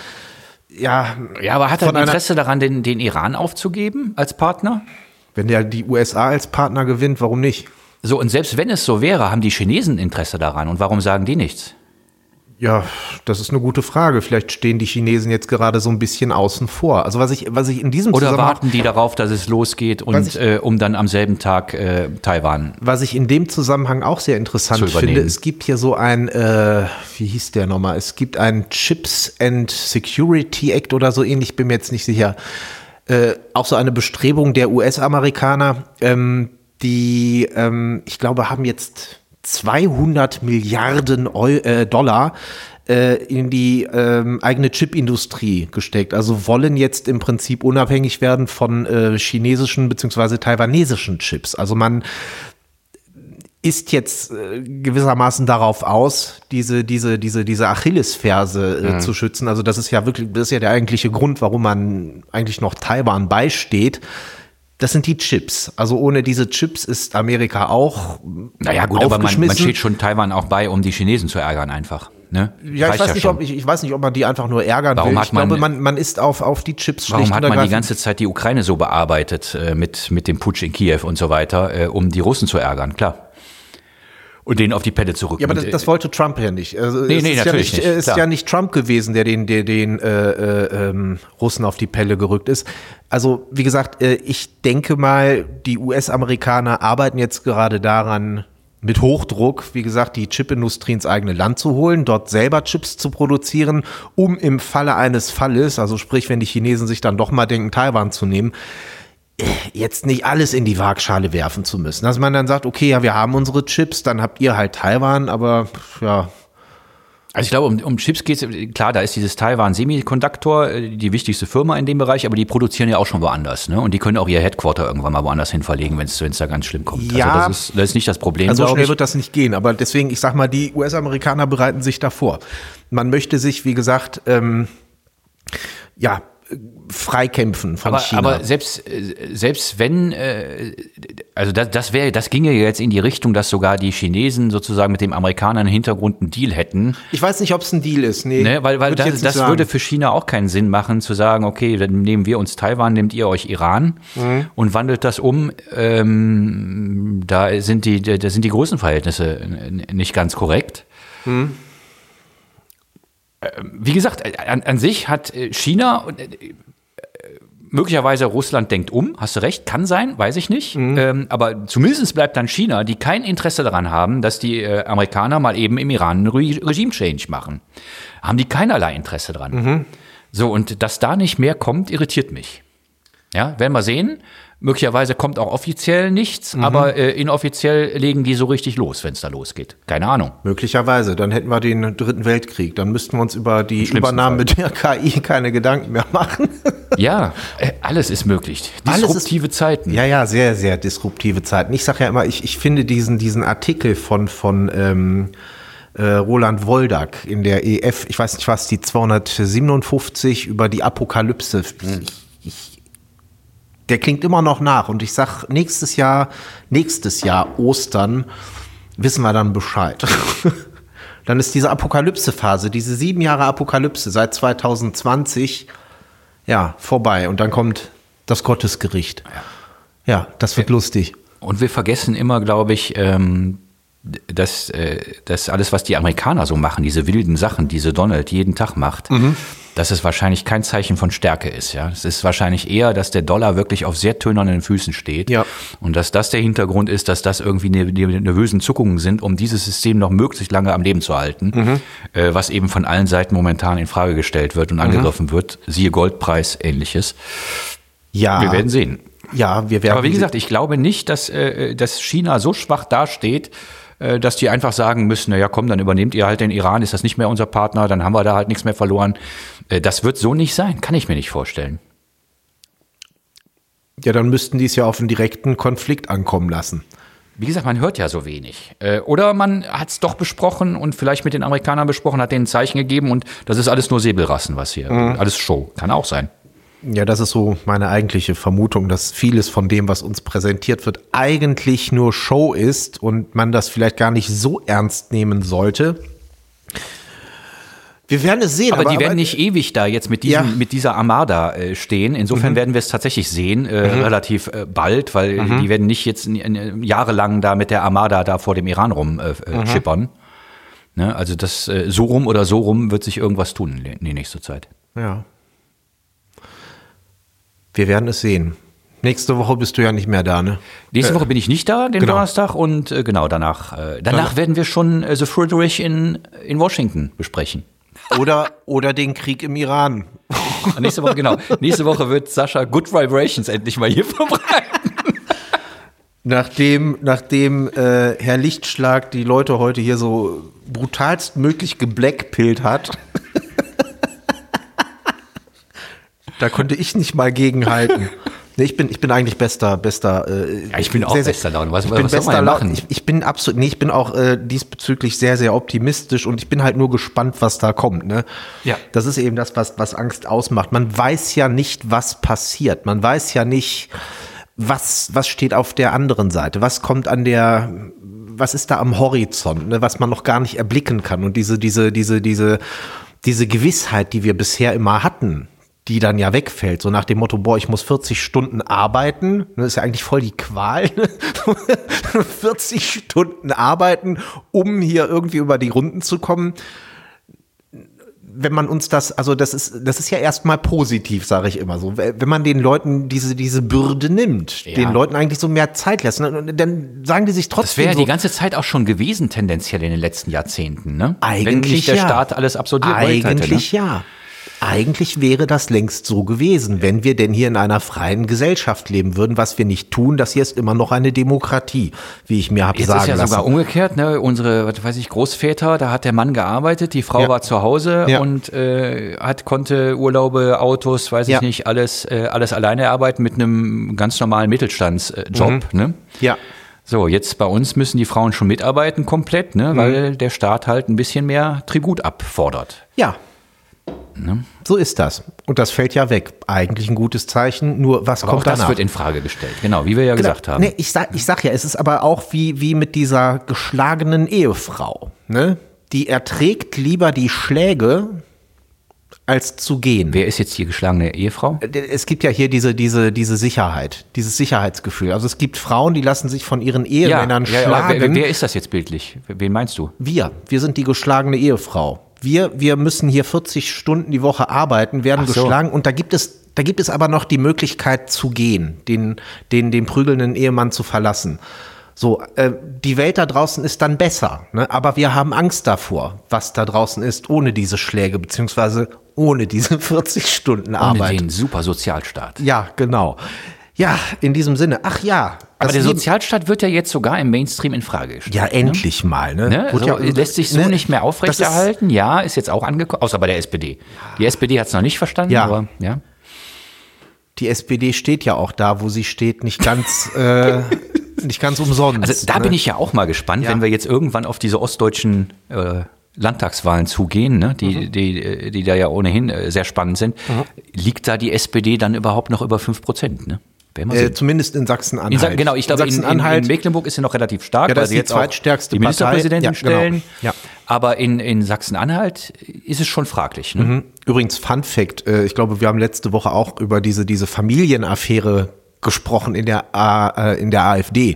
ja. Ja, aber hat er ein Interesse daran, den, den Iran aufzugeben als Partner? Wenn der die U S A als Partner gewinnt, warum nicht? So, und selbst wenn es so wäre, haben die Chinesen Interesse daran. Und warum sagen die nichts? Ja, das ist eine gute Frage. Vielleicht stehen die Chinesen jetzt gerade so ein bisschen außen vor. Also was ich, was ich in diesem Oder Zusammenhang... Oder warten die darauf, dass es losgeht und ich, äh, um dann am selben Tag äh, Taiwan... Was ich in dem Zusammenhang auch sehr interessant finde, es gibt hier so ein, äh, wie hieß der nochmal? Es gibt einen Chips and Security Act oder so ähnlich, bin mir jetzt nicht sicher. Äh, auch so eine Bestrebung der U S-Amerikaner, ähm, die, ähm, ich glaube, haben jetzt zweihundert Milliarden Euro, äh, Dollar äh, in die ähm, eigene Chipindustrie gesteckt. Also wollen jetzt im Prinzip unabhängig werden von äh, chinesischen bzw. taiwanesischen Chips. Also man ist jetzt äh, gewissermaßen darauf aus, diese diese diese diese Achillesferse äh, mhm. zu schützen. Also das ist ja wirklich, das ist ja der eigentliche Grund, warum man eigentlich noch Taiwan beisteht. Das sind die Chips. Also ohne diese Chips ist Amerika auch naja gut, aber man, man steht schon Taiwan auch bei, um die Chinesen zu ärgern einfach. Ne? Ja, ich weiß, ja nicht, ob, ich, ich weiß nicht, ob man die einfach nur ärgern warum will. Hat ich man, glaube, man, man ist auf, auf die Chips schlicht Warum hat man die ganze Zeit die Ukraine so bearbeitet äh, mit, mit dem Putsch in Kiew und so weiter, äh, um die Russen zu ärgern, klar. Und denen auf die Pelle zu rücken. Ja, aber das, das wollte Trump ja nicht. Also nee, es nee, ist natürlich ja nicht. nicht. Es ist ja nicht Trump gewesen, der den, der den äh, äh, ähm, Russen auf die Pelle gerückt ist. Also wie gesagt, äh, ich denke mal, die U S-Amerikaner arbeiten jetzt gerade daran, mit Hochdruck, wie gesagt, die Chipindustrie ins eigene Land zu holen, dort selber Chips zu produzieren, um im Falle eines Falles, also sprich, wenn die Chinesen sich dann doch mal denken, Taiwan zu nehmen, jetzt nicht alles in die Waagschale werfen zu müssen. Dass man dann sagt, okay, ja, wir haben unsere Chips, dann habt ihr halt Taiwan, aber ja. Also ich glaube, um, um Chips geht es, klar, da ist dieses Taiwan Semiconductor die wichtigste Firma in dem Bereich, aber die produzieren ja auch schon woanders, ne? Und die können auch ihr Headquarter irgendwann mal woanders hin verlegen, wenn es da ganz schlimm kommt. Ja, also das ist, das ist nicht das Problem. Also so schnell wird das nicht gehen, aber deswegen, ich sag mal, die U S-Amerikaner bereiten sich davor. Man möchte sich, wie gesagt, ähm, ja, freikämpfen von aber, China. Aber selbst, selbst wenn, äh, also das, das wäre, das ginge jetzt in die Richtung, dass sogar die Chinesen sozusagen mit dem Amerikanern im Hintergrund einen Deal hätten. Ich weiß nicht, ob es ein Deal ist. Nee, ne, weil weil das, das würde für China auch keinen Sinn machen, zu sagen, okay, dann nehmen wir uns Taiwan, nehmt ihr euch Iran mhm. und wandelt das um. Ähm, da sind die, da sind die Größenverhältnisse nicht ganz korrekt. Mhm. Wie gesagt, an, an sich hat China möglicherweise Russland denkt um, hast du recht, kann sein, weiß ich nicht. Mhm. Ähm, aber zumindest bleibt dann China, die kein Interesse daran haben, dass die äh, Amerikaner mal eben im Iran einen Re- Regime-Change machen. Haben die keinerlei Interesse dran. Mhm. So, und dass da nicht mehr kommt, irritiert mich. Ja, werden wir sehen. Möglicherweise kommt auch offiziell nichts, mhm. aber äh, inoffiziell legen die so richtig los, wenn es da losgeht. Keine Ahnung. Möglicherweise. Dann hätten wir den Dritten Weltkrieg. Dann müssten wir uns über die Übernahme Fall. der K I keine Gedanken mehr machen. Ja, äh, alles ist möglich. Disruptive ist, Zeiten. Ja, ja, sehr, sehr disruptive Zeiten. Ich sage ja immer, ich, ich finde diesen, diesen Artikel von, von ähm, äh, Roland Woldak in der E F, ich weiß nicht was, die zweihundertsiebenundfünfzig über die Apokalypse. Mhm. Ich, Der klingt immer noch nach und ich sag, nächstes Jahr, nächstes Jahr Ostern wissen wir dann Bescheid. Dann ist diese Apokalypse-Phase, diese sieben Jahre Apokalypse seit zwanzig zwanzig, ja, vorbei. Und dann kommt das Gottesgericht. Ja, das wird wir, lustig. Und wir vergessen immer, glaube ich, ähm, dass, äh, dass alles, was die Amerikaner so machen, diese wilden Sachen, diese Donald jeden Tag macht, mhm. dass es wahrscheinlich kein Zeichen von Stärke ist. Ja, es ist wahrscheinlich eher, dass der Dollar wirklich auf sehr tönernen Füßen steht. Ja. Und dass das der Hintergrund ist, dass das irgendwie ne, die nervösen Zuckungen sind, um dieses System noch möglichst lange am Leben zu halten, mhm. äh, was eben von allen Seiten momentan in Frage gestellt wird und mhm. angegriffen wird. Siehe Goldpreis, Ähnliches. Ja. Wir werden sehen. Ja, wir werden. Aber wie gesagt, ich glaube nicht, dass, äh, dass China so schwach dasteht, dass die einfach sagen müssen, na ja, komm, dann übernehmt ihr halt den Iran, ist das nicht mehr unser Partner, dann haben wir da halt nichts mehr verloren. Das wird so nicht sein, kann ich mir nicht vorstellen. Ja, dann müssten die es ja auf einen direkten Konflikt ankommen lassen. Wie gesagt, man hört ja so wenig. Oder man hat es doch besprochen und vielleicht mit den Amerikanern besprochen, hat denen ein Zeichen gegeben und das ist alles nur Säbelrassen, was hier, mhm. alles Show, kann auch sein. Ja, das ist so meine eigentliche Vermutung, dass vieles von dem, was uns präsentiert wird, eigentlich nur Show ist und man das vielleicht gar nicht so ernst nehmen sollte. Wir werden es sehen. Aber, aber die werden aber, nicht ewig da jetzt mit, diesem, ja. mit dieser Armada äh, stehen. Insofern mhm. werden wir es tatsächlich sehen, äh, mhm. relativ äh, bald, weil mhm. die werden nicht jetzt äh, jahrelang da mit der Armada da vor dem Iran rum äh, mhm. schippern. Ne? Also das äh, so rum oder so rum wird sich irgendwas tun in die nächste Zeit. Ja. Wir werden es sehen. Nächste Woche bist du ja nicht mehr da, ne? Nächste Woche bin ich nicht da, den genau. Donnerstag. Und äh, genau, danach äh, danach ja. werden wir schon äh, The Friedrich in, in Washington besprechen. Oder, oder den Krieg im Iran. Nächste Woche, genau. Nächste Woche wird Sascha Good Vibrations endlich mal hier verbreiten. Nachdem, nachdem äh, Herr Lichtschlag die Leute heute hier so brutalst möglich geblackpillt hat, da konnte ich nicht mal gegenhalten. Nee, ich bin, ich bin eigentlich bester, bester. Äh, ja, ich bin auch sehr, bester Laune. Was, ich bin was bester soll man machen? Ich, ich bin absolut, nee, ich bin auch äh, diesbezüglich sehr, sehr optimistisch und ich bin halt nur gespannt, was da kommt. Ne? Ja. Das ist eben das, was, was Angst ausmacht. Man weiß ja nicht, was passiert. Man weiß ja nicht, was, was steht auf der anderen Seite. Was kommt an der, was ist da am Horizont, ne? Was man noch gar nicht erblicken kann. Und diese, diese, diese, diese, diese Gewissheit, die wir bisher immer hatten, die dann ja wegfällt, so nach dem Motto, boah, ich muss vierzig Stunden arbeiten, das ist ja eigentlich voll die Qual, ne? vierzig Stunden arbeiten, um hier irgendwie über die Runden zu kommen. Wenn man uns das, also das ist, das ist ja erstmal positiv, sage ich immer so, wenn man den Leuten diese, diese Bürde nimmt, ja. den Leuten eigentlich so mehr Zeit lässt, dann sagen die sich trotzdem. Das wäre ja so, die ganze Zeit auch schon gewesen, tendenziell in den letzten Jahrzehnten, ne? Eigentlich wenn nicht der ja. Staat alles absorbiert Eigentlich hätte, ne? ja. Eigentlich wäre das längst so gewesen, wenn wir denn hier in einer freien Gesellschaft leben würden, was wir nicht tun. Das hier ist immer noch eine Demokratie, wie ich mir habe sagen lassen. Jetzt ist ja lassen. sogar umgekehrt, ne? Unsere, was weiß ich, Großväter, da hat der Mann gearbeitet, die Frau ja. war zu Hause ja. und äh, hat konnte Urlaube, Autos, weiß ja. ich nicht, alles äh, alles alleine arbeiten mit einem ganz normalen Mittelstandsjob, mhm. ne? Ja. So, jetzt bei uns müssen die Frauen schon mitarbeiten komplett, ne? Weil mhm. der Staat halt ein bisschen mehr Tribut abfordert. Ja. Ne? So ist das. Und das fällt ja weg. Eigentlich ein gutes Zeichen, nur was aber kommt danach? Das wird in Frage gestellt, genau, wie wir ja genau. gesagt haben. Nee, ich sag, ich sag ja, es ist aber auch wie, wie mit dieser geschlagenen Ehefrau. Ne? Die erträgt lieber die Schläge, als zu gehen. Wer ist jetzt die geschlagene Ehefrau? Es gibt ja hier diese, diese, diese Sicherheit, dieses Sicherheitsgefühl. Also es gibt Frauen, die lassen sich von ihren Ehemännern ja, ja, schlagen. Wer, wer ist das jetzt bildlich? Wen meinst du? Wir. Wir sind die geschlagene Ehefrau. wir, wir müssen hier vierzig Stunden die Woche arbeiten, werden Ach so. geschlagen und da gibt es, da gibt es aber noch die Möglichkeit zu gehen, den, den, den prügelnden Ehemann zu verlassen. So, äh, die Welt da draußen ist dann besser, ne? Aber wir haben Angst davor, was da draußen ist, ohne diese Schläge, beziehungsweise ohne diese vierzig Stunden Arbeit. Ohne den super Sozialstaat. Ja, genau. Ja, in diesem Sinne, ach ja. Aber der Sozialstaat wird ja jetzt sogar im Mainstream in Frage gestellt. Ja, endlich ne? mal. Ne? Ne? Also, ja, lässt sich so ne? nicht mehr aufrechterhalten. Ist, ja, ist jetzt auch angekommen, außer bei der S P D. Die S P D hat es noch nicht verstanden, ja. aber ja. Die S P D steht ja auch da, wo sie steht, nicht ganz, äh, nicht ganz umsonst. Also da ne? bin ich ja auch mal gespannt, Ja. wenn wir jetzt irgendwann auf diese ostdeutschen äh, Landtagswahlen zugehen, ne, die, Mhm. die, die da ja ohnehin äh, sehr spannend sind. Mhm. Liegt da die S P D dann überhaupt noch über fünf Prozent? Ne? Äh, zumindest in Sachsen-Anhalt. In Sa- genau, ich glaube, in, in, in Mecklenburg ist sie noch relativ stark, Ja, das weil ist sie die jetzt auch zweitstärkste die Ministerpräsidentin Partei. Ja, stellen. genau. Ja. Aber in, in Sachsen-Anhalt ist es schon fraglich. Ne? Mhm. Übrigens, Fun Fact, äh, ich glaube, wir haben letzte Woche auch über diese, diese Familienaffäre gesprochen in der, A, äh, in der AfD.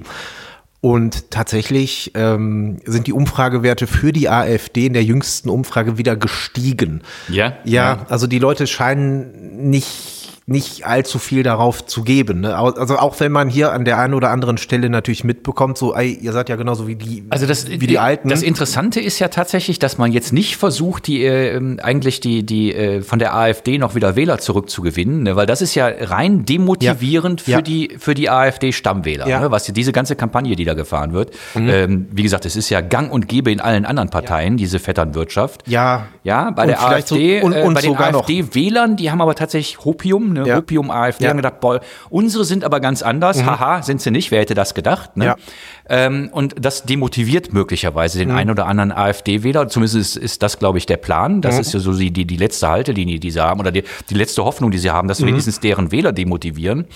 Und tatsächlich ähm, sind die Umfragewerte für die AfD in der jüngsten Umfrage wieder gestiegen. Ja? Ja, also die Leute scheinen nicht nicht allzu viel darauf zu geben. Ne? Also auch wenn man hier an der einen oder anderen Stelle natürlich mitbekommt, so, ey, ihr seid ja genauso wie die, also das, wie die Alten. Das Interessante ist ja tatsächlich, dass man jetzt nicht versucht, die äh, eigentlich die die äh, von der AfD noch wieder Wähler zurückzugewinnen, ne? Weil das ist ja rein demotivierend Ja. für Ja. die für die AfD-Stammwähler, Ja. ne? Was diese ganze Kampagne, die da gefahren wird. Mhm. Ähm, wie gesagt, es ist ja gang und gäbe in allen anderen Parteien, ja. diese Vetternwirtschaft. Ja. Ja, bei Und der vielleicht AfD, so, und, äh, und bei den sogar AfD-Wählern, die haben aber tatsächlich Hopium, ne? Ja. Hopium AfD, Ja. haben gedacht, boah, unsere sind aber ganz anders. Mhm. Haha, sind sie nicht, wer hätte das gedacht? Ne? Ja. Ähm, und das demotiviert möglicherweise den Mhm. einen oder anderen AfD-Wähler. Zumindest ist, ist das, glaube ich, der Plan. Das Mhm. ist ja so die, die, die letzte Haltelinie, die sie haben, oder die, die letzte Hoffnung, die sie haben, dass sie Mhm. wenigstens deren Wähler demotivieren.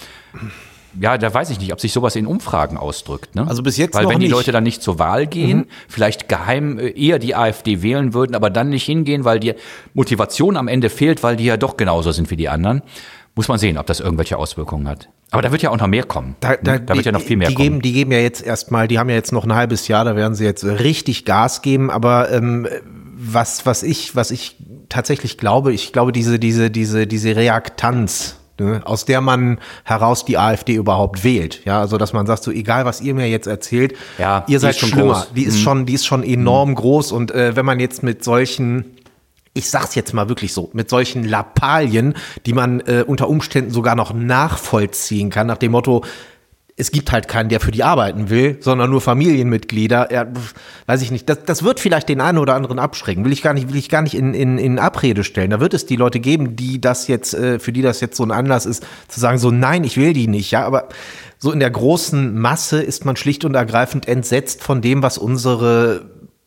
Ja, da weiß ich nicht, ob sich sowas in Umfragen ausdrückt. Ne? Also bis jetzt Weil noch wenn die nicht. Leute dann nicht zur Wahl gehen, Mhm. vielleicht geheim äh, eher die AfD wählen würden, aber dann nicht hingehen, weil die Motivation am Ende fehlt, weil die ja doch genauso sind wie die anderen. Muss man sehen, ob das irgendwelche Auswirkungen hat. Aber da wird ja auch noch mehr kommen. Da, da, da wird ja noch viel mehr die kommen. Geben, die geben ja jetzt erstmal, die haben ja jetzt noch ein halbes Jahr, da werden sie jetzt richtig Gas geben. Aber ähm, was, was ich, was ich tatsächlich glaube, ich glaube, diese, diese, diese, diese Reaktanz, ne, aus der man heraus die AfD überhaupt wählt. Ja, also dass man sagt, so egal was ihr mir jetzt erzählt, Ja, ihr die seid ist schon Schlummer. groß. Die ist Mhm. schon, die ist schon enorm groß. Und äh, wenn man jetzt mit solchen, ich sag's jetzt mal wirklich so, mit solchen Lappalien, die man äh, unter Umständen sogar noch nachvollziehen kann, nach dem Motto, es gibt halt keinen, der für die arbeiten will, sondern nur Familienmitglieder. Ja, pf, weiß ich nicht. Das, das wird vielleicht den einen oder anderen abschrecken. Will ich gar nicht, will ich gar nicht in, in, in Abrede stellen. Da wird es die Leute geben, die das jetzt, äh, für die das jetzt so ein Anlass ist, zu sagen so, nein, ich will die nicht. Ja, aber so in der großen Masse ist man schlicht und ergreifend entsetzt von dem, was unsere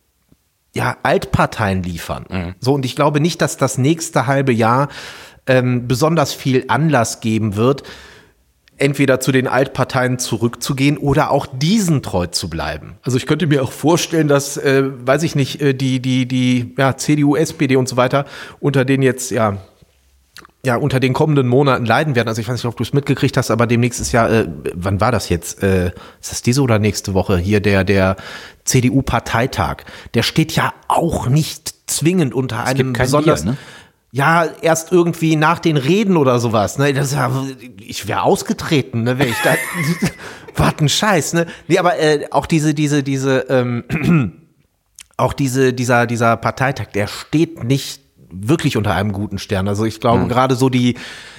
ja, Altparteien liefern. Mhm. So, und ich glaube nicht, dass das nächste halbe Jahr ähm, besonders viel Anlass geben wird, entweder zu den Altparteien zurückzugehen oder auch diesen treu zu bleiben. Also ich könnte mir auch vorstellen, dass, äh, weiß ich nicht, äh, die, die, die ja, C D U, S P D und so weiter unter denen jetzt, ja, ja, unter den kommenden Monaten leiden werden. Also ich weiß nicht, ob du es mitgekriegt hast, aber demnächst ist ja, äh, wann war das jetzt? Äh, ist das diese oder nächste Woche? Hier der, der C D U-Parteitag. Der steht ja auch nicht zwingend unter Es einem gibt kein besonders... Bier, ne? Ja, erst irgendwie nach den Reden oder sowas. Ne? Das ist ja, ich wäre ausgetreten, ne, wäre ich da. Was ein Scheiß, ne? Nee, aber äh, auch diese, diese, diese, ähm, auch diese, dieser, dieser Parteitag, der steht nicht wirklich unter einem guten Stern. Also ich glaube, mhm. gerade so die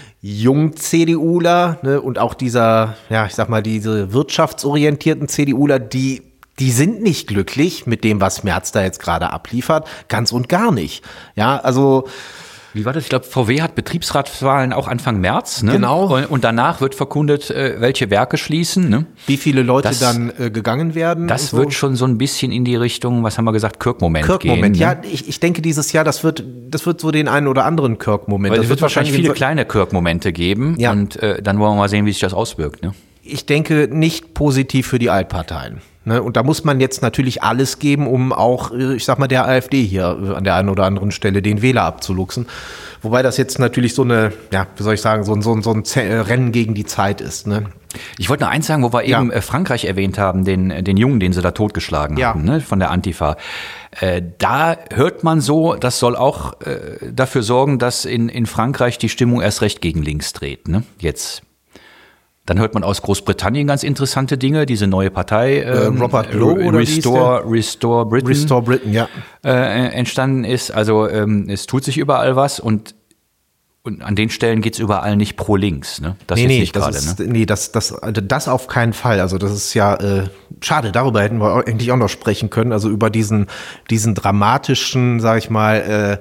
Jung-CDUler, ne, und auch dieser, ja, ich sag mal, diese wirtschaftsorientierten CDUler, die Die sind nicht glücklich mit dem, was Merz da jetzt gerade abliefert. Ganz und gar nicht. Ja, also. Wie war das? Ich glaube, V W hat Betriebsratswahlen auch Anfang März. Ne? Genau. Und, und danach wird verkundet, äh, welche Werke schließen. Ne? Wie viele Leute das, dann äh, gegangen werden. Das so. wird schon so ein bisschen in die Richtung, was haben wir gesagt, Kirk-Moment Kirk-Moment, gehen. ja, Ne? ich, ich denke, dieses Jahr, das wird, das wird so den einen oder anderen Kirk-Moment. Weil das es wird wahrscheinlich viele so, kleine Kirk-Momente geben. Ja. Und äh, dann wollen wir mal sehen, wie sich das auswirkt. Ne? Ich denke, nicht positiv für die Altparteien. Ne, und da muss man jetzt natürlich alles geben, um auch, ich sag mal, der AfD hier an der einen oder anderen Stelle den Wähler abzuluxen. Wobei das jetzt natürlich so eine, ja, wie soll ich sagen, so, so, so ein Z- Rennen gegen die Zeit ist, ne? Ich wollte noch eins sagen, wo wir Ja. eben äh, Frankreich erwähnt haben, den, den Jungen, den sie da totgeschlagen Ja. haben, ne, von der Antifa. Äh, da hört man so, das soll auch äh, dafür sorgen, dass in, in Frankreich die Stimmung erst recht gegen links dreht, ne, jetzt. Dann hört man aus Großbritannien ganz interessante Dinge, diese neue Partei, ähm, Robert Lowe oder wie hieß Restore, Restore Britain, Restore Britain, ja. äh, entstanden ist. Also ähm, es tut sich überall was und Und an den Stellen geht's überall nicht pro links, ne? Das Nee, ist nee, nicht das gerade, ist, ne? nee, das, das, also das auf keinen Fall. Also das ist ja äh, schade, darüber hätten wir auch, eigentlich auch noch sprechen können. Also über diesen, diesen dramatischen, sag ich mal, äh,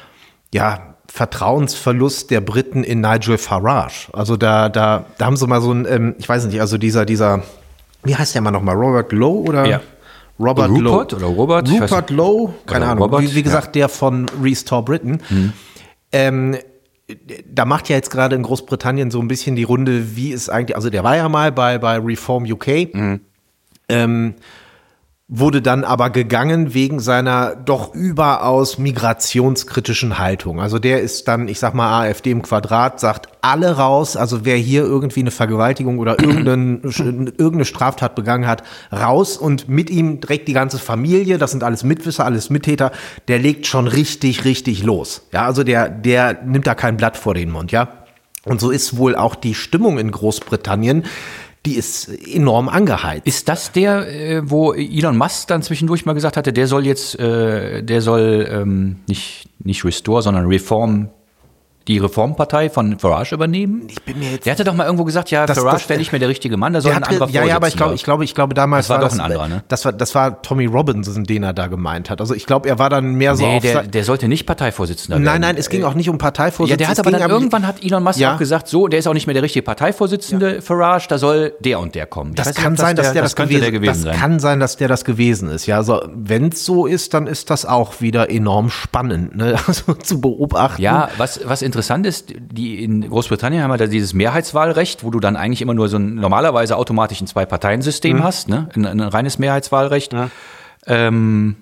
ja, Vertrauensverlust der Briten in Nigel Farage. Also da, da, da haben sie mal so ein, ähm, ich weiß nicht, also dieser, dieser, wie heißt der mal nochmal, Robert Lowe oder? Ja. Robert Rupert Lowe. oder Robert? Ich weiß Rupert nicht. Lowe, keine Oder Ahnung. Robert, wie, wie gesagt, der von Restore Britain. Mhm. Ähm, da macht ja jetzt gerade in Großbritannien so ein bisschen die Runde, wie es eigentlich, also der war ja mal bei, bei Reform U K, Mhm. ähm, wurde dann aber gegangen wegen seiner doch überaus migrationskritischen Haltung. Also der ist dann, ich sag mal, AfD im Quadrat, sagt alle raus, also wer hier irgendwie eine Vergewaltigung oder irgendeine, irgendeine Straftat begangen hat, raus und mit ihm direkt die ganze Familie, das sind alles Mitwisser, alles Mittäter, der legt schon richtig, richtig los. Ja, also der, der nimmt da kein Blatt vor den Mund, ja. Und so ist wohl auch die Stimmung in Großbritannien. Die ist enorm angeheizt. Ist das der, äh, wo Elon Musk dann zwischendurch mal gesagt hatte, der soll jetzt, äh, der soll ähm, nicht, nicht Restore, sondern Reform, die Reformpartei von Farage übernehmen? Ich bin mir jetzt Der hatte doch mal irgendwo gesagt, ja, Das- Farage das- wäre nicht mehr der richtige Mann, da soll Der ein hatte, anderer ja, ja, aber ich glaube, Vorsitzender. ich glaube, ich glaube damals Das war doch das, ein anderer, ne? Das war, das war Tommy Robinson, den er da gemeint hat. Also ich glaube, er war dann mehr so Nee, auf. der, se- der sollte nicht Parteivorsitzender nein, werden. nein, es ging auch nicht um Parteivorsitzende. Ja, der hat es aber ging dann am- irgendwann hat Elon Musk Ja. auch gesagt, so, der ist auch nicht mehr der richtige Parteivorsitzende, Farage, da soll der und der kommen. Ich Das weiß nicht, kann ob sein, dass der das, das könnte gewesen, der gewesen das sein. kann sein, dass der das gewesen ist. Ja, also wenn es so ist, dann ist das auch wieder enorm spannend, ne? Also zu beobachten. Ja, was, was interessant ist, die in Großbritannien haben wir da dieses Mehrheitswahlrecht, wo du dann eigentlich immer nur so ein normalerweise automatisch ein Zwei-Parteien-System Mhm. hast, ne? Ein, ein reines Mehrheitswahlrecht. Ähm,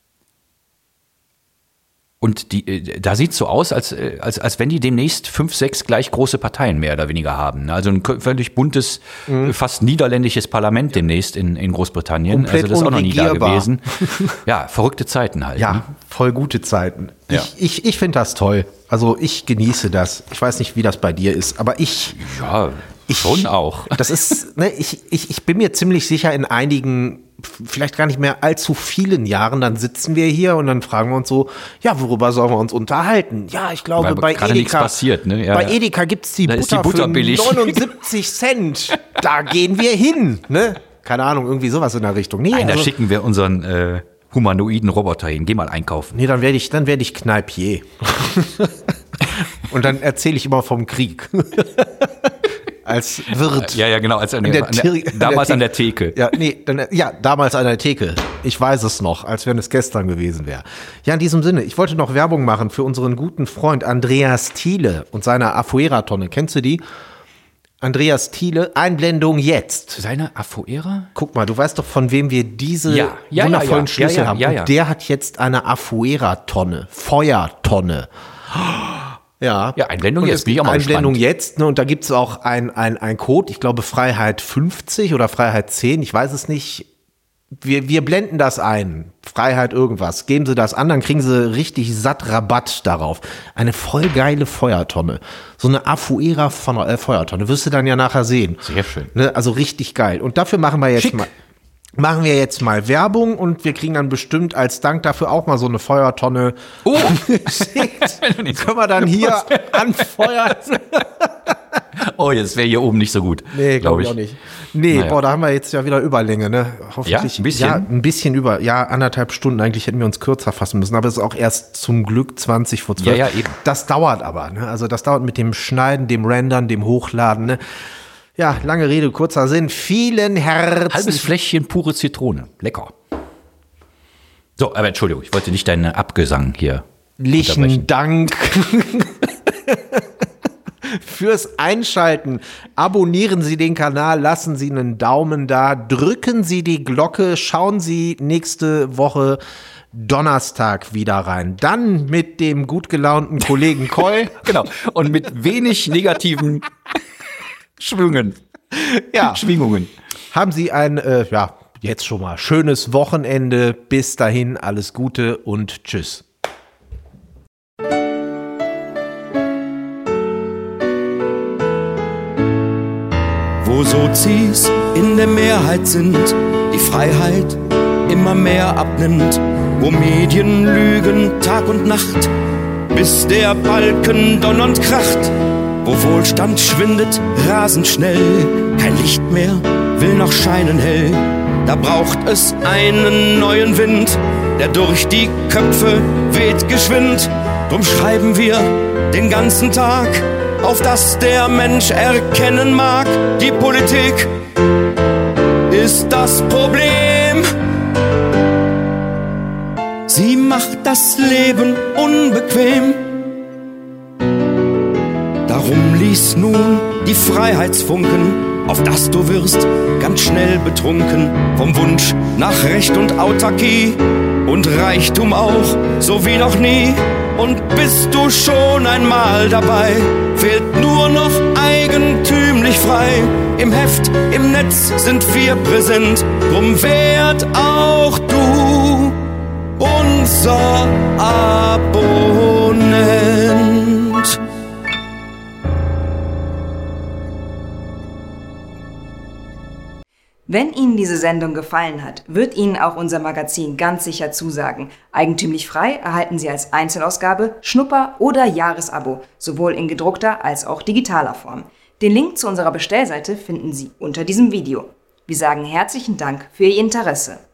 und die, äh, da sieht es so aus, als, äh, als, als wenn die demnächst fünf, sechs gleich große Parteien mehr oder weniger haben. Ne? Also ein k- völlig buntes, Mhm. äh, fast niederländisches Parlament demnächst in, in Großbritannien. Komplett also das ist auch noch nie da unregierbar. gewesen. Ja, verrückte Zeiten halt. Ja, Ne? voll gute Zeiten. Ja. Ich, ich, ich finde das toll. Also ich genieße das. Ich weiß nicht, wie das bei dir ist, aber ich Ja, schon auch. Das ist, ne, ich, ich, ich bin mir ziemlich sicher, in einigen, vielleicht gar nicht mehr allzu vielen Jahren, dann sitzen wir hier und dann fragen wir uns so, ja, worüber sollen wir uns unterhalten? Ja, ich glaube, Weil bei gerade nichts Edeka, passiert, ne? Ja, bei ja. Edeka gibt's die Da Butter, ist die Butter für billig. neunundsiebzig Cent. Da gehen wir hin, ne? Keine Ahnung, irgendwie sowas in der Richtung. Nee, Nein, da also, schicken wir unseren äh, humanoiden Roboter hin. Geh mal einkaufen. nee, dann werde ich, dann werde ich Kneipier. Und dann erzähle ich immer vom Krieg. Als Wirt. Ja, ja, genau. Als an An der, der an der, Theke- an damals der an der Theke. Ja, nee, dann, ja, damals an der Theke. Ich weiß es noch, als wenn es gestern gewesen wäre. Ja, in diesem Sinne, ich wollte noch Werbung machen für unseren guten Freund Andreas Thiele und seine Afuera-Tonne. Kennst du die? Andreas Thiele, Einblendung jetzt. Seine Afuera? Guck mal, du weißt doch, von wem wir diese Ja, ja, wundervollen ja, ja. Schlüssel Ja, ja, haben. ja, ja. Und der hat jetzt eine Afuera-Tonne, Feuertonne. Ja. Ja, Einblendung Und jetzt, es bin ich auch gibt mal Einblendung gespannt. jetzt, ne, und da gibt es auch ein, ein, ein Code, ich glaube Freiheit fünfzig oder Freiheit zehn, ich weiß es nicht. Wir, wir blenden das ein. Freiheit irgendwas. Geben Sie das an, dann kriegen Sie richtig satt Rabatt darauf. Eine voll geile Feuertonne. So eine Afuera von äh, Feuertonne. Wirst du dann ja nachher sehen. Sehr schön. Ne, also richtig geil. Und dafür machen wir jetzt Schick. mal. Machen wir jetzt mal Werbung und wir kriegen dann bestimmt als Dank dafür auch mal so eine Feuertonne. Oh! geschickt. Können wir dann hier anfeuern? Oh, jetzt wäre hier oben nicht so gut. Nee, glaube glaub ich auch nicht. Nee, Naja. boah, da haben wir jetzt ja wieder Überlänge, ne? Hoffentlich. Ja, ein bisschen? Ja, ein bisschen über. Ja, anderthalb Stunden. Eigentlich hätten wir uns kürzer fassen müssen. Aber es ist auch erst zum Glück zwanzig vor zwölf. Ja, ja, eben. Das dauert aber, ne? Also das dauert mit dem Schneiden, dem Rendern, dem Hochladen, ne? Ja, lange Rede, kurzer Sinn. Vielen Herzen. Halbes Fläschchen pure Zitrone. Lecker. So, aber Entschuldigung, ich wollte nicht deinen Abgesang hier Herzlichen unterbrechen. Dank fürs Einschalten. Abonnieren Sie den Kanal, lassen Sie einen Daumen da, drücken Sie die Glocke, schauen Sie nächste Woche Donnerstag wieder rein. Dann mit dem gut gelaunten Kollegen Koll. Genau. Und mit wenig negativen Schwüngen. Ja. Schwingungen. Haben Sie ein, äh, ja, jetzt schon mal schönes Wochenende. Bis dahin, alles Gute und tschüss. Wo Sozis in der Mehrheit sind, die Freiheit immer mehr abnimmt, wo Medien lügen Tag und Nacht, bis der Balken donnernd kracht, wo Wohlstand schwindet rasend schnell, kein Licht mehr will noch scheinen hell, da braucht es einen neuen Wind, der durch die Köpfe weht geschwind, drum schreiben wir den ganzen Tag, auf dass der Mensch erkennen mag, die Politik ist das Problem. Sie macht das Leben unbequem. Darum lies nun die Freiheitsfunken, auf dass du wirst ganz schnell betrunken vom Wunsch nach Recht und Autarkie und Reichtum auch, so wie noch nie. Und bist du schon einmal dabei, fehlt nur noch eigentümlich frei. Im Heft, im Netz sind wir präsent, drum werd auch du unser Abonnent. Wenn Ihnen diese Sendung gefallen hat, wird Ihnen auch unser Magazin ganz sicher zusagen. Eigentümlich frei erhalten Sie als Einzelausgabe, Schnupper- oder Jahresabo, sowohl in gedruckter als auch digitaler Form. Den Link zu unserer Bestellseite finden Sie unter diesem Video. Wir sagen herzlichen Dank für Ihr Interesse.